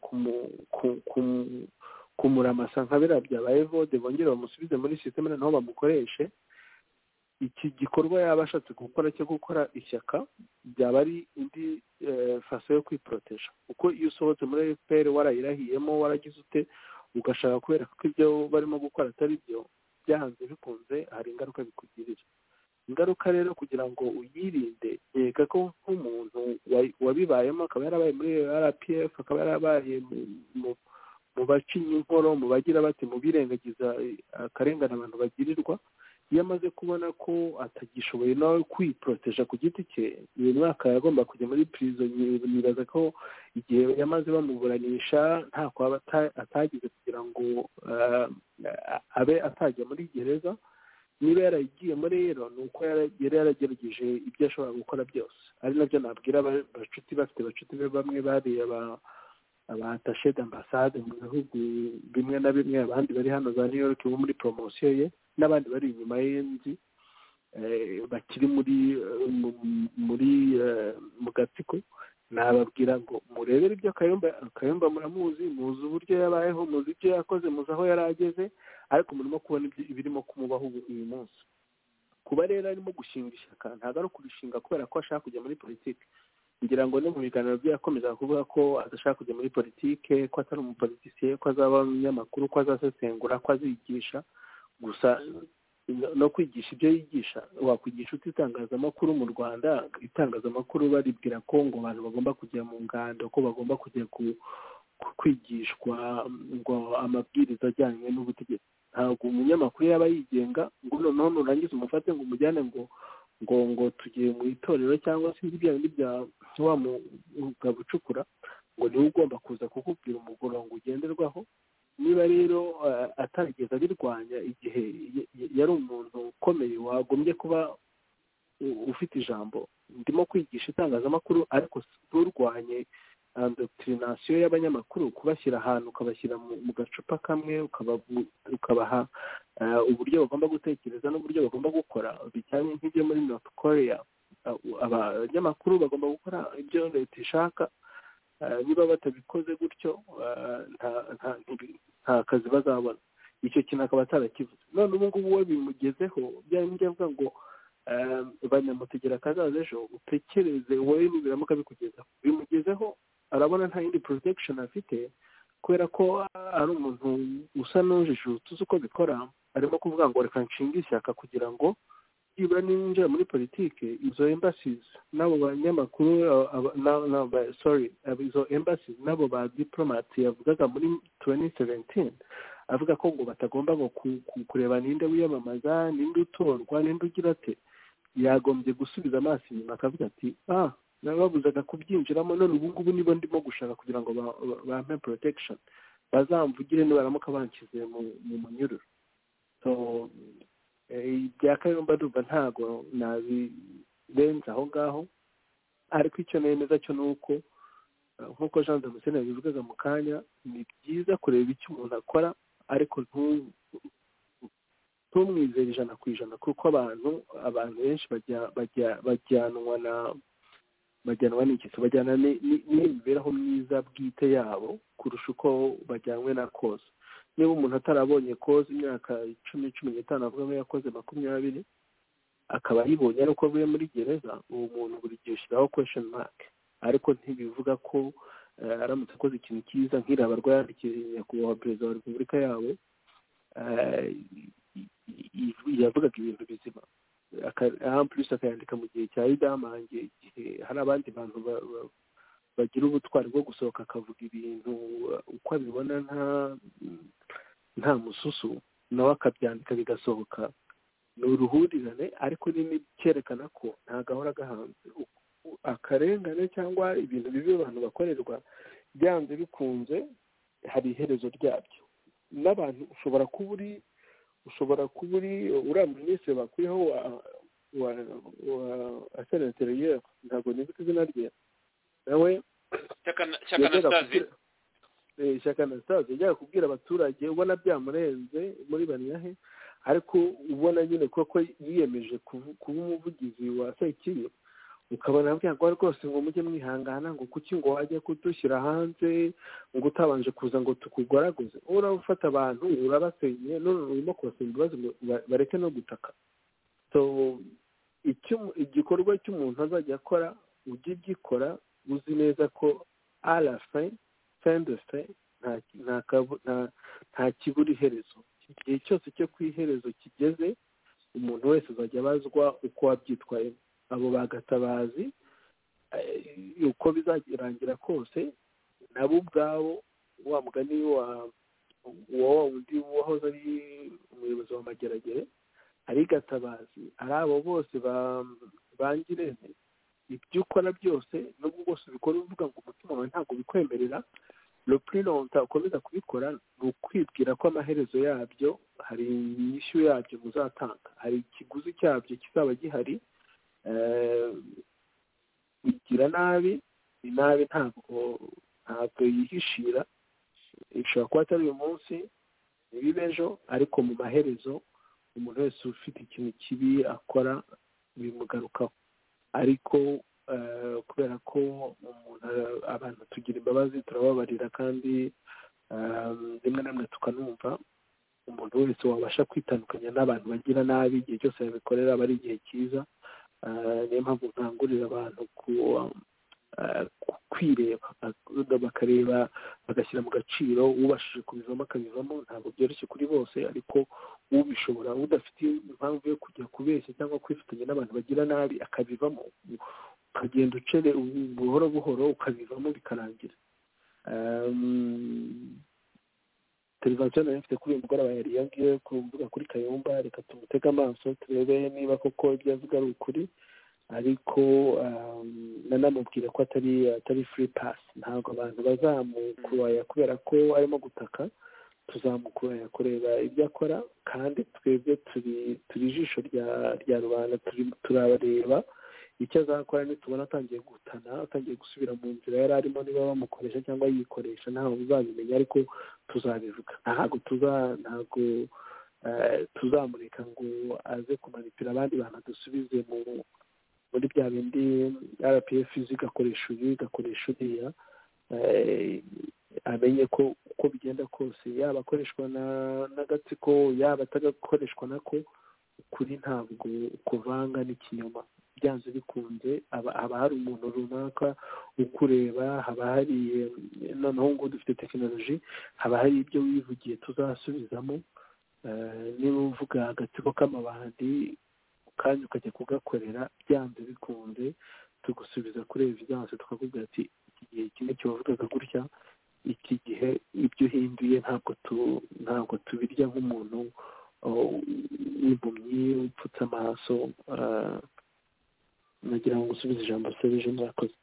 kumuramasa nka biriya byabaye Vode, bongere bamusubize muri system naho bamukoreshe, iki gikorwa yaba ashatse gukora cyo gukora ishyaka byaba ari indi faso yo kwiproteja. Kuko iyo usohotse muri FPR warayirahiyemo, waragize ute, ugashaka kwereka ko ibyo barimo gukora atari byo, byahanze bikunze hari ingaruka bikugirira. Ingaruka rero kugira ngo uyirinde, yega ko nk'umuntu wabibayemo, akaba yarabaye muri RPF, akaba yarabaye mu bacinya inkoro, mu bagira bati mu birengagiza akarengane abantu bagirirwa, iyo amaze kubona ko atagishoboye nawe kwiproteja ku giti cye, uyu mwaka yagomba kujya muri prison. Nibaza ko igihe yamaze bamuburanisha nta kwaba atagize kugira ngo abe atajya muri gereza. Niba yaragiyemo rero ni uko yari yaragerageje ibyo ashobora gukora byose. Ari nabyo nabwira abacuti, bafite abacuti be bamwe bari abatashe d'ambassade mu bihugu bimwe na bimwe, abandi bari hano za New York bo muri promotion ye, n'abandi bari inyuma y'enzi bakiri mu gatsiko. Nababwira ngo murebere ibyo Kayumba muramuzi, muzi uburyo yabayeho, muzi ibyo yakoze, muzi aho yari ageze, ariko murimo kubona ibirimo kumubaho uyu munsi. kuba rero arimo gushinga ishyaka ntabwo ari ukurishinga kubera ko ashaka kujya muri politiki. ngira ngo no mu biganiro bye yakomeza kuvuga ko adashaka kujya muri politiki, ko atari umupolitisiye, ko azaba umunyamakuru, ko azasesengura, ko azigisha. Gusa no kwigisha ibyo yigisha, wakwigisha uti itangazamakuru mu Rwanda, itangazamakuru baribwira ko ngo abantu bagomba kujya mu ngando, ko bagomba kujya kwigishwa ngo amabwiriza ajyanye n'ubutegetsi. Ntabwo umunyamakuru yaba yigenga ngo noneho nurangiza umufate ngo umujyane ngo tugiye mu itorero cyangwa se ibyo bindi bya wa mugabo ucukura, ngo niwe ugomba kuza kukubwira umurongo ugenderwaho. Niba rero atarigeze abirwanya igihe yari umuntu ukomeye wagombye kuba ufite ijambo, ndimo kwigisha itangazamakuru ariko turwanye indoctrination y'abanyamakuru, kubashyira ahantu ukabashyira mu gacupa kamwe, ukabaha uburyo bagomba gutekereza n'uburyo bagomba gukora bijyanye nk'ibyo muri North Korea. Abanyamakuru bagomba gukora ibyo leta ishaka, niba batabikoze gutyo nta kazi bazabona. Icyo kintu akaba atarakivuze. None ubu ngubu we bimugezeho, byari avuga ngo banyamutegera akazaza ejo, utekereze wowe nibiramuka bikugezeho. Bimugezeho arabona nta yindi protection afite, kubera ko ari umuntu usa n'ujijutse uzi uko bikora. Arimo kuvuga ngo reka nshinge ishyaka kugira ngo nibura ninjira muri politiki, izo embassies n'abo banyamakuru izo embassies n'abo ba diplomats yavugaga muri 2017, avuga ko ngo batagomba ngo kureba ninde wiyamamaza, ninde utorwa, ninde ugira ate. Yagombye gusubiza amaso inyuma akavuga ati nababuzaga kubyinjiramo, none ubu ngubu nibo ndimo gushaka kugira ngo bampe protection, bazamvugire nibaramuka banshyize mu munyururu. So ibya Kayumba ndumva ntago nabirenza aho ngaho, ariko icyo nemeza cyo ni uko nk'uko Jean Damascene yabivugaga mu kanya, ni byiza kureba icyo umuntu akora ariko ntumwizere 100%, kuko abantu benshi bajyanwa n'iki, bajyana n'imibereho myiza bwite yabo kurusha uko bajyanwe na koza. Niba umuntu atarabonye koza imyaka 10-15 avuga ko yakoze 20, akaba yibonye ari uko avuye muri gereza, uwo muntu buri gihe ushyiraho question mark. Ariko ntibivuga ko aramutse akoze ikintu cyiza nk'irabarwa yandikiye nyakubahwa perezida wa repubulika yawe, yavugaga ibintu bizima, plus akayandika mu gihe cya idamange, igihe hari abandi bantu bagira ubutwari bwo gusohoka akavuga ibintu uko abibona nta mususu, nawe akabyandika bigasohoka. Ni uruhurirane, ariko cyerekana ko nta gahora gahanze. Akarengane cyangwa ibintu bibi abantu bakorerwa, byanze bikunze hari iherezo ryabyo. N'abantu ushobora kuba uri uriya minisitiri bakwiyeho wa Affaires Intérieures, ntabwo nibuka izina rye, nawe Shyaka Anastase yajyaga kubwira abaturage, ubona byamurenze muri Banyahe, ariko ubona nyine koko yiyemeje kuba umuvugizi wa Sekibi. Ukabona ngo rwose ngo mujye mwihangana, ngo kuki ngo wajya kudushyira hanze, ngo utabanje kuza ngo tukugoraguze. Urafata abantu urabasenye, none urimo kubasaba imbabazi ngo bareke no gutaka. So igikorwa cy'umuntu azajya akora, ujye ugikora uzi neza ko à la fin de fin nta kibura iherezo. Igihe cyose cyo ku iherezo kigeze, umuntu wese azajya abazwa uko wabyitwayemo. Abo bagatabazi uko bizarangira kose, nabo ubwabo wa mugani wa wundi wahoze ari umuyobozi wa Mageragere, ari Gatabazi, ari abo bose bangirene, ibyo ukora byose nubwo bwose ubikora uvuga ngo umutima wawe ntabwo bikwemerera, le plus longtemps ukomeza kubikora, ni ukwibwira ko amaherezo yabyo hari inyishyu yabyo muzatanga, hari ikiguzi cyabyo kizaba gihari. Bigira nabi ntabwo yihishira, ishobora kuba atari uyu munsi ntibibe ejo, ariko mu maherezo umuntu wese ufite ikintu kibi akora bimugarukaho. Ariko kubera ko abantu tugira imbabazi, turababarira, kandi rimwe na rimwe tukanumva, umuntu wese wabasha kwitandukanya n'abantu bagira nabi igihe cyose yabikorera aba ari igihe cyiza. Niyo mpamvu nkangurira abantu kwireba bakareba bagashyira mu gaciro, ubashije kubivamo akabivamo. Ntabwo byoroshye kuri bose, ariko ubishobora udafite impamvu yo kujya kubeshya cyangwa kwifatanya n'abantu bagira nabi akabivamo, ukagenda ucere buhoro buhoro ukabivamo bikarangira. Televiziyo nayo ifite kuri uyu mugoroba yari yagiye kuvuga kuri Kayumba, reka tumutege amaso turebe niba koko ibyo avuga ari ukuri, ariko nanamubwira ko atari free pass. Ntabwo abantu bazamukuraya kubera ko arimo gutaka, tuzamukuraya kureba ibyo akora, kandi twebwe turi ijisho rya rubanda, turabareba icyo azakora. Nitubona atangiye gutana, atangiye gusubira mu nzira yari arimo, niba bamukoresha cyangwa yikoresha ntawe uzabimenya, ariko tuzabivuga. Ntabwo tuzamureka ngo aze kumanipira abandi bantu adusubize muri bya bindi RPF igakoresha uyu igakoresha uriya. Amenye ko uko bigenda kose, yaba akoreshwa n'agatsiko yaba atagakoreshwa nako, ukuri ntabwo kuvanga n'ikinyoma. Byanze bikunze haba hari umuntu runaka ukureba, haba hari noneho ngo dufite tekinoloji, haba hari ibyo wivugiye tuzasubizamo. Niba uvuga agatsiko k'amabandi kandi ukajya kugakorera, byanze bikunze tugusubiza kuri evidence, tukakubwira ati iki gihe kimwe kibavugaga gutya, iki gihe ibyo uhinduye ntabwo tubirya nk'umuntu w'impumyi upfutse amaso. nagira ngo usubize ijambo Serge. Murakoze.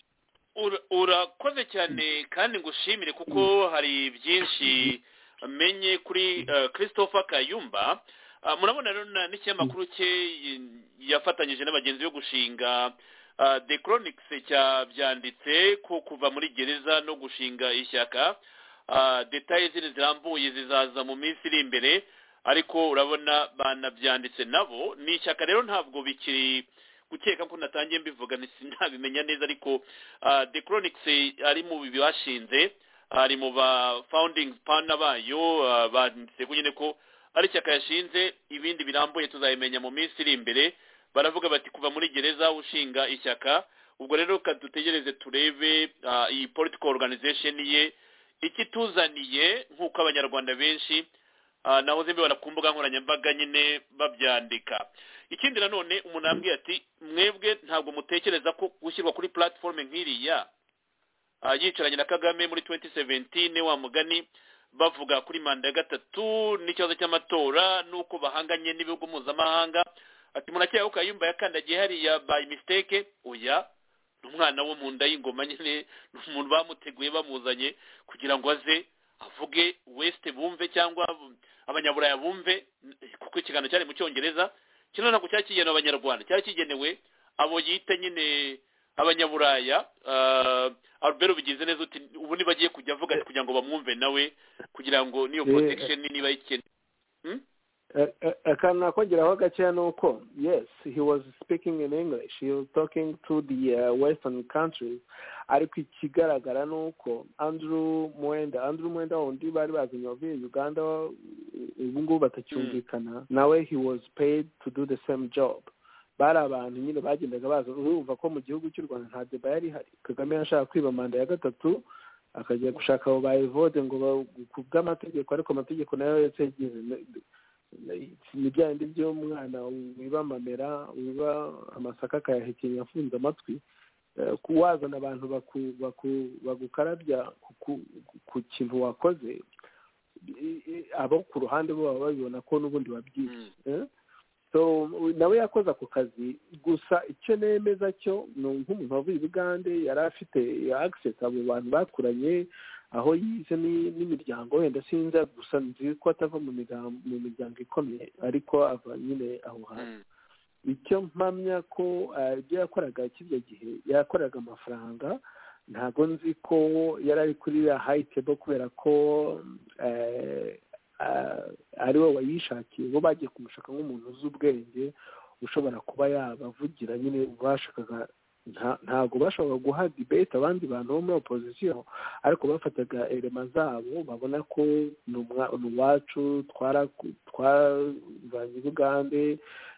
Urakoze cyane kandi ngushimire kuko hari byinshi amenye kuri Christopher Kayumba. Murabona rero n'ikinyamakuru cye yafatanyije n'abagenzi bo gushinga The Chronics byanditse ko kuva muri gereza no gushinga ishyaka, details zirambuye zizaza mu minsi iri imbere, ariko urabona banabyanditse nabo. Ni ishyaka rero ntabwo bikiri gukeka ko natangiye mbivuga sinabimenya neza, ariko The Chronics ari mu bibashinze, ari mu ba founding partner bayo, banditse ko nyine ko ari ishyaka yashinze. Ibindi birambuye tuzabimenya mu minsi iri imbere. Baravuga bati kuva muri gereza ushinga ishyaka. Ubwo rero kadutegereze turebe iyi political organization ye ikituzaniye, nk'uko abanyarwanda benshi nahoze mbibona ku mbuga nkoranyambaga nyine babyandika. Ikindi nanone umuntu ambwiye ati mwebwe ntabwo mutekereza ko gushyirwa kuri platform nk'iriya yicaranye na Kagame muri 2017 wa mugani bavuga kuri manda ya gatatu n'ikibazo cy'amatora nuko bahanganye n'ibihugu mpuzamahanga, ati murakeka ko Kayumba yakandagiye hariya by mistake? Oya, n'umwana wo mu nda y'ingoma nyine, n'umuntu bamuteguye bamuzanye kugira ngo aze avuge West bumve cyangwa abanyaburaya bumve, kuko ikiganiro cyari mu Cyongereza. Kino ntabwo cyari kigenewe abanyarwanda, cyari kigenewe abo yita nyine abanyaburaya. Albert bigize neza uti ubu nibagiye kujya avuga kugira ngo bamwumve nawe, kugira ngo niyo protection niba ikeneye. Akantu nakongeraho gakeya ni uko yes, he was speaking in English, he was talking to the western countries, ariko ikigaragara ni uko Andrew Mwenda undi bari bazanye wavuye Uganda ubu ngubu batacyumvikana nawe, he was paid to do the same job. Bari abantu nyine bagendaga baza, urumva ko mu gihugu cy'u Rwanda nta deba yari hari. Kagame yashaka kwiba manda ya gatatu, akajya gushaka abo bayivode ngo ku bw'amategeko, ariko amategeko nayo yategeze ni bya bindi by'umwana wiba amamera, wiba amasaka akayahekenya afunze amatwi, kuwazana abantu bagukarabya ku kintu wakoze, abo ku ruhande bo baba babibona ko n'ubundi wabyize. So nawe yakoze ako kazi. Gusa icyo nemeza cyo ni nk'umuntu wavuye Bugande yari afite access abo bantu bakuranye, aho yize n'imiryango, wenda sinza gusa nzi ko atava mu miryango ikomeye, ariko ava nyine aho hantu. Icyo mpamya ko ibyo yakoraga kirya gihe yakoraga amafaranga, ntabwo nzi ko yari ari kuri high table kubera ko ari we wayishakiye. Bo bagiye kumushaka nk'umuntu uzi ubwenge, ushobora kuba yabavugira nyine bashakaga ntabwo bashobora guha debate abandi bantu bo muri opposition ariko bafataga elema zabo babona ko ni uwacu twaravanye Uganda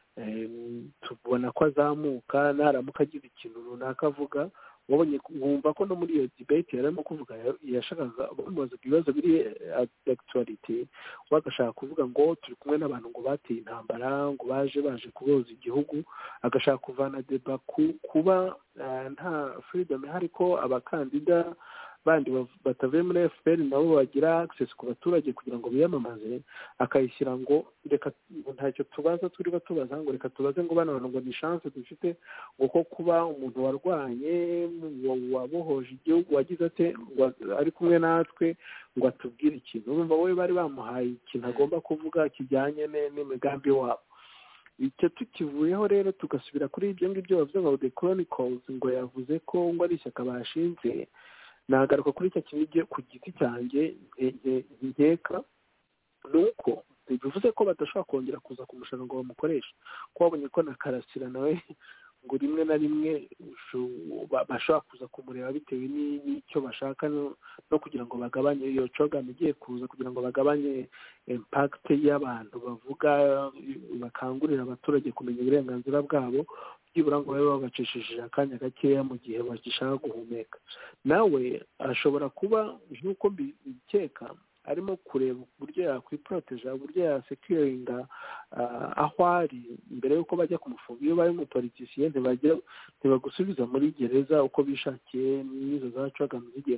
tubona ko azamuka naramuka agize ikintu runaka avuga wumva ko no muri iyo debate yarimo kuvuga yashakaga bamubaza ibibazo biri actuality bagashaka kuvuga ngo turi kumwe n'abantu ngo bateye intambara ngo baje kuboza igihugu agashaka kuvana deba kuba nta freedom ihari ko abakandida bandi batavuye muri FPR nabo bagira access ku baturage kugira ngo biyamamaze akayishyira ngo reka ntacyo tubaza turi batubaza ngo reka tubaze ngo bana ngo ni chance dufite ngo ko kuba umuntu warwanye wabohoje igihugu wagize ate ngo ari kumwe natwe ngo atubwire ikintu urumva wowe bari bamuhaye ikintu agomba kuvuga kijyanye n'imigambi wabo icyo tukivuyeho rero tugasubira kuri ibyo ngibyo bavuze ngo The Chronicles ngo yavuze ko ngo ari ishyaka bashinze nagaruka kuri icyo kintu ku giti cyanjye nkeka nuko bivuze ko badashobora kongera kuza kumushaka ngo bamukoreshe ko babonye ko na Karasira nawe ngo rimwe na rimwe bashobora kuza kumureba bitewe n'icyo bashaka no kugira ngo bagabanye iyo cogam igiye kuza kugira ngo bagabanye impact y'abantu bavuga bakangurira abaturage kumenya uburenganzira bwabo byibura ngo babe babacishije akanya gakeya mu gihe bagishaka guhumeka nawe ashobora kuba nk'uko mbikeka arimo kureba uburyo yakwiproteja uburyo yasecuringa aho ari mbere y'uko bajya kumufunga iyo bari mu politiciye ntibagusubiza muri gereza uko bishakiye n'izo za cogam zigiye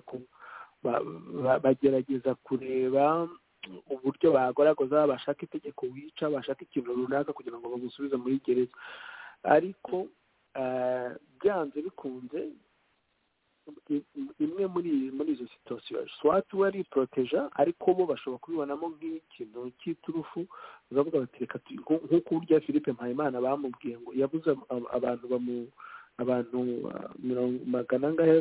bagerageza kureba uburyo bagoragoza bashaka itegeko wica bashaka ikintu runaka kugira ngo bagusubize muri gereza ariko byanze bikunze imwe muri izo situation swat wari proteja ariko bo bashobora kubibonamo nk'ikintu cy'iturufu bavuga bati reka nk'uko urya Philippe Mpayimana bamubwiye ngo yabuze abantu magana ngahe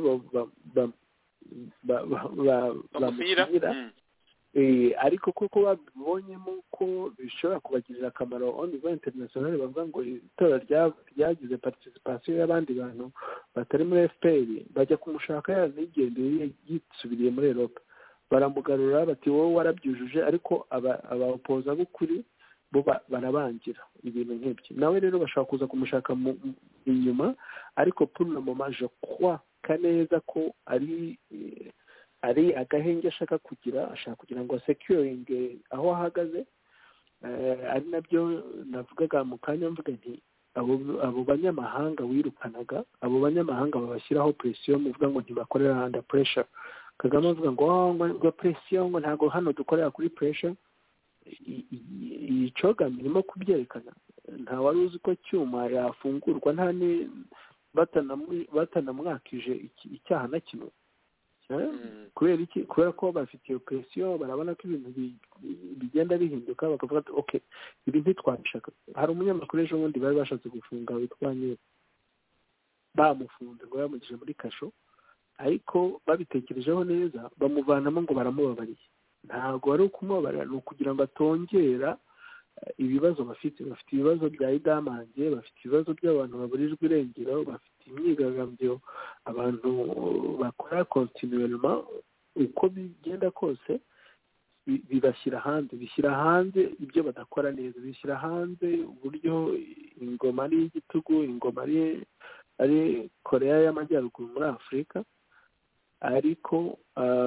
bamushyira ariko kuko babibonyemo ko bishobora kubagirira akamaro on niveau international bavuga ngo itora ryagize participation y'abandi bantu batari muri FPR bajya kumushaka yanigendeye yitsubiriye muri Europe baramugarura bati wowe warabyujuje ariko abaopoza b'ukuri bo barabangira ibintu nk'ibyo nawe rero bashaka kuza kumushaka inyuma ariko pour le moment je crois kaneza ko ari agahenge ashaka kugira ngo securing aho ahagaze ari nabyo navugaga mu kanya mvuga nti abo banyamahanga wirukanaga abo banyamahanga babashyiraho pressure muvuga ngo ntibakorera under pressure Kagame avuga ngo pressure ngo ntago hano dukorera kuri pressure iyi cogam irimo kubyerekana nta wari uzi ko cyuma yafungurwa nta ni batanamwakije icyaha na kimwe kubera ko bafite iyo presiyo barabona ko ibintu bigenda bihinduka bakavuga ati okay ibi ntitwabishaka hari umunyamakuru ejo bundi bari bashatse gufunga witwa Nyiri bamufunze ngo yamugije muri kasho ariko babitekerejeho neza bamuvanamo ngo baramubabariye ntabwo ari ukumubabarira ni ukugira ngo atongera ibibazo bafite ibibazo bya idamange bafite ibibazo by'abantu baburijwe irengero bafite imyigaragambyo abantu bakora continuellement uko bigenda kose bishyira hanze ibyo badakora neza bishyira hanze uburyo ingoma ari y'igitugu ingoma ari Korea y'Amajyaruguru muri Afurika ariko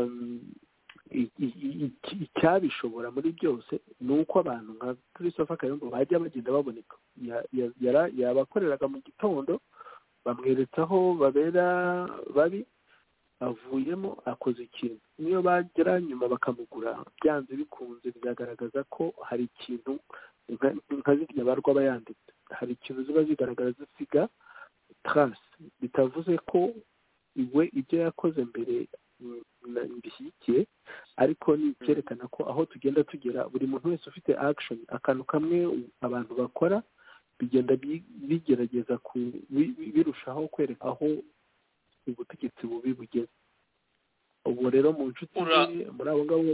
icyabishobora muri byose ni uko abantu nka Christopher Kayumba bajya bagenda baboneka yabakoreraga mu gitondo bamweretse aho babera babi avuyemo akoze ikintu niyo bagera nyuma bakamugura byanze bikunze bigaragaza ko hari ikintu nka zirya barwa bayanditse hari ikintu ziba zigaragara zisiga trace bitavuze ko iwe ibyo yakoze mbere mbishyigikiye ariko ni icyerekana ko aho tugenda tugera buri muntu wese ufite action akantu kamwe abantu bakora bigenda bigerageza birushaho kwereka aho ubutegetsi bubi bugeze ubu rero mu nshuti ze muri abo ngabo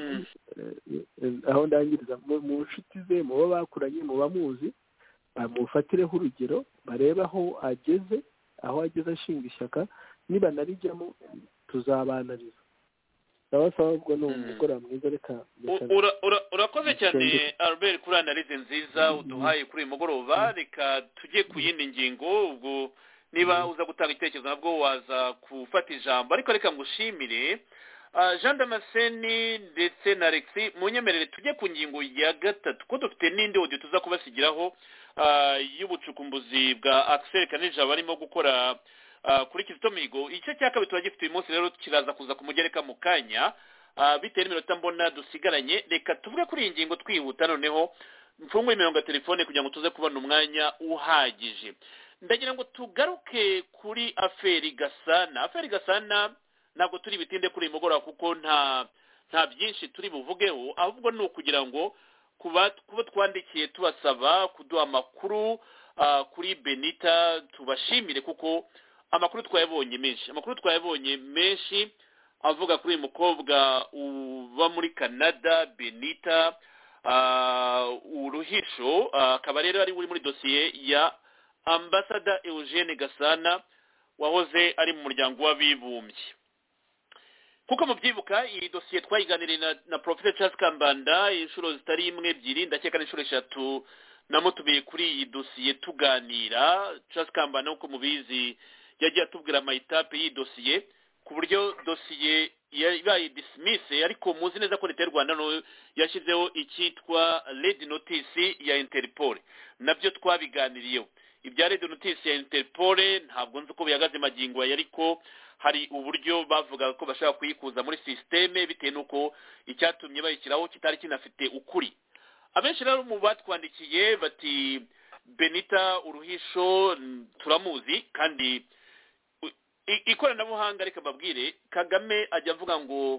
aho ndangiriza mu nshuti ze mu bo bakuranye mu bamuzi bamufatireho urugero barebe aho ageze aho ageze ashinga ishyaka niba narijyamo tuzabanariza ndabasaba ubwo ni umugoroba mwiza reka urakoze cyane Albert kuri analize nziza uduhaye kuri uyu mugoroba reka tujye ku yindi ngingo ubwo niba uza gutanga itekerezo nabwo waza gufata ijambo ariko reka ngushimire Jean Damascene ndetse na Alexis munyemerere tujye ku ngingo ya gatatu ko dufite n'indi audio tuza kubasigiraho y'ubucukumbuzi bwa Axel Kanija barimo gukora kuri Kizito Mihigo icyo cya kabiri turagifite uyu munsi rero kiraza kuza kumugereka mu kanya bitewe n'iminota mbona dusigaranye reka tuvuge kuri iyi ngingo twihuta noneho mfungure imirongo ya telefone kugira ngo tuze kubona umwanya uhagije ndagira ngo tugaruke kuri aferi Gasana ntabwo turi bitinde kuri mugoroba kuko nta byinshi turi buvugeho ahubwo ni ukugira ngo kuba twandikiye tubasaba kuduha amakuru kuri Benita tubashimire kuko amakuru twayabonye menshi avuga kuri uyu mukobwa uba muri Canada Benita uruhisho akaba rero ari muri dosiye ya Ambassador Eugene Gasana wahoze ari mu muryango w'abibumbye kuko mubyibuka iyi dosiye twayiganiriye na Professor Charles Kambanda inshuro zitari imwe ebyiri ndakeka n'inshuro 3 namutumiye kuri iyi dosiye tuganira Charles Kambanda uko mubizi yagiye atubwira amayitape y'iyi dosiye ku buryo dosiye yabaye dismiss ariko muzi neza ko leta y'u Rwanda no yashyizeho icyitwa red notice ya Interpol nabyo twabiganiriyeho ibya red notice ya Interpol ntabwo nzi uko bihagaze magingo ariko hari uburyo bavuga ko bashaka kuyikuza muri systeme bitewe nuko icyatumye bayishyiraho kitari kinafite ukuri abenshi rero mu batwandikiye bati Benita uruhisho turamuzi kandi ikoranabuhanga reka babwire Kagame ajya avuga ngo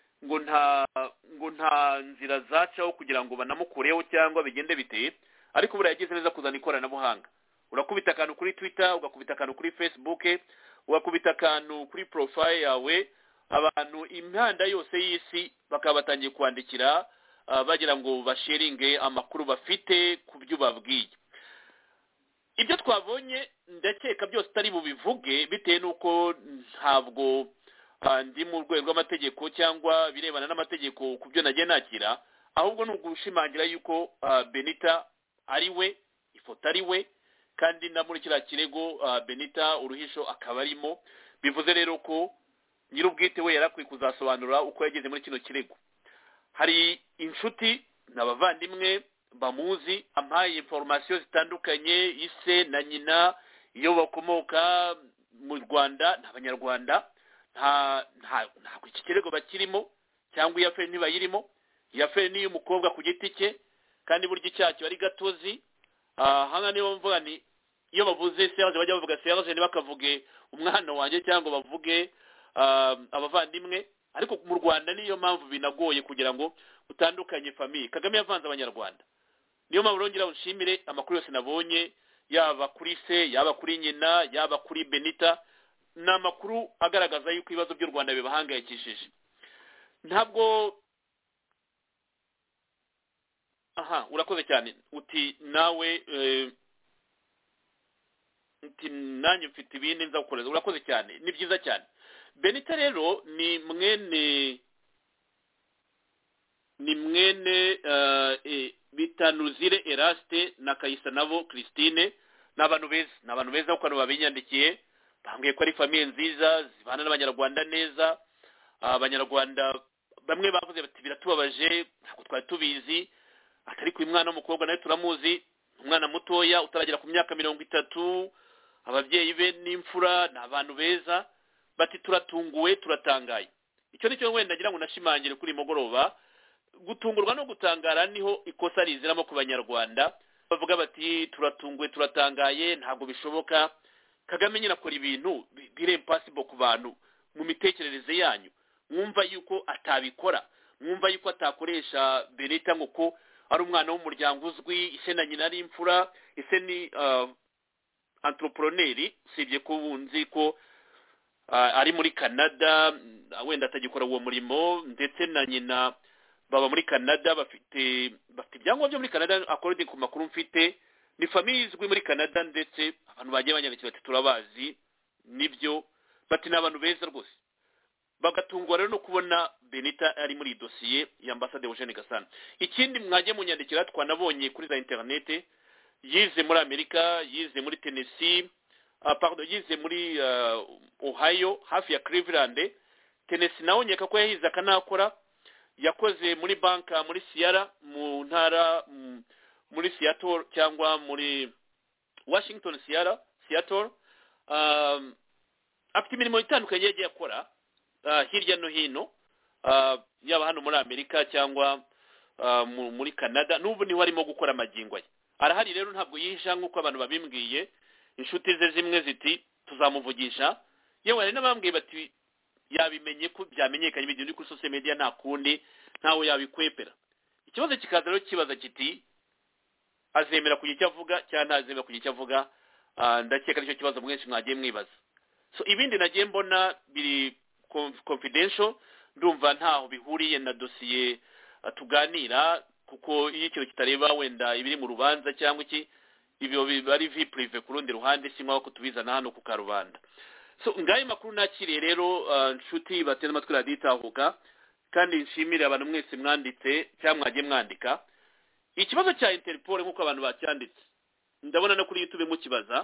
nta nzira zacaho kugira ngo banamukureho cyangwa bigende biteye ariko buriya yagize neza kuzana ikoranabuhanga urakubita akantu kuri Twitter ugakubita akantu kuri Facebook ugakubita akantu kuri profile yawe abantu imihanda yose y'isi bakaba batangiye kwandikira bagira ngo basharinge amakuru bafite ku byo babwiye ibyo twabonye ndakeka byose tari bubivuge bitewe nuko ntabwo ndi mu rwego rw'amategeko cyangwa birebana n'amategeko ku byo nagiye nakira ahubwo ni ugushimangira yuko Benita ari we ifoto ari we kandi na muri kiriya kirego Benita uruhisho akaba arimo bivuze rero ko nyir'ubwite we yarakwiye kuzasobanura uko yageze muri kino kirego hari inshuti n'abavandimwe bamuzi ampaye information zitandukanye ise na nyina iyo bakomoka mu Rwanda n'abanyarwanda nta iki kirego bakirimo cyangwa iya fe ntibayirimo iya fe ni umukobwa ku giti cye kandi burya icyacyo ari gatozi hanga niyo mvuga ni iyo bavuze Serge bajya bavuga Serge ntibakavuge umwana wanjye cyangwa bavuge abavandimwe ariko mu Rwanda niyo mpamvu binagoye kugira ngo utandukanye famille Kagame yavanze abanyarwanda niyo mpamvu rongera ushimire amakuru yose nabonye yaba kuri se yaba kuri nyina yaba kuri Benita n'amakuru agaragaza yuko ibibazo by'u Rwanda bibahangayikishije ntabwo urakoze cyane uti nawe uti nanjye mfite ibindi nza gukoreza urakoze cyane ni byiza cyane Benita rero ni mwene Bitanuzire Eraste na Kayisa nabo Christine n'abantu beza uko babinyandikiye bambwiye ko ari famille nziza zibana n'abanyarwanda neza abanyarwanda bamwe bavuze bati biratubabaje ntabwo twari tubizi atari ku mwana w'umukobwa nawe turamuzi umwana mutoya utaragera ku myaka 30 ababyeyi be n'imfura n'abantu beza bati turatunguwe turatangaye icyo nicyo wenda ngira ngo nashimangire kuri mugoroba gutungurwa no gutangara niho ikosa riziramo ku banyarwanda bavuga bati turatunguwe turatangaye ntabwo bishoboka Kagame nyina akora ibintu bire impossible ku bantu mu mitekerereze yanyu mwumva yuko atabikora mwumva yuko atakoresha Benita nguko ari umwana w'umuryango uzwi ise na nyina ari imfura ise ni entrepreneur sibye ko bunzi ko ari muri Canada wenda atagikora uwo murimo ndetse na nyina baba muri Canada bafite ibyangombwa byo muri Canada according ku makuru mfite ni famiye izwi muri Canada ndetse abantu bagiye banyandikira bati turabazi nibyo bati ni abantu beza rwose bagatungwa rero no kubona Benita ari muri dosiye ya ambasade Eugene Gasana. Ikindi mwaje munyandikira twanabonye kuri za internet yize muri Amerika, yize muri Tennessee, yize muri Ohio hafi ya Cleveland. Tennessee naho nyeka ko yahize akanakora, yakoze muri banka muri Sierra mu ntara muri Seattle cyangwa muri Washington Seattle. Afite imirimo itandukanye yagiye akora hirya no hino, yaba hano muri Amerika cyangwa muri Canada, n'ubu niho arimo gukora amagingo ye. Arahari rero ntabwo yihisha nk'uko abantu babimbwiye. Inshuti ze zimwe ziti tuzamuvugisha, yewe hari n'abambwiye bati yabimenye ko byamenyekanye ibintu kuri social media nta kundi ntawe yabikwepera. Ikibazo kikaza rero kibaza kiti azemera kugira icyo avuga cyangwa ntazemera kugira icyo avuga. Ndakeka nicyo kibazo mwinshi mwagiye mwibaza. So ibindi nagiye mbona biri confidential, ndumva ntaho bihuriye na dosiye tuganira, kuko iyo ikintu kitareba wenda ibiri mu rubanza cyangwa iki, ibyo bari vie prive ku rundi ruhande, si nk'aho tubizana hano ku karubanda. So ngaye makuru nakiriye rero nshuti bateze amatwi Radio Itahuka, kandi nshimire abantu mwese mwanditse cyangwa mwagiye mwandika. Ikibazo cya Interpol nk'uko abantu bacyanditse ndabona no kuri YouTube mukibaza,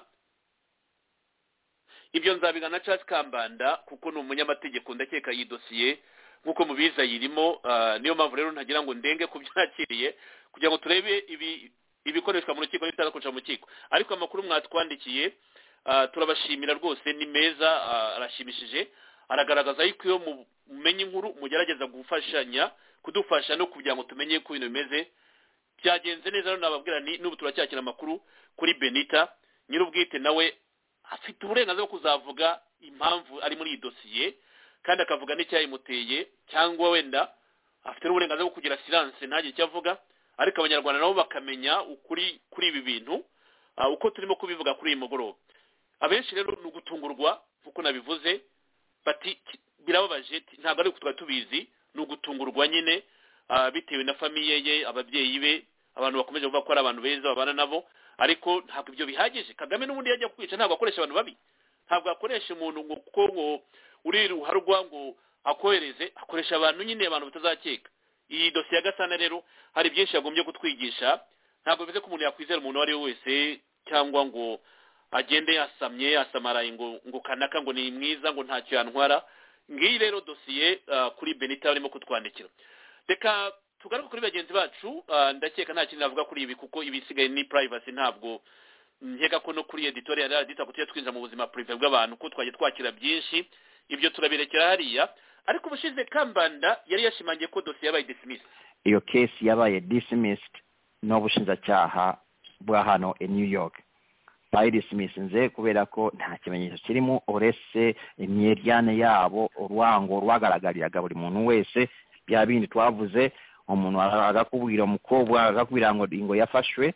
ibyo nzabiga na Charles Kambanda kuko ni umunyamategeko ndakeka iyi dosiye nk'uko mubiza yirimo. Niyo mpamvu rero ntagira ngo ndenge ku byakiriye kugira ngo turebe ibikoreshwa mu rukiko n'ibitarakoreshwa mu rukiko. Ariko amakuru mwatwandikiye turabashimira rwose, ni meza, arashimishije, aragaragaza yuko iyo mumenye inkuru mugerageza gufashanya kudufasha no kugira ngo tumenye ko ibintu bimeze. Byagenze neza rero nababwira ni n'ubu turacyakira amakuru kuri Benita nyir'ubwite, nawe afite uburenganzira bwo kuzavuga impamvu ari muri iyi dosiye kandi akavuga n'icyayimuteye, cyangwa wenda afite n'uburenganzira bwo kugira silence ntagire icyo avuga. Ariko abanyarwanda nabo bakamenya ukuri kuri ibi bintu uko turimo kubivuga kuri iyi mugoroba. Abenshi rero ni ugutungurwa kuko nabivuze, bati birababaje, ntabwo ari twari tubizi, ni ugutungurwa nyine bitewe na famiye ye, ababyeyi be, abantu bakomeje kuvuga ko ari abantu beza babana nabo. Ariko ntabwo ibyo bihagije. Kagame n'ubundi yajya kwica ntabwo akoresha abantu babi, ntabwo akoresha umuntu ngo uri ruharwa ngo akohereze, akoresha abantu nyine, abantu batazakeka. Iyi dosiye ya Gasana rero hari byinshi yagombye kutwigisha. Ntabwo bivuze ko umuntu yakwizera umuntu ari we wese, cyangwa ngo agende yasamaraye ngo kanaka ngo ni mwiza ngo ntacyo yantwara. Ngiyi rero dosiye kuri Benita barimo kutwandikira. Reka tugaruke kuri bagenzi bacu. Ndakeka nta kintu navuga kuri ibi kuko ibisigaye ni privacy, ntabwo nkeka ko no kuri editorial radita kutiye twinjira mu buzima privé bw'abantu ko twaje twakira byinshi, ibyo turabirekera hariya. Ariko ubushize Kambanda yari yashimangiye ko dosiye yabaye dismissed. Iyo case yabaye dismissed n'ubushinjacyaha bwa hano in New York. Bayidismisinze kubera ko nta kimenyetso kirimo uretse imyeryane yabo, urwango rwagaragariraga buri muntu wese. Bya bindi twavuze, umuntu agakubwira umukobwa agakubwira ngo yafashwe,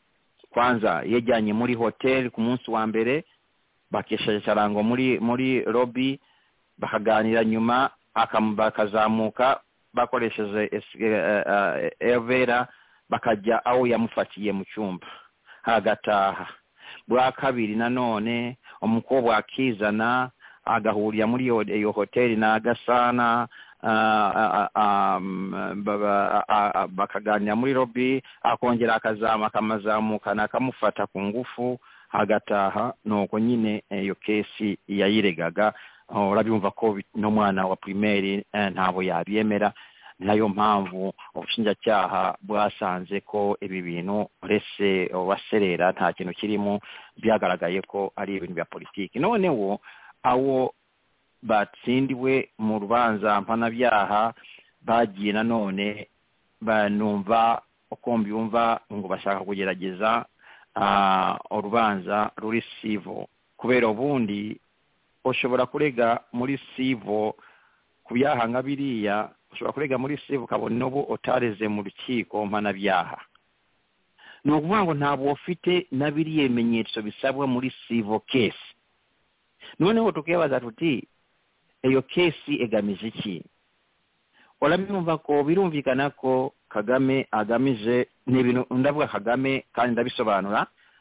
kwanza yejyanye muri hotel ku munsi wa mbere, bakesheje cyarango muri lobby, bakaganira, nyuma bakazamuka bakoresheje elvera bakajya aho yamufatiye mu cyumba hagataha. Bwa kabiri nanone umukobwa akizana agahurira muri iyo hoteli na Gasana, bakaganira muri lobby, akongera akamazamukana akamufata ku ngufu hagataha. Nuko nyine iyo kesi yayiregaga. Urabyumva ko n'umwana wa primaire ntabo yabyemera. Nayo mpamvu ubushinjacyaha bwasanze ko ibi bintu uretse waserera nta kintu kirimo, byagaragaye ko ari ibintu bya politiki. Noneho awo batsindiwe mu rubanza mpanabyaha bagiye nanone banumva uko mbyumva ngo bashaka kugerageza urubanza ruri civil, kubera ubundi ushobora kurega muri civil ku byaha nka biriya, ushobora kurega muri civil ukabona n'ubu utareze mu rukiko mpanabyaha. Ni ukuvuga ngo ntabwo ufite na biriya bimenyetso bisabwa muri civil case. Noneho tukibaza tuti iyo kesi egamije iki? Urabimva ko birumvikana ko Kagame agamije n'ibintu, ndavuga Kagame kandi ndabisobanura,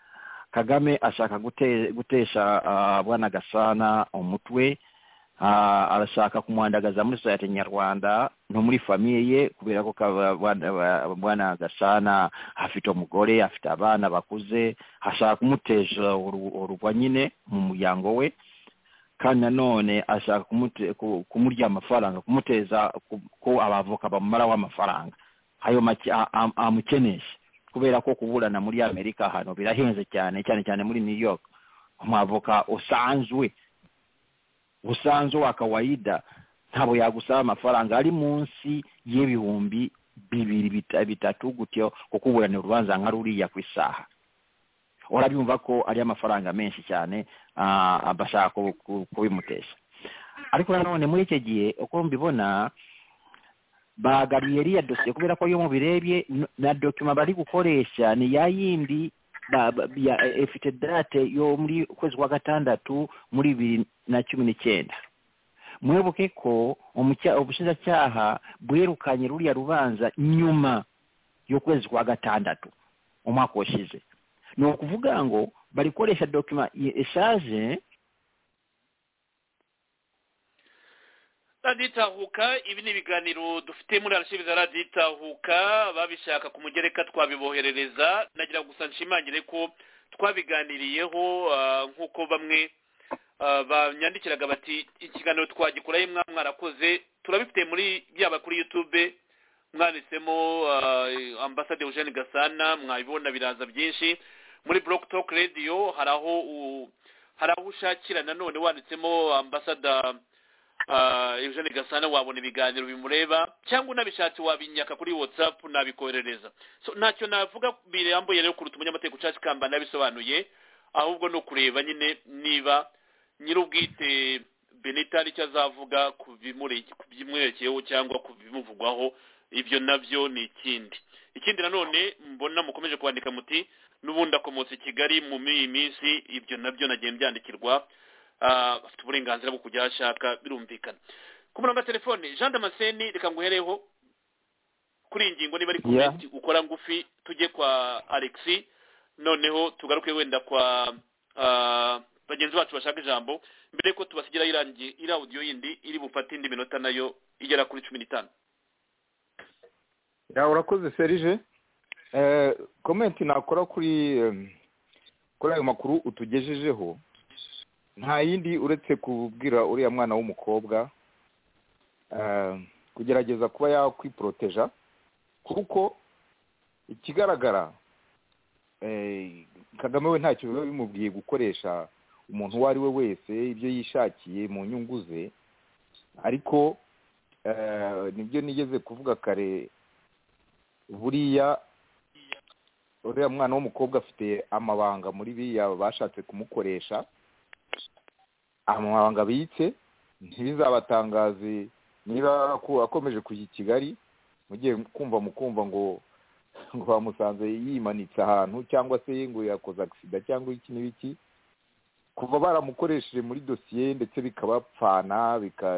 Kagame ashaka gutesha Bwana Gasana umutwe, arashaka kumwandagaza muri society nyarwanda no muri famiye ye, kubera ko Bwana Gasana afite umugore, afite abana bakuze, ashaka kumutesha urugwa nyine mu muryango we, kandi nanone ashaka kumurya amafaranga, kumuteza ko abavoka bamumara w'amafaranga ayo amukenesha, kubera ko kuburana muri Amerika hano birahenze cyane cyane muri New York. Umavoka usanzwe wa kawaida ntabo yagusaba amafaranga ari munsi y'ibihumbi 2-3 gutyo kukuburana urubanza nka ruriya ku isaha. Urabyumva ko ari amafaranga menshi cyane abashaka kubimutesha. Ariko nanone muri iki gihe uko mbibona bagariye riya dosiye, kubera ko yo mu birebye na document bari gukoresha ni yayindi ifite date yo muri kwezi kwa gatandatu muri 2019. Mwibuke ko ubushinjacyaha bwerukanye ruriya rubanza nyuma yo kwezi kwa gatandatu umwaka washize. Ni ukuvuga ngo bari koresha document eshaje. Raditahuka, ibi ni ibiganiro dufite muri archive za Raditahuka, babishaka kumugereka twabiboherereza. Nagira gusa nshimangire ko twabiganiriyeho nkuko bamwe banyandikiraga bati ikiganiro twagikurayo mwarakoze, turabifite muri byaba kuri YouTube mwanditsemo Ambassadeur Eugene Gasana, mwabibona biraza byinshi. Muri Block Talk Radio haraho ushakira nanone wanditsemo Ambassadeur Eugene Gasana, wabona ibiganiro bimureba, cyangwa unabishatse wabinyaka kuri WhatsApp nabikoherereza. So ntacyo navuga birambuye rero kuruta umunyamateka Charles Kamba nabisobanuye, ahubwo no kureba nyine niba nyirubwite Benitari cyazavuga ku bimwerekeyeho cyangwa ku bimuvugwaho. Ibyo nabyo ni ikindi nanone mbona mukomeje kwandika muti n'ubundi akomotse i Kigali mu minsi, ibyo nabyo nagiye byandikirwa, afite uburenganzira bwo kujya ashaka, birumvikana. Ku murongo wa telefone Jean Damascene, reka nguhereho kuri ingingo niba ari comment ukora ngufi, tujye kwa Alexis, noneho tugaruke wenda kwa bagenzi bacu bashaka ijambo mbere ko tubasigira iri audio yindi iri bufate indi minota nayo igera kuri 15. Urakoze Serge. Comment nakora kuri ayo makuru utugejejeho nta yindi uretse kubwira uriya mwana w'umukobwa kugerageza kuba yakwiproteja, kuko ikigaragara Kagame we ntacyo biba bimubwiye gukoresha umuntu uwo ari we wese ibyo yishakiye mu nyungu ze. Ariko nibyo nigeze kuvuga kare, buriya uriya mwana w'umukobwa afite amabanga muri biya bashatse kumukoresha, amabanga bitse ntibizabatangaze niba akomeje kujya i Kigali mugiye mukumva ngo bamusanze yimanitse ahantu, cyangwa se ngo yakoze accident cyangwa iki n'ibiki, kuva baramukoresheje muri dosiye ndetse bikabapfana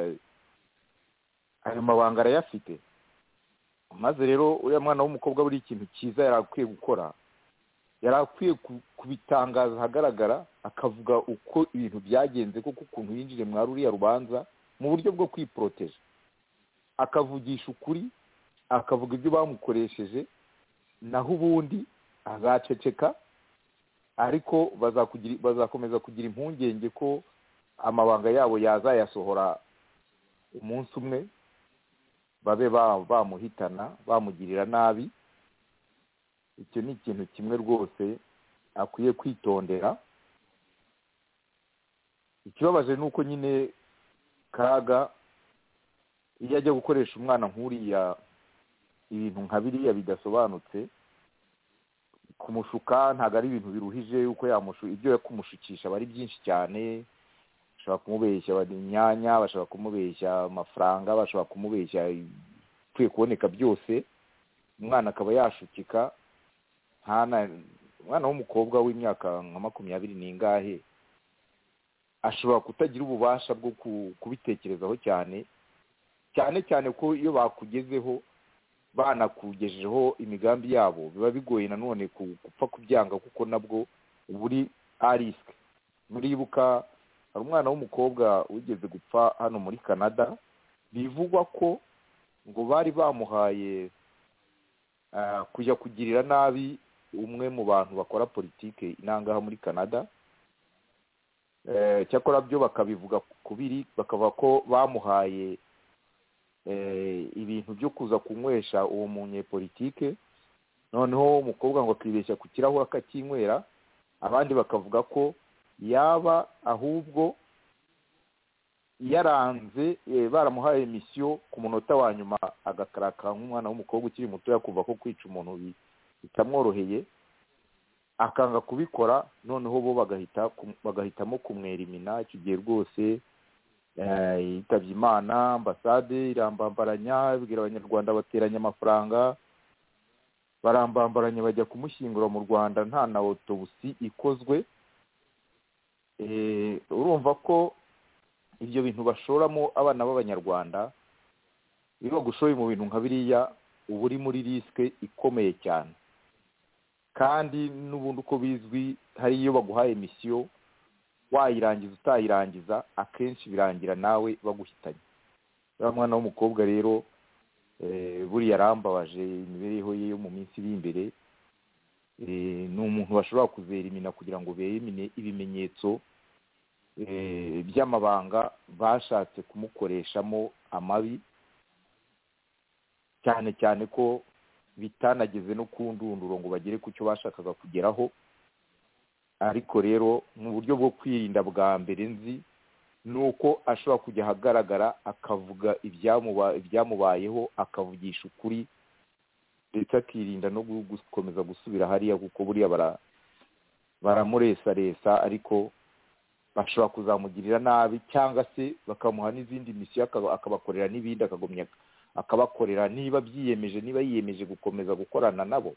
ayo mabanga arayafite. Maze rero uriya mwana w'umukobwa buri ikintu cyiza yarakwiye gukora, yarakwiye kubitangaza ahagaragara, akavuga uko ibintu byagenze, kuko ukuntu yinjire muri ruriya rubanza mu buryo bwo kwiproteja, akavugisha ukuri, akavuga ibyo bamukoresheje, naho ubundi azaceceka. Ariko bazakomeza kugira impungenge ko amabanga yabo yazayasohora umunsi umwe, babe bamuhitana, bamugirira nabi. Icyo ni ikintu kimwe rwose akwiye kwitondera. Ikibabaje nuko nyine Kaga iyo ajya gukoresha umwana nk'uriya ibintu nka biriya bidasobanutse, kumushuka ntabwo ari ibintu biruhije, uko ibyo kumushukisha bari byinshi cyane. Bashobora kumubeshya inyanya, bashobora kumubeshya amafaranga, bashobora kumubeshya ikwiye kuboneka byose, umwana akaba yashukika. Umwana w'umukobwa w'imyaka nka 20 n'ingahe ashobora kutagira ububasha bwo kubitekerezaho cyane ko iyo bakugezeho banakugejejeho imigambi yabo biba bigoye nanone gupfa kubyanga, kuko nabwo buri ariske. Muribuka hari umwana w'umukobwa wigeze gupfa hano muri Canada, bivugwa ko ngo bari bamuhaye kujya kugirira nabi umwe mu bantu bakora politike inangaha muri Canada. Cyakora byo bakabivuga kubiri, bakavuga ko bamuhaye ibintu byo kuza kunywesha uwo munyepolitike, noneho umukobwa ngo akibeshya ku kirahure akakinywera. Abandi bakavuga ko yaba ahubwo yaranze baramuhaye misiyo ku munota wa nyuma agakaraka nk'umwana w'umukobwa ukiri muto yakumva ko kwica umuntu bitamworoheye, akanga kubikora, noneho bo bagahitamo kumwerimina. Icyo gihe rwose yitabye Imana, ambasade irambambaranya, ibwira abanyarwanda bateranya amafaranga, barambambaranya bajya kumushyingura mu Rwanda nta na autobusi ikozwe. Urumva ko ibyo bintu bashoramo abana b'abanyarwanda, iyo bagushoye mu bintu nka biriya uba uri muri risike ikomeye cyane. Kandi n'ubundi uko bizwi, hari iyo baguhaye misiyo wayirangiza utayirangiza, akenshi birangira nawe baguhitanye. Uriya mwana w'umukobwa rero buriya arambabaje imibereho ye yo mu minsi iri imbere. Ni umuntu bashobora kuzerimina kugira ngo berimine ibimenyetso by'amabanga bashatse kumukoreshamo amabi, cyane cyane ko bitanageze no ku ndunduro ngo bagere ku cyo bashakaga kugeraho. Ariko rero mu buryo bwo kwirinda bwa mbere nzi ni uko ashobora kujya ahagaragara akavuga ibyamubayeho, akavugisha ukuri, ndetse akirinda no gukomeza gusubira hariya, kuko buriya baramuresaresa, ariko bashobora kuzamugirira nabi, cyangwa se bakamuha n'izindi misiyo akabakorera n'ibindi, akagumya akabakorera niba yiyemeje gukomeza gukorana nabo.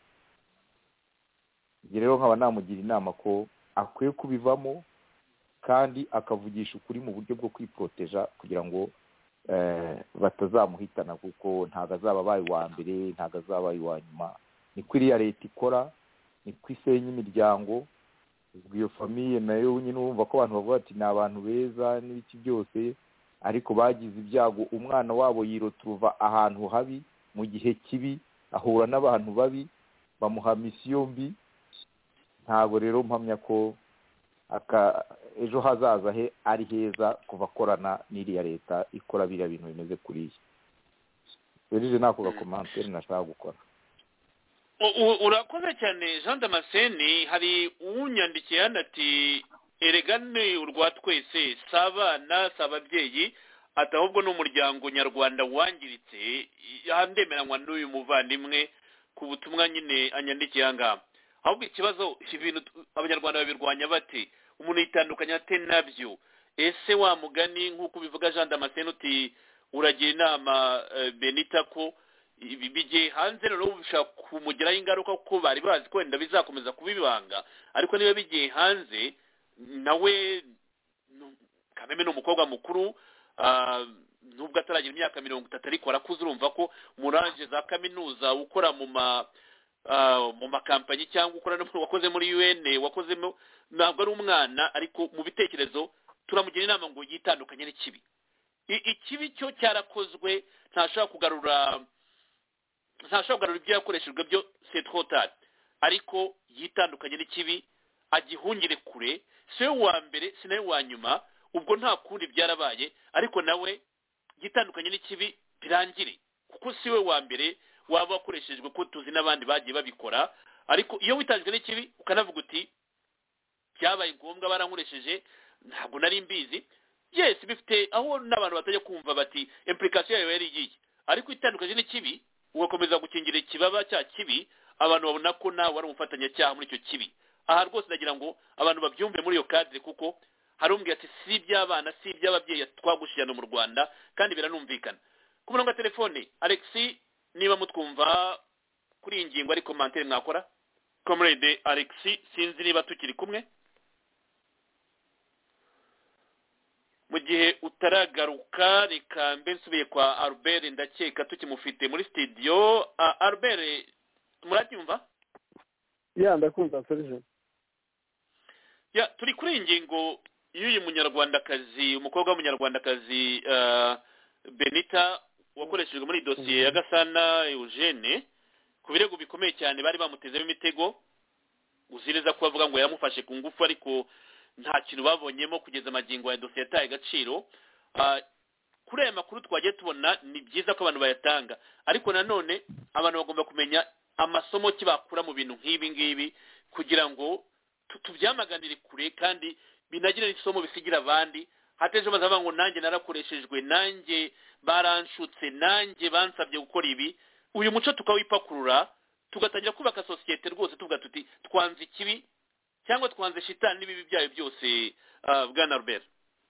Rero nkaba namugira inama ko akwiye kubivamo kandi akavugisha ukuri mu buryo bwo kwiproteja, kugira ngo batazamuhitana, kuko ntabwo azaba abaye uwa mbere, ntabwo azaba abaye uwa nyuma. Niko iriya leta ikora, niko isenya imiryango. Iyo famiye nayo nyine urumva ko abantu bavuga ati ni abantu beza n'ibiki byose, ariko bagize ibyago, umwana wabo yiroturuva ahantu habi mu gihe kibi, ahura n'abantu babi, bamuha misiyo mbi. Ntabwo rero mpamya ko ejo hazaza he ari heza kuva akorana n'iriya leta ikora biriya bintu bimeze kuriya. Serije nako gakomantere nashaka gukora. Urakoze cyane Jean Damascene. Hari uwunyandikiye hano ati eregane urwa twese, sabana sababyeyi, ati ahubwo n'umuryango nyarwanda wangiritse. Handemeranywa n'uyu muvandimwe ku butumwa nyine anyandikiye ahangaha. Ahubwo ikibazo ibintu abanyarwanda babirwanya bate, umuntu yitandukanya ate nabyo? Ese wa mugani nk'uko bivuga Jean Damascene uti uragira inama Benita ko bigiye hanze rero bishaka kumugiraho ingaruka, kuko bari bazi ko wenda bizakomeza kubibanga, ariko niba bigiye hanze nawe Kameme ni umukobwa mukuru, nubwo ataragira imyaka 30 ariko arakuze. Urumva ko muranje za kaminuza ukora mu makampanyi cyangwa ukora no wakoze muri UN, wakozemo, ntabwo ari umwana, ariko mu bitekerezo turamugira inama ngo yitandukanye n'ikibi. Ikibi cyo cyarakozwe, ntashaka kugarura ibyo yakoreshejwe byo c'est trop tard, ariko yitandukanye n'ikibi, agihungire kure. Si we wa mbere, si nawe wa nyuma, ubwo nta kundi byarabaye, ariko nawe yitandukanye n'ikibi birangire, kuko si we wa mbere waba wakoreshejwe, ko tuzi n'abandi bagiye babikora. Ariko iyo witandukanye n'ikibi ukanavuga uti byabaye ngombwa barankoresheje, ntabwo nari mbizi, yes, bifite aho n'abantu batajya kumva bati implication yayo yari igiye, ariko itandukanye n'ikibi ugakomeza gukingira ikibaba cya kibi, abantu babona ko nawe wari umufatanyacyaha muri icyo kibi. Aha rwose nagira ngo abantu babyumve muri iyo cadre, kuko hari umbwiye ati si iby'abana si iby'ababyeyi twagushirana mu Rwanda, kandi biranumvikana. Ku murongo wa telefone Alexis, niba mutwumva kuri iyi ngingo ari commentaire mwakora. Comrade Alexis, sinzi niba tukiri kumwe. Mu gihe utaragaruka, reka mbe nsubiye kwa Albert, ndakeka tukimufite muri studio. Albert, murabyumva? Ya, ndakumva Serge. turi kuri iyi ngingo y'uyu munyarwandakazi umukobwa w'umunyarwandakazi Benita wakoreshejwe muri dosiye ya Gasana Eugene ku birego bikomeye cyane bari bamutezemo imitego uzireza ko bavuga ngo yamufashe ku ngufu ariko nta kintu babonyemo kugeza amagingo ya dosiye yataye agaciro. Kuri aya makuru twagiye tubona ni byiza ko abantu bayatanga, ariko nanone abantu bagomba kumenya amasomo ki bakura mu bintu nk'ibi ngibi kugira ngo tubyamaganire kure kandi binagire isomo bisigira abandi. Hateje bazavuga ngo nanjye narakoreshejwe, nanjye baranshutse, nanjye bansabye gukora ibi. Uyu muco tukawipakurura tugatangira kubaka sosiyete rwose tuvuga tuti twanze ikibi cyangwa twanze shitani n'ibibi byayo byose. Bwana Albert,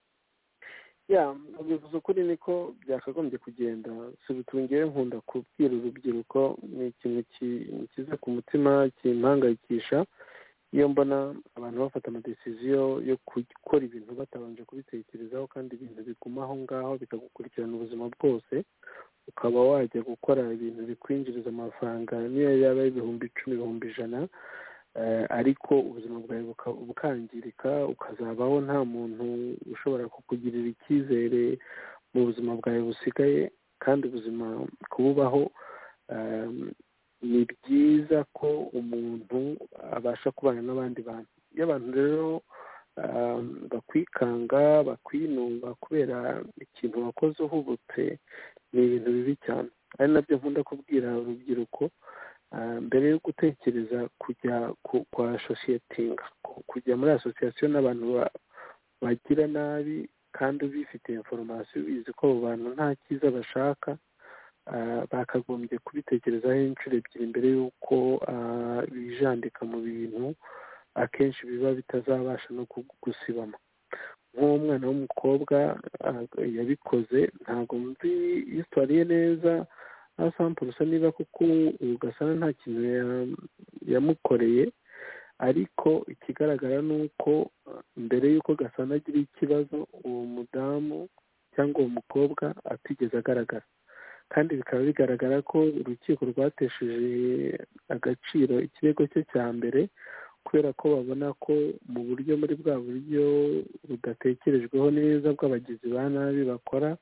bivuze ukuri niko byakagombye kugenda. Subitungire nkunda kubwira urubyiruko, ni ikintu kiza ku mutima kimpangayikisha iyo mbona abantu bafata amadesiziyo yo gukora ibintu batabanje kubitekerezaho kandi ibintu biguma aho ngaho bikagukurikirana ubuzima bwose, ukaba wajya gukora ibintu bikwinjiriza amafaranga niyo yaba ibihumbi 10, ibihumbi 100, ariko ubuzima bwawe bukangirika, ukazabaho nta muntu ushobora kukugirira icyizere mu buzima bwawe busigaye. Kandi ubuzima kububaho ni byiza ko umuntu abasha kubana n'abandi bantu. Iyo abantu rero bakwikanga bakwinuba kubera ikintu wakoze uhubutse, ni ibintu bibi cyane. Ari nabyo nkunda kubwira urubyiruko, mbere yo gutekereza kujya kwa associatinga, kujya muri association n'abantu bagira nabi kandi ubifitiye information bizi ko abo bantu nta cyiza bashaka, bakagombye kubitekerezaho inshuro ebyiri mbere y'uko bijandika mu bintu akenshi biba bitazabasha no gusibama. Nk'uwo mwana w'umukobwa yabikoze, ntabwo nzi histoire ye neza asampurusa niba kuko Gasana nta kintu yamukoreye, ariko ikigaragara ni uko mbere y'uko Gasana agira ikibazo uwo mudamu cyangwa uwo mukobwa atigeze agaragara. Kandi bikaba bigaragara ko urukiko rwatesheje agaciro ikirego cye cya mbere kubera ko babona ko mu buryo muri bwa buryo budatekerejweho neza bw'abagizi ba nabi bakora,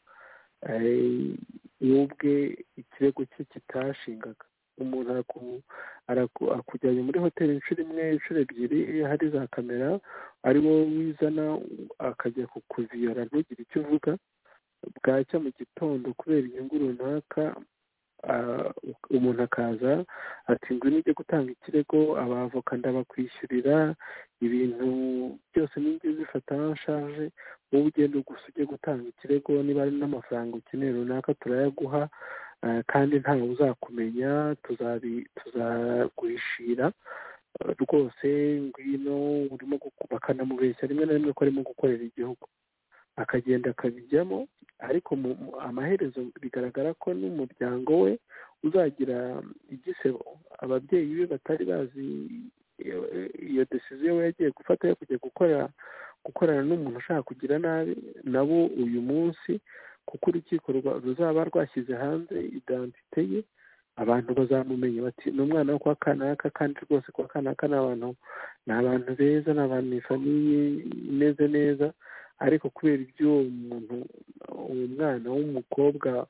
ubwe ikirego cye kitashingaga. Umuntu akujyanye muri hoteli inshuro imwe, inshuro ebyiri, hari za kamera, ari wowe wizana akajya kukuviyora ntugire icyo uvuga. Bwacya mu gitondo kubera inyungu runaka umuntu akaza ati ngwino ujye gutanga ikirego, abavoka ndabakwishyurira, ibintu byose n'ingizi zifata anshaje, wowe ugenda gusa ujye gutanga ikirego, niba ari n'amafaranga ukeneye runaka turayaguha, kandi ntawe uzakumenya, tuzaguhishira rwose, ngwino urimo bakanamubeshya rimwe na rimwe ko arimo gukorera igihugu, akagenda akabijyamo. Ariko amaherezo bigaragara ko n'umuryango we uzagira igisebo. Ababyeyi be batari bazi iyo decision we yagiye gufata yo kujya gukorana n'umuntu ushaka kugira nabi, nabo uyu munsi kuko urukiko ruzaba rwashyize hanze identite ye, abantu bazamumenya bati ni umwana wo kwa kanaka, kandi rwose kwa kanaka ni abantu beza, ni abantu ifamiye imeze neza. Ariko kubera iby'uwo muntu, uwo mwana w'umukobwa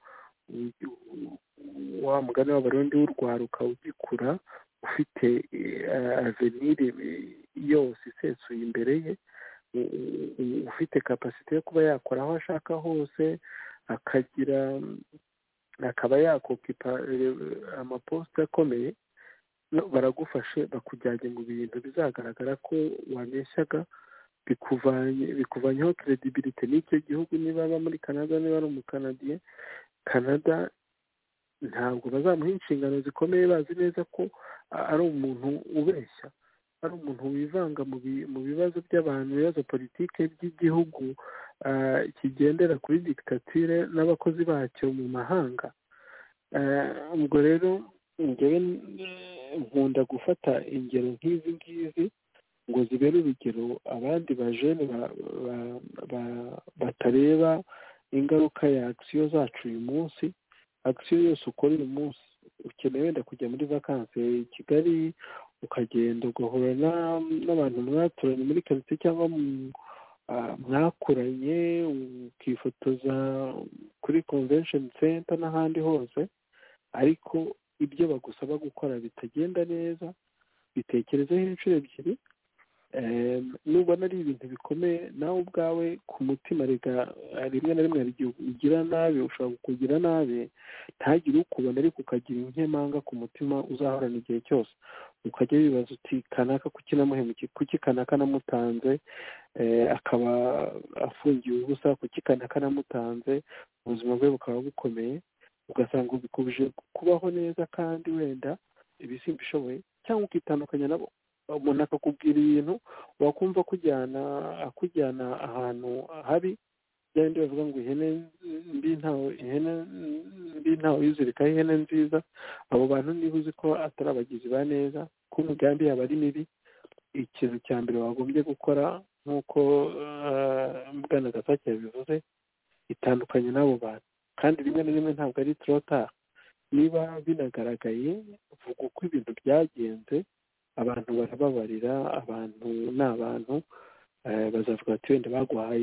wa mugani w'abarundi w'urwaruka ugikura, ufite avenir yose isesuye imbere ye, ufite kapasite yo kuba yakora aho ashaka hose, akaba yakokipa amaposita akomeye, baragufashe bakujyanye mu bintu bizagaragara ko wabeshyaga, bikuvanyeho credibility n'icyo gihugu. Niba aba muri Canada, niba ari umukanadiye, Canada ntabwo bazamuha inshingano zikomeye, bazi neza ko ari umuntu ubeshya, ari umuntu wivanga mu bibazo by'abantu, ibibazo politike by'igihugu kigendera kuri dictature n'abakozi bacyo mu mahanga. Ubwo rero njyewe nkunda gufata ingero nk'izi ngizi ngo zibere urugero abandi bajene batareba ingaruka ya action zacu uyu munsi. Action yose ukora uyu munsi, ukeneye wenda kujya muri vacances i Kigali, ukagenda ugahura n'abantu mwaturanye muri karitsiye cyangwa mwakuranye ukifotoza kuri convention center n'ahandi hose, ariko ibyo bagusaba gukora bitagenda neza, bitekerezeho inshuro ebyiri. Nubona ari ibintu bikomeye nawe ubwawe ku mutima, reka rimwe na rimwe hari igihe ugira nabi, ushobora kukugira nabi ntagire ukubona, ariko ukagira inkemanga ku mutima uzahorana igihe cyose, ukajya wibaza uti kanaka kuki namuhemukiye, kuki kanaka namutanze akaba afungiwe ubusa, kuki kanaka namutanze, ubuzima bwe bukaba bukomeye, ugasanga ubikubije kubaho neza kandi wenda ibisimba ishoboye, cyangwa ukitandukanya nabo. Umuntu akakubwira ibintu wakumva akujyana ahantu habi, byandi bavuga ngo ihene mbi ntawe yuzirikaho ihene nziza. Abo bantu niba uzi ko atari abagizi ba neza, ko umugambi yaba ari mibi, ikintu cya mbere wagombye gukora nk'uko Bwana Gasake yabivuze, itandukanye n'abo bantu. Kandi rimwe na rimwe ntabwo ari trota, niba binagaragaye vuga uko ibintu byagenze, abantu barababarira, abantu ni abantu, bazavuga ati wenda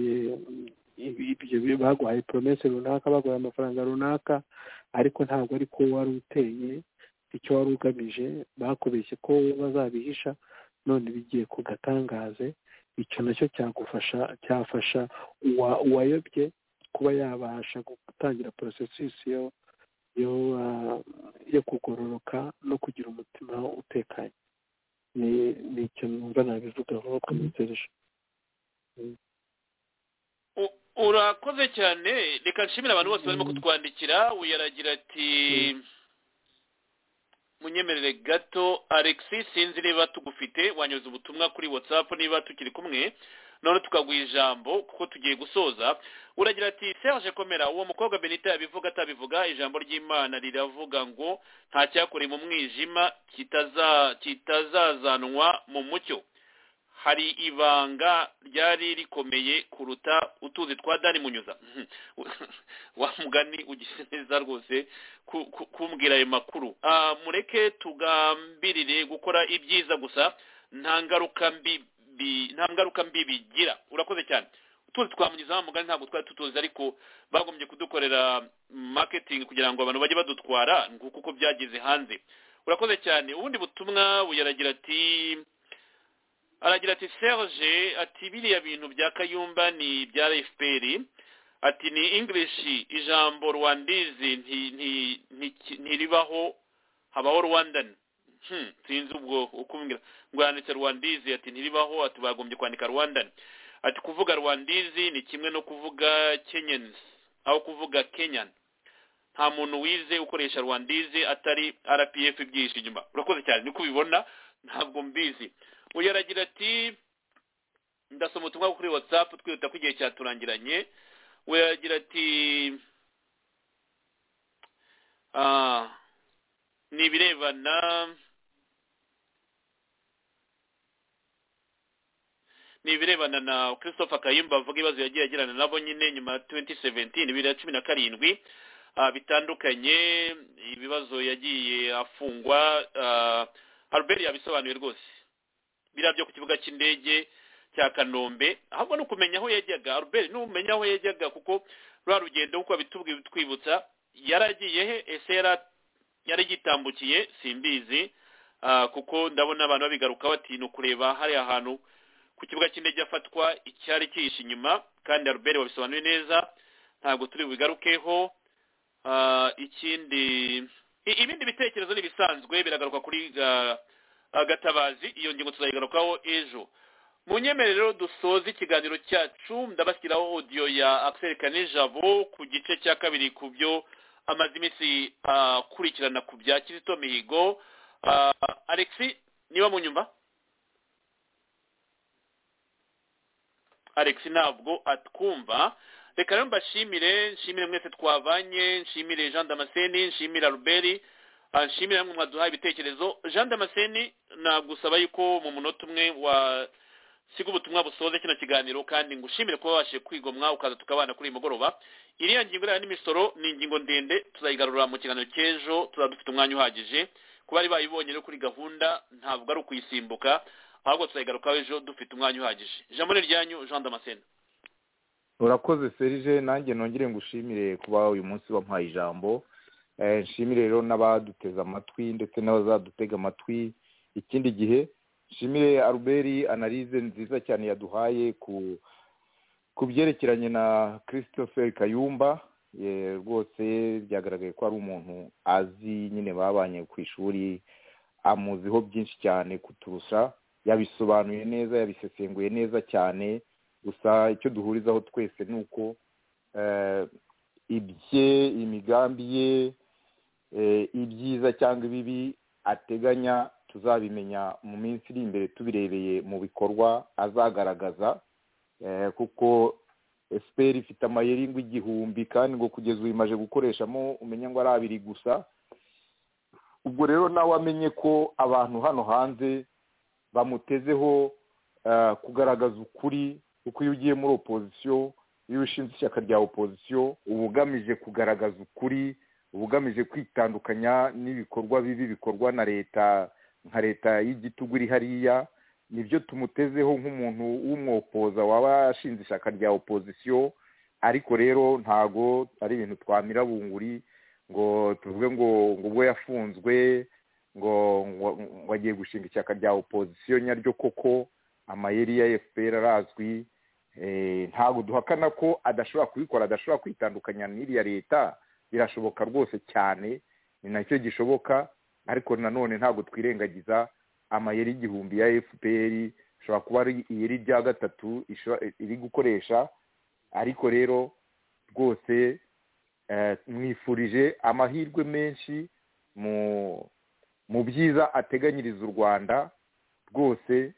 baguhaye promese runaka, baguhaye amafaranga runaka, ariko ntabwo ari ko wari uteye, icyo wari ugamije, bakubeshye ko bazabihisha, none bigiye ku gatangaze. Icyo nacyo cyafasha uwayobye kuba yabasha gutangira porosesisi yo kugororoka no kugira umutima utekanye. Ni icyo numva nabivugaho komiteresha. Urakoze cyane, reka nshimira abantu bose barimo kutwandikira. Uyaragira ati munyemerere gato Alexis, sinzi niba tugufite, wanyoza ubutumwa kuri WhatsApp niba tukiri kumwe, none tukaguha ijambo kuko tugiye gusoza. Uragira ati Serge Komera, uwo mukobwa Benita yabivuga atabivuga, ijambo ry'Imana riravuga ngo nta cyakoreye mu mwijima kitazazanwa mu mucyo. Hari ibanga ryari rikomeye kuruta utuzi twa Dani Munyuza. Wa mugani ugize neza rwose kumbwira ayo makuru. Mureke tugambirire gukora ibyiza gusa, nta ngaruka mbi bigira. Urakoze cyane. Utuzi twamunyuza mugani ntabwo twari tutuzi, ariko bagombye kudukorera marketing kugira ngo abantu bajye badutwara kuko byageze hanze. Urakoze cyane. Ubundi butumwa buyaragira ati Serge ati biriya bintu bya Kayumba ni bya FPR, ati ni English, ijambo Rwandizi ntiribaho, habaho Rwandan. Sinzi ubwo ukumbwira ngo yanditse Rwandizi, ati ntiribaho, ati bagombye kwandika Rwandan. Ati kuvuga Rwandizi ni kimwe no kuvuga Kenyans aho kuvuga Kenyan. Nta muntu wize ukoresha Rwandizi atari RPF byinshi inyuma. Urakoze cyane, niko ubibona, ntabwo mbizi. Uyaragira ati ndasoma ubutumwa kuri WhatsApp twihuta ko igihe cyaturangiranye. Uyaragira ati ni ibirebana na Christopher Kayumba avuga ibibazo yagiye agirana nabo nyine nyuma ya 2017 bitandukanye, ibibazo yagiye afungwa. Albert yabisobanuye rwose, birabyo ku kibuga cy'indege cya Kanombe, ahubwo no kumenya aho yajyaga. Albert numenya aho yajyaga, kuko rwa rugendo uko bitubwiye twibutsa yaragiye he, ese yari gitambukiye simbizi, kuko ndabona abantu babigaruka bati no kureba hari ahantu ku kibuga cy'indege afatwa icyari kihishe inyuma, kandi Albert wabisobanuye neza, ntabwo turi bigarukeho. Ibindi bitekerezo n'ibisanzwe biragaruka kuri Gatabazi, iyo ngingo tuzayigarukaho ejo. Munyemerero dusoza ikiganiro cyacu, ndabashyiraho audio ya Axel Kanijabo ku gice cya kabiri ku byo amaze iminsi kurikirana ku bya Kizito Mihigo. Alexis, niba munyumva? Alexis ntabwo atwumva. Reka rero mbashimire mwese twabanye, nshimire Jean Damascene, nshimire Albert, nshimire namwe mwaduhaye ibitekerezo. Jean Damascene, nagusaba yuko mu munota umwe wasiga ubutumwa busoze kino kiganiro, kandi ngushimire kuba wabashije kwigomwa ukaza tukabana kuri mugoroba. Iriya ngingo y'andi misoro ni ingingo ndende, tuzayigarura mu kiganiro cy'ejo, tuzadufite umwanya uhagije kuba ari bayibonye rero kuri gahunda ntabwo ari ukuyisimbuka ahubwo tuzayigarukaho ejo dufite umwanya uhagije ijambo ni ryanyu Jean Damascene. urakoze Serge, nanjye nongere ngushimire kuba uyu munsi wampaye ijambo. Nshimire rero n'abaduteze amatwi ndetse n'abazadutega amatwi ikindi gihe. Nshimire Albert analyse nziza cyane yaduhaye ku byerekeranye na Christopher Kayumba. Rwose byagaragaye ko ari umuntu azi nyine babanye ku ishuri, amuziho byinshi cyane kuturusha, yabisobanuye neza, yabisesenguye neza cyane. Gusa icyo duhurizaho twese ni uko imigambi ye, ibyiza cyangwa ibibi ateganya tuzabimenya mu minsi iri imbere tubirebeye mu bikorwa azagaragaza, kuko FPR ifite amayeri ngo 1000 kandi ngo kugeza ubu imaze gukoreshamo umenya ngo ari 2 gusa. Ubwo rero nawe amenye ko abantu hano hanze bamutezeho kugaragaza ukuri, kuko iyo ugiye muri opposition, iyo ushinze ishyaka rya opposition uba ugamije kugaragaza ukuri, uba ugamije kwitandukanya n'ibikorwa bibi bikorwa na leta nka leta y'igitugu iri hariya. Nibyo tumutezeho nk'umuntu w'umwopoza waba ashinze ishyaka rya opposition. Ariko rero ntago ari ibintu twamira bunguri ngo tuvuge ngo ubwo yafunzwe ngo agiye gushinga ishyaka rya opposition nyaryo, koko amayeri ya FPR arazwi. Ntago duhakana ko adashobora kubikora, adashobora kwitandukanya n'iriya leta, birashoboka rwose cyane, ni nacyo gishoboka. Ariko nanone ntago twirengagiza amayeri 1000 ya FPR ishobora kuba ari iyeri rya gatatu iri gukoresha. Ariko rero rwose mwifurije amahirwe menshi mu byiza ateganyiriza u Rwanda. Rwose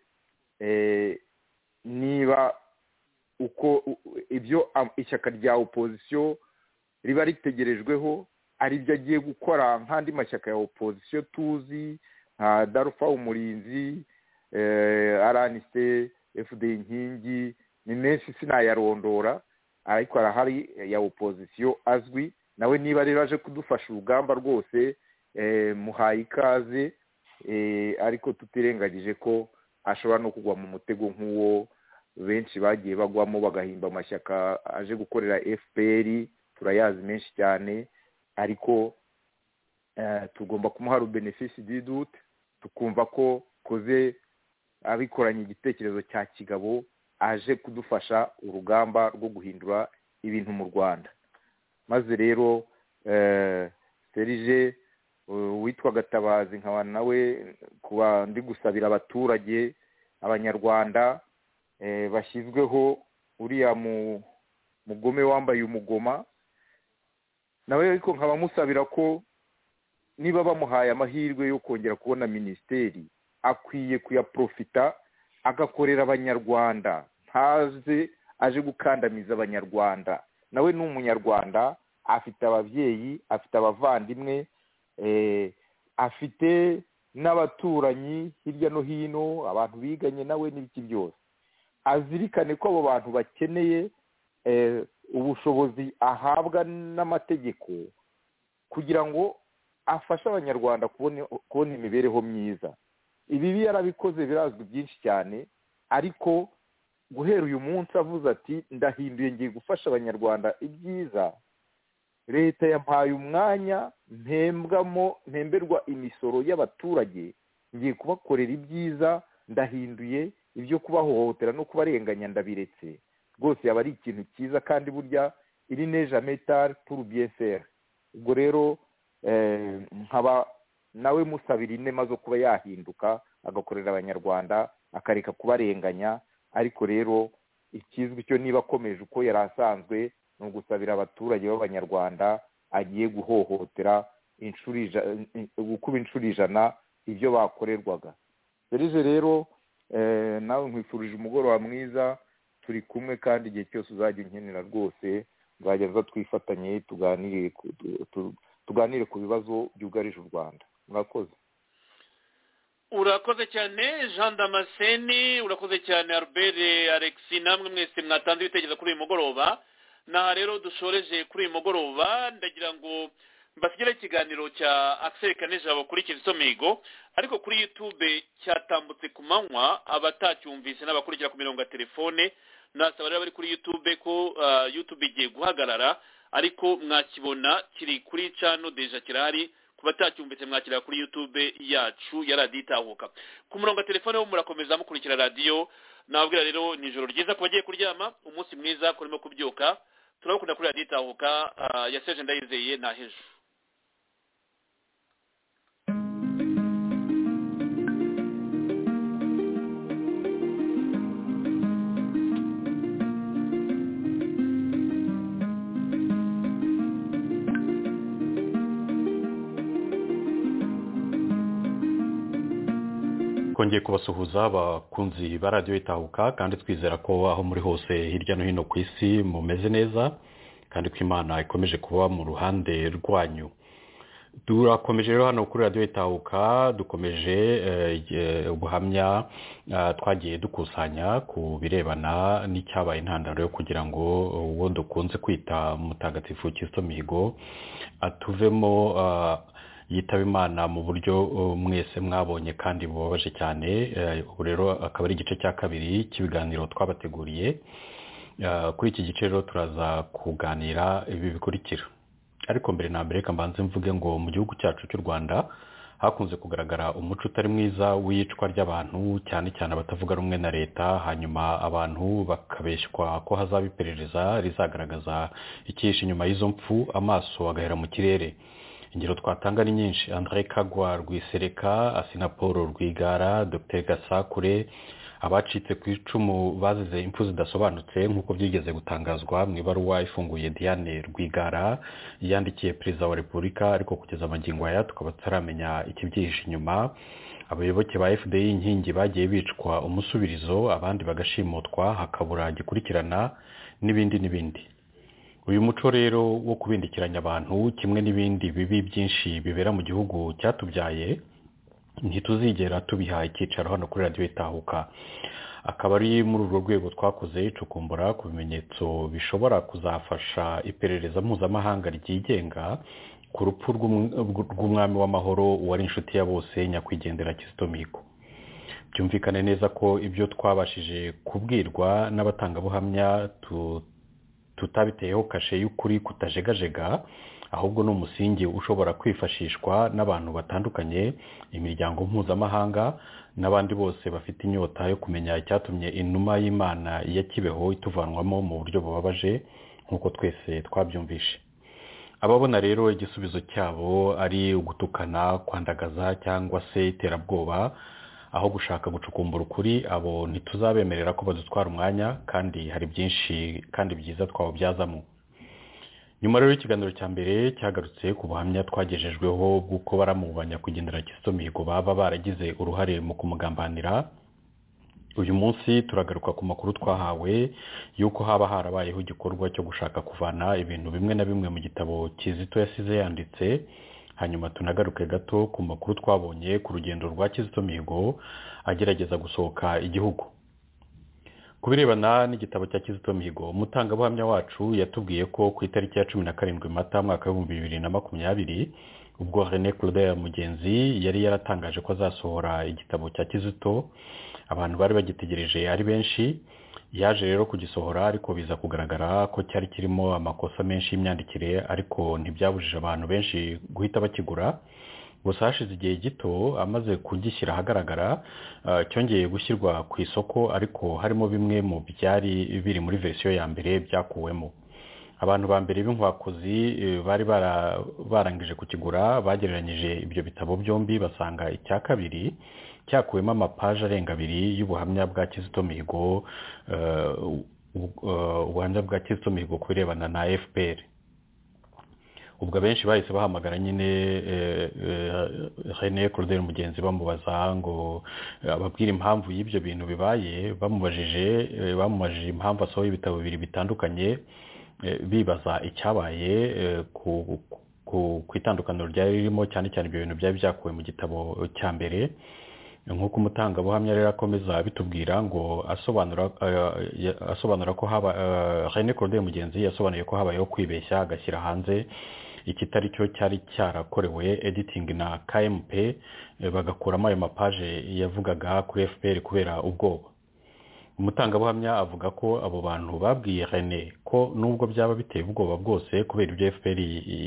niba uko ibyo ishyaka rya opposition riba ritegerejweho ari byo agiye gukora nk'andi mashyaka ya opposition tuzi nka Darufa Umurinzi, RNC, FD Inkingi, ni menshi sinayarondora, ariko arahari ya opposition azwi. Nawe niba rero aje kudufasha urugamba rwose muhaye ikaze, ariko tutirengagije ko ashobora no kugwa mu mutego nk'uwo benshi bagiye bagwamo bagahimba amashyaka aje gukorera FPR. Turayazi menshi cyane, ariko tugomba kumuha benefice du doute, tukumva ko koze abikoranye igitekerezo cya kigabo aje kudufasha urugamba rwo guhindura ibintu mu Rwanda. Maze rero Serge witwa Gatabazi nkaba nawe kuba ndi gusabira abaturage abanyarwanda bashyizweho uriya mugome wambaye umugoma, nawe ariko nkaba musabira ko niba bamuhaye amahirwe yo kongera kubona ministeri, akwiye kuyaprofita agakorera abanyarwanda, ntaze aje gukandamiza abanyarwanda. Nawe ni umunyarwanda, afite ababyeyi, afite abavandimwe, afite n'abaturanyi hirya no hino, abantu biganye nawe n'ibiki byose. Azirikane ko abo bantu bakeneye ubushobozi ahabwa n'amategeko kugira ngo afashe abanyarwanda kubona imibereho myiza. Ibi yarabikoze birazwi byinshi cyane, ariko guhera uyu munsi avuze ati ndahinduye ngiye gufasha abanyarwanda ibyiza, leta yampaye umwanya mpemberwa imisoro y'abaturage, ngiye kubakorera ibyiza, ndahinduye ibyo kubahohotera no kubarenganya ndabiretse. Rwose yaba ari ikintu cyiza, kandi burya iri neja metal pour bien faire. Ubwo rero nkaba nawe musabira inema zo kuba yahinduka agakorera abanyarwanda, akareka kubarenganya. Ariko rero ikizwi cyo niba akomeje uko yari asanzwe ni ugusabira abaturage b'abanyarwanda agiye guhohotera gukuba inshuro 100 ibyo bakorerwaga. Serije rero nawe nkwifurije umugoroba mwiza, turi kumwe kandi igihe cyose uzajya unkenera rwose nzajya twifatanye tuganire ku bibazo byugarije u Rwanda. Murakoze. Urakoze cyane Jean Damascene, urakoze cyane Albert, Alexis, namwe mwese mwatanze ibitekerezo kuri uyu mugoroba. Naha rero dushoreje kuri uyu mugoroba, ndagira ngo basigire ikiganiro cya Axel Kanejabo kuri Kizito Mihigo ariko kuri YouTube cyatambutse ku manywa abatacyumvise n'abakurikira ku mirongo ya telefone nasaba rero bari kuri YouTube ko YouTube igiye guhagarara ariko mwakibona kiri kuri channel deja kirahari kubatacyumvise mwakira kuri YouTube yacu ya Radio Itahuka ku murongo wa telefone wo murakomeza mukurikira radio nabwira rero nijoro ryiza kubagiye kuryama umunsi mwiza kurimo kubyuka turabakunda kuri Radio Itahuka ya Serge Ndayizeye na Hejo kongeye kubasuhuza abakunzi ba Radio Itahuka kandi twizera ko aho muri hose hirya no hino ku isi mumeze neza kandi ko Imana ikomeje kuba mu ruhande rwanyu. Turakomeje rero hano kuri Radio Itahuka dukomeje ubuhamya twagiye dukusanya ku birebana n'icyabaye intandaro yo kugira ngo uwo dukunze kwita mutagatifu Kizito Mihigo atuvemo yitaba Imana mu buryo mwese mwabonye kandi bubabaje cyane. Ubu rero akaba ari igice cya kabiri cy'ibiganiro twabateguriye. Kuri iki gice rero turaza kuganira ibi bikurikira, ariko mbere na mbere mbanze mvuge ngo mu gihugu cyacu cy'u Rwanda hakunze kugaragara umuco utari mwiza w'iyicwa ry'abantu cyane cyane abatavuga rumwe na leta, hanyuma abantu bakabeshywa ko hazaba iperereza rizagaragaza ikihishe inyuma y'izo mpfu, amaso agahera mu kirere. Ingero twatanga ni nyinshi: André Kagwa Rwisereka, Asina Paul Rwigara, Dr Gasakure, abacitse ku icumu bazize impfu zidasobanutse nk'uko byigeze gutangazwa mu ibaruwa ifunguye Diane Rwigara yandikiye Perezida wa Repubulika, ariko kugeza amagingo aya tukaba tutaramenya ikibyihishe inyuma. Abayoboke ba FDI inkingi bagiye bicwa umusubirizo, abandi bagashimutwa hakabura gikurikirana, n'ibindi n'ibindi. Uyu muco rero wo kubindikiranya abantu kimwe n'ibindi bibi byinshi bibera mu gihugu cyatubyaye ntituzigera tubiha icyicaro hano kuri Radio Itahuka. Akaba ari muri urwo rwego twakoze icukumbura ku bimenyetso bishobora kuzafasha iperereza mpuzamahanga ryigenga ku rupfu rw'umwami w'amahoro wari inshuti ya bose nyakwigendera Kizito Mihigo. Byumvikane neza ko ibyo twabashije kubwirwa n'abatangabuhamya tutabiteyeho kashe y'ukuri kutajegajega, ahubwo ni umusingi ushobora kwifashishwa n'abantu batandukanye, imiryango mpuzamahanga n'abandi bose bafite inyota yo kumenya icyatumye inuma y'Imana ya Kibeho ituvanwamo mu buryo bubabaje nk'uko twese twabyumvishe. Ababona rero igisubizo cyabo ari ugutukana, kwandagaza cyangwa se iterabwoba aho gushaka gucukumbura ukuri, abo ntituzabemerera ko badutwara umwanya, kandi hari byinshi kandi byiza twawubyazamo. Nyuma rero ikiganiro cya mbere cyagarutse ku buhamya twagejejweho bw'uko baramubanya kugendera Kizito Mihigo baba baragize uruhare mu kumugambanira. Uyu munsi turagaruka ku makuru twahawe y'uko haba harabayeho igikorwa cyo gushaka kuvana ibintu bimwe na bimwe mu gitabo Kizito yasize yanditse. Hanyuma tunagaruke gato ku makuru twabonye ku rugendo rwa Kizito Mihigo agerageza gusohoka igihugu. Kubirebana n'igitabo cya Kizito Mihigo, umutangabuhamya wacu yatubwiye ko ku itariki ya 17 Mata mwaka wa 2020 ubwo René Claude Mugenzi yari yaratangaje ko azasohora igitabo cya Kizito, abantu bari bagitegereje ari benshi. Yaje rero kugisohora, ariko biza kugaragara ko cyari kirimo amakosa menshi y'imyandikire, ariko ntibyabujije abantu benshi guhita bakigura. Gusa hashize igihe gito amaze kugishyira ahagaragara, cyongeye gushyirwa ku isoko, ariko harimo bimwe mu byari biri muri verisiyo ya mbere byakuwemo. Abantu ba mbere b'inkwakuzi bari barangije kukigura bagereranyije ibyo bitabo byombi, basanga icya kabiri cyakuwemo amapaje arenga 2 y'ubuhamya bwa Kizito Mihigo, ubuhamya bwa Kizito Mihigo ku birebana na FPR. Ubwo abenshi bahise bahamagara nyine René Claude Mugenzi bamubaza ngo ababwira impamvu y'ibyo bintu bibaye, bamubajije impamvu asohoye ibitabo bibiri bitandukanye, bibaza icyabaye ku itandukaniro ryari ririmo, cyane cyane ibyo bintu byari byakuwe mu gitabo cya mbere. Nk'uko umutangabuhamya rero akomeza bitubwira ngo asobanura ko René Claude Mugenzi yasobanuye ko habayeho kwibeshya agashyira hanze ikitari cyo cyari cyarakorewe editing na KMP bagakuramo ayo mapaje yavugaga kuri FPR kubera ubwoba. Umutangabuhamya avuga ko abo bantu babwiye René ko nubwo byaba biteye ubwoba bwose kubera ibyo FPR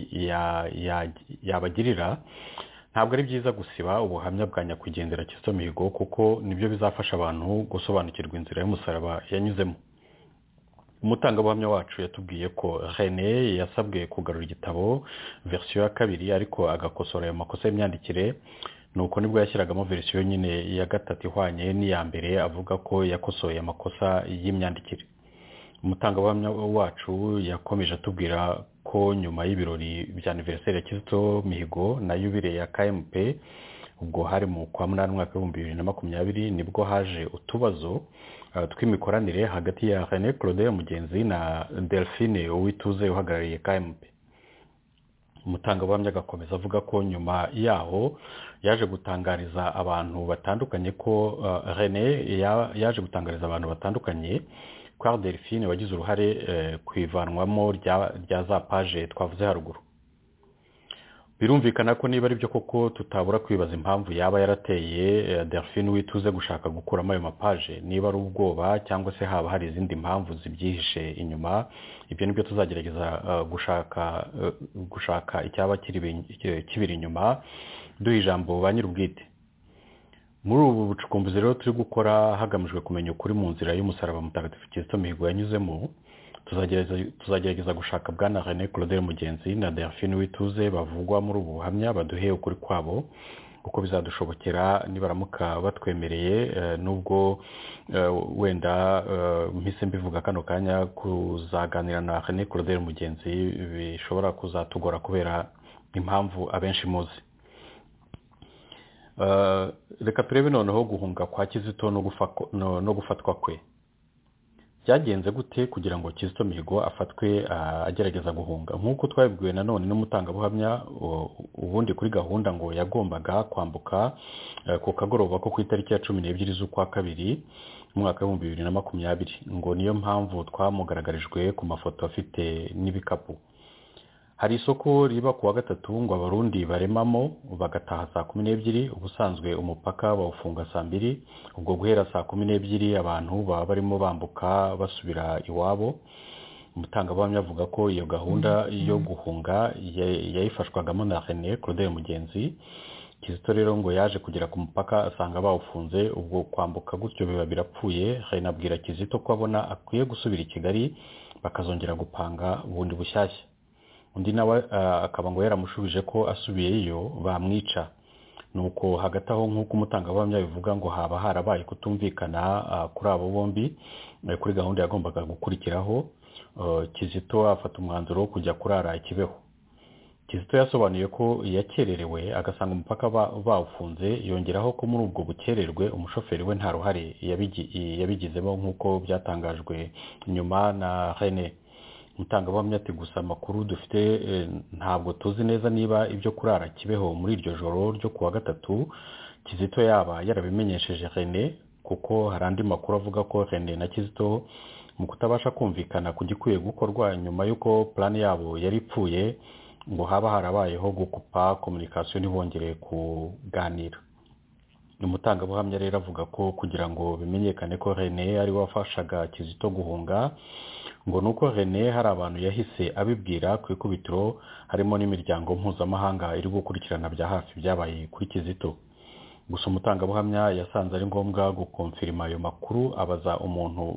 yabagirira, ntabwo ari byiza gusiba ubuhamya bwa nyakwigendera Kizito Mihigo kuko nibyo bizafasha abantu gusobanukirwa inzira y'umusaraba yanyuzemo. Umutangabuhamya wacu yatubwiye ko René yasabwe kugarura igitabo version ya kabiri ariko agakosora ayo makosa y'imyandikire, nuko nibwo yashyiragamo version nyine ya gatatu ihwanye n'iya mbere avuga ko yakosoye amakosa y'imyandikire. Umutangabuhamya wacu yakomeje atubwira ko nyuma y'ibirori bya anniversaire ya Kizito Mihigo na yubile ya KMP ubwo hari mu kwa munani mwaka wa 2020 nibwo haje utubazo tw'imikoranire hagati ya René Claude Mugenzi na Delphine Uwituze uhagarariye KMP. Umutangabuhamya agakomeza avuga ko nyuma yaho yaje gutangariza abantu batandukanye ko René yaje gutangariza abantu batandukanye kwa Delphine wagize uruhare kwivanwamo rya za page twavuze haruguru. Birumvikana ko niba ari byo koko tutabura kwibaza impamvu yaba yarateye Delphine Uwituze gushaka gukuramo ayo mapaje, niba ari ubwoba cyangwa se haba hari izindi mpamvu zibyihishe inyuma. Ibyo nibyo tuzagerageza gushaka icyaba kibiri inyuma duha ijambo ba nyir'ubwite. Muri ubu bucukumbuzi rero turi gukora hagamijwe kumenya ukuri mu nzira y'umusaraba mutagatifu Kizito Mihigo yanyuzemo, tuzagerageza gushaka bwana René Claude Mugenzi na Delphine Uwituze bavugwa muri ubu buhamya baduhe ukuri kwabo uko bizadushobokera nibaramuka batwemereye, nubwo wenda mpise mbivuga kano kanya kuzaganira na René Claude Mugenzi bishobora kuzatugora kubera impamvu abenshi muzi. Reka turebe noneho guhunga kwa Kizito no gufatwa kwe. Byagenze gute kugira ngo Kizito Mihigo afatwe agerageza guhunga? Nk'uko twabibwiwe nanone n'umutangabuhamya, ubundi kuri gahunda ngo yagombaga kwambuka ku kagoroba ko ku itariki ya 12 z'ukwa kabiri mu mwaka wa 2020, ngo niyo mpamvu twamugaragarijwe ku mafoto afite n'ibikapu. Hari isoko riba kuwa gatatu ngo abarundi baremamo bagataha saa 12, ubusanzwe umupaka bawufunga saa 2, ubwo guhera saa 12 abantu baba barimo bambuka basubira iwabo. Umutangabuhamya avuga ko iyo gahunda yo guhunga yayifashwagamo na René Claude Mugenzi. Kizito rero ngo yaje kugera ku mupaka asanga bawufunze, ubwo kwambuka gutyo biba birapfuye. René abwira Kizito ko abona akwiye gusubira i Kigali bakazongera gupanga ubundi bushyashya. Undi nawe akaba ngo yaramushubije ko asubiyeyo bamwica. Nuko hagati aho nk'uko umutangabuhamya bivuga ngo haba harabaye kutumvikana kuri abo bombi kuri gahunda yagombaga gukurikiraho. Kizito afata umwanzuro wo kujya kurara Kibeho. Kizito yasobanuye ko yakererewe agasanga umupaka bawufunze, yongeraho ko muri ubwo bukererwe umushoferi we nta ruhare yabigizemo nk'uko byatangajwe nyuma na René. Umutangabuhamya ati gusa amakuru dufite ntabwo tuzi neza niba ibyo kurara Kibeho muri iryo joro ryo kuwa gatatu Kizito yaba yarabimenyesheje René, kuko hari andi makuru avuga ko René na Kizito mu kutabasha kumvikana kugikwiye gukorwa nyuma y'uko plan yabo yari ipfuye, ngo haba harabayeho gukupa communication ntibongere kuganira. Umutangabuhamya rero avuga ko kugira ngo bimenyekane ko René ari wafashaga Kizito guhunga, ngo nuko René hari abantu yahise abibwira ku ikubitiro, harimo n'imiryango mpuzamahanga iri gukurikirana bya hafi byabaye kuri Kizito. Gusa umutangabuhamya yasanze ari ngombwa gukonfirima ayo makuru, abaza umuntu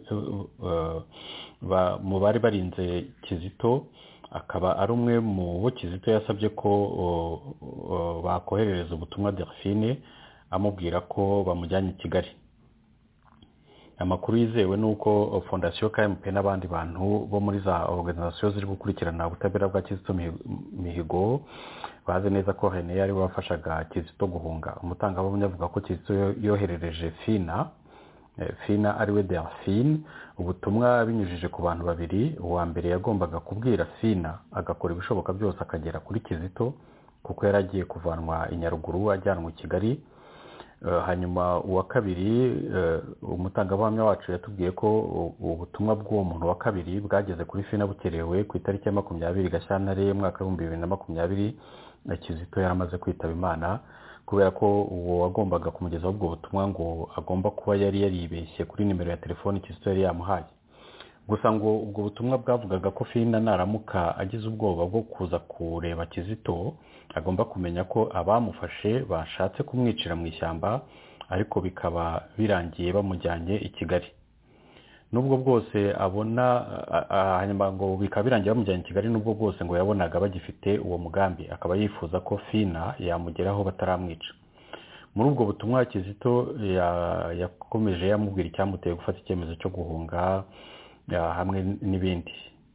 bari barinze Kizito, akaba ari umwe mu bo Kizito yasabye ko bakoherereza ubutumwa Delphine amubwira ko bamujyanye i Kigali. Amakuru yizewe nuko Fondation KMP n'abandi bantu bo muri za organization ziri gukurikirana ubutabera bwa Kizito Mihigo bazi neza ko René yari wafashaga Kizito guhunga. Umutangabuhamya avuga ko Kizito yoherereje Fina ariwe Delphine ubutumwa binyujije ku bantu babiri. Uwa mbere yagombaga kubwira Fina agakora ibishoboka byose akagera kuri Kizito kuko yaragiye kuvanwa i Nyaruguru ajyanwa i Kigali. hanyuma uwa kabiri umutangabuhamya wacu yatubwiye ko ubutumwa bw'uwo muntu wa kabiri bwageze kuri Fina bukerewe ku itariki ya 20 Gashyantare mwaka wa 2020 Kizito yaramaze kwitaba Imana kubera ko uwo wagombaga kumugezaho ubwo butumwa ngo agomba kuba yari yaribeshye kuri nimero ya telefoni Kizito yari yamuhaye. Gusa ngo ubwo butumwa bwavugaga ko Fina naramuka agize ubwoba bwo kuza kureba Kizito agomba kumenya ko abamufashe bashatse kumwicira mu ishyamba ariko bikaba birangiye bamujyanye i Kigali. Nubwo bwose abona hanyuma ngo bikaba birangiye bamujyanye i Kigali nubwo bwose ngo yabonaga bagifite uwo mugambi akaba yifuza ko Fina yamugeraho bataramwica. Muri ubwo butumwa Kizito yakomeje yamubwira icyamuteye gufata icyemezo cyo guhunga hamwe n'ibindi.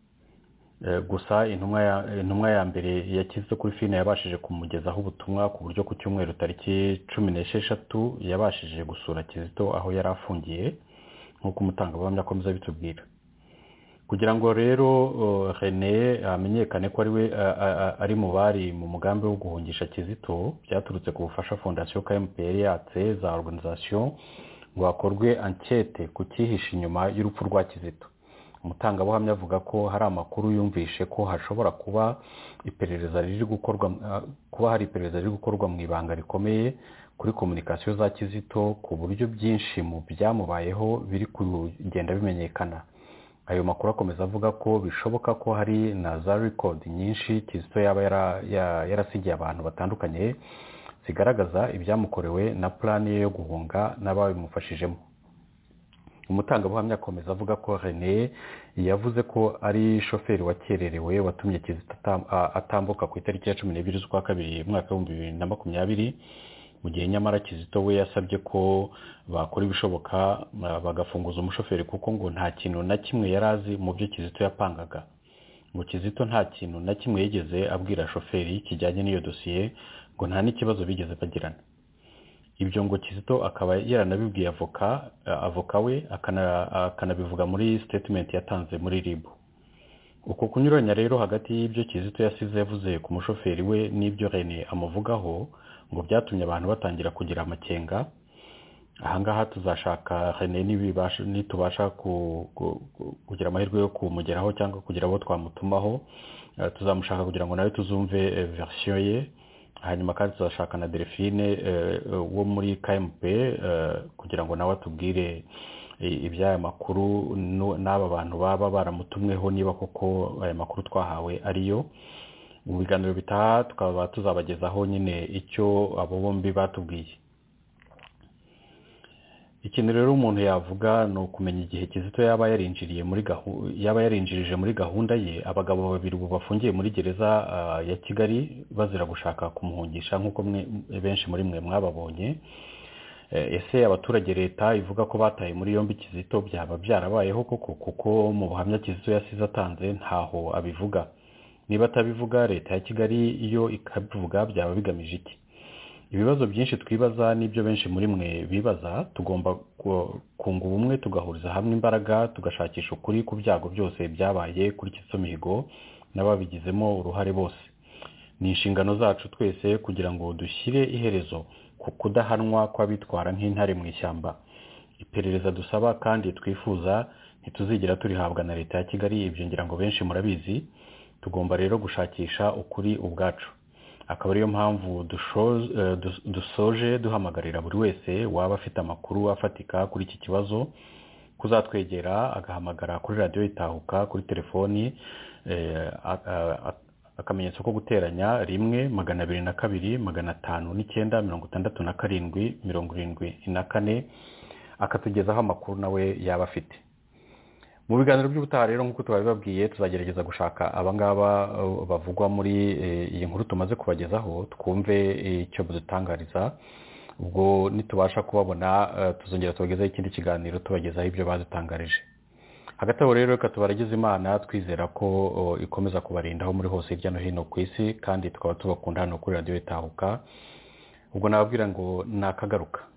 Gusa intumwa ya mbere yakizwe kuri Fina yabashije kumugezaho ubutumwa ku buryo ku cyumweru tariki 16 yabashije gusura Kizito aho yari afungiye nk'uko umutangabuhamya akomeza bitubwira. Kugira ngo rero René amenyekane ko ari mu bari mu mugambi wo guhungisha Kizito byaturutse ku bufasha Fondation KMPR yatse za organisation ngo hakorwe enquête ku cyihishe inyuma y'urupfu rwa Kizito. Umutangabuhamya avuga ko hari amakuru yumvishe ko hashobora kuba iperereza riri gukorwa mu ibanga rikomeye kuri communication za Kizito ku buryo byinshi mu byamubayeho biri kugenda bimenyekana. Ayo makuru akomeza avuga ko bishoboka ko hari na za record nyinshi Kizito yaba yarasigiye abantu batandukanye zigaragaza ibyamukorewe na plan yo guhunga n'ababimufashijemo. Umutangabuhamya akomeza avuga ko René yavuze ko ari shoferi wakererewe watumye Kizito atambuka ku itariki ya 12 z'ukwa kabiri mwaka wa 2020 mu gihe nyamara Kizito we yasabye ko bakora ibishoboka bagafunguza umushoferi kuko ngo nta kintu na kimwe yarazi mu byo Kizito yapangaga. Ngo Kizito nta kintu na kimwe yigeze abwira shoferi kijyanye n'iyo dosiye ngo nta n'ikibazo bigeze bagirana. Ibyo ngo Kizito akaba yaranabibwiye avoka we akanabivuga muri statement yatanze muri RIB. Uko kunyuranya rero hagati y'ibyo Kizito yasize yavuze ku mushoferi we n'ibyo René amuvugaho ngo byatumye abantu batangira kugira amakenga. Ahangaha tuzashaka René nitubasha kugira amahirwe yo kumugeraho cyangwa kugira abo twamutumaho tuzamushaka kugira ngo nawe tuzumve version ye. Hanyuma kandi tuzashaka na Delphine wo muri KMP kugira ngo nawe atubwire iby'aya makuru n'aba bantu baba baramutumweho niba koko aya makuru twahawe ariyo. Mu biganiro bitaha tukaba tuzabagezaho nyine icyo abo bombi batubwiye. Ikintu rero umuntu yavuga no kumenya igihe Kizito yaba yarinjirije muri gahunda ye abagabo babiri bafungiye muri gereza ya Kigali bazira gushaka kumuhungisha nk'uko benshi muri mwe mwababonye. Ese abaturage leta ivuga ko bataye muri yombi Kizito byaba byarabayeho kuko mu buhamya Kizito yasize atanze ntaho abivuga. Niba atabivuga leta ya Kigali iyo ikabivuga byaba bigamije iki? Ibibazo byinshi twibaza n'ibyo benshi muri mwe bibaza tugomba kunga ubumwe tugahuriza hamwe imbaraga tugashakisha ukuri ku byago byose byabaye kuri Kizito Mihigo n'ababigizemo uruhare bose. Ni inshingano zacu twese kugira ngo dushyire iherezo ku kudahanwa kw'abitwara nk'intare mu ishyamba. Iperereza dusaba kandi twifuza ntituzigira turihabwa na leta ya Kigali, ibyo ngira ngo benshi murabizi. Tugomba rero gushakisha ukuri ubwacu. Akaba ariyo mpamvu dusoje duhamagarira buri wese waba afite amakuru afatika kuri iki kibazo kuzatwegera agahamagara kuri radio Itahuka kuri telefoni akamenyetso ko guteranya 1-202-509-67-74 akatugezaho amakuru nawe yaba afite. Mu biganiro by'ubutaha rero nk'uko twabibabwiye tuzagerageza gushaka abangaba bavugwa muri iyi nkuru tumaze kubagezaho twumve icyo budutangariza. Ubwo nitubasha kubabona tuzongera tubagezaho ikindi kiganiro tubagezaho ibyo badutangarije. Hagati aho rero reka tubaragize Imana twizera ko ikomeza kubarindaho muri hose hirya no hino ku isi kandi tukaba tubakunda hano kuri radio Itahuka. Ubwo nababwira ngo nakagaruka.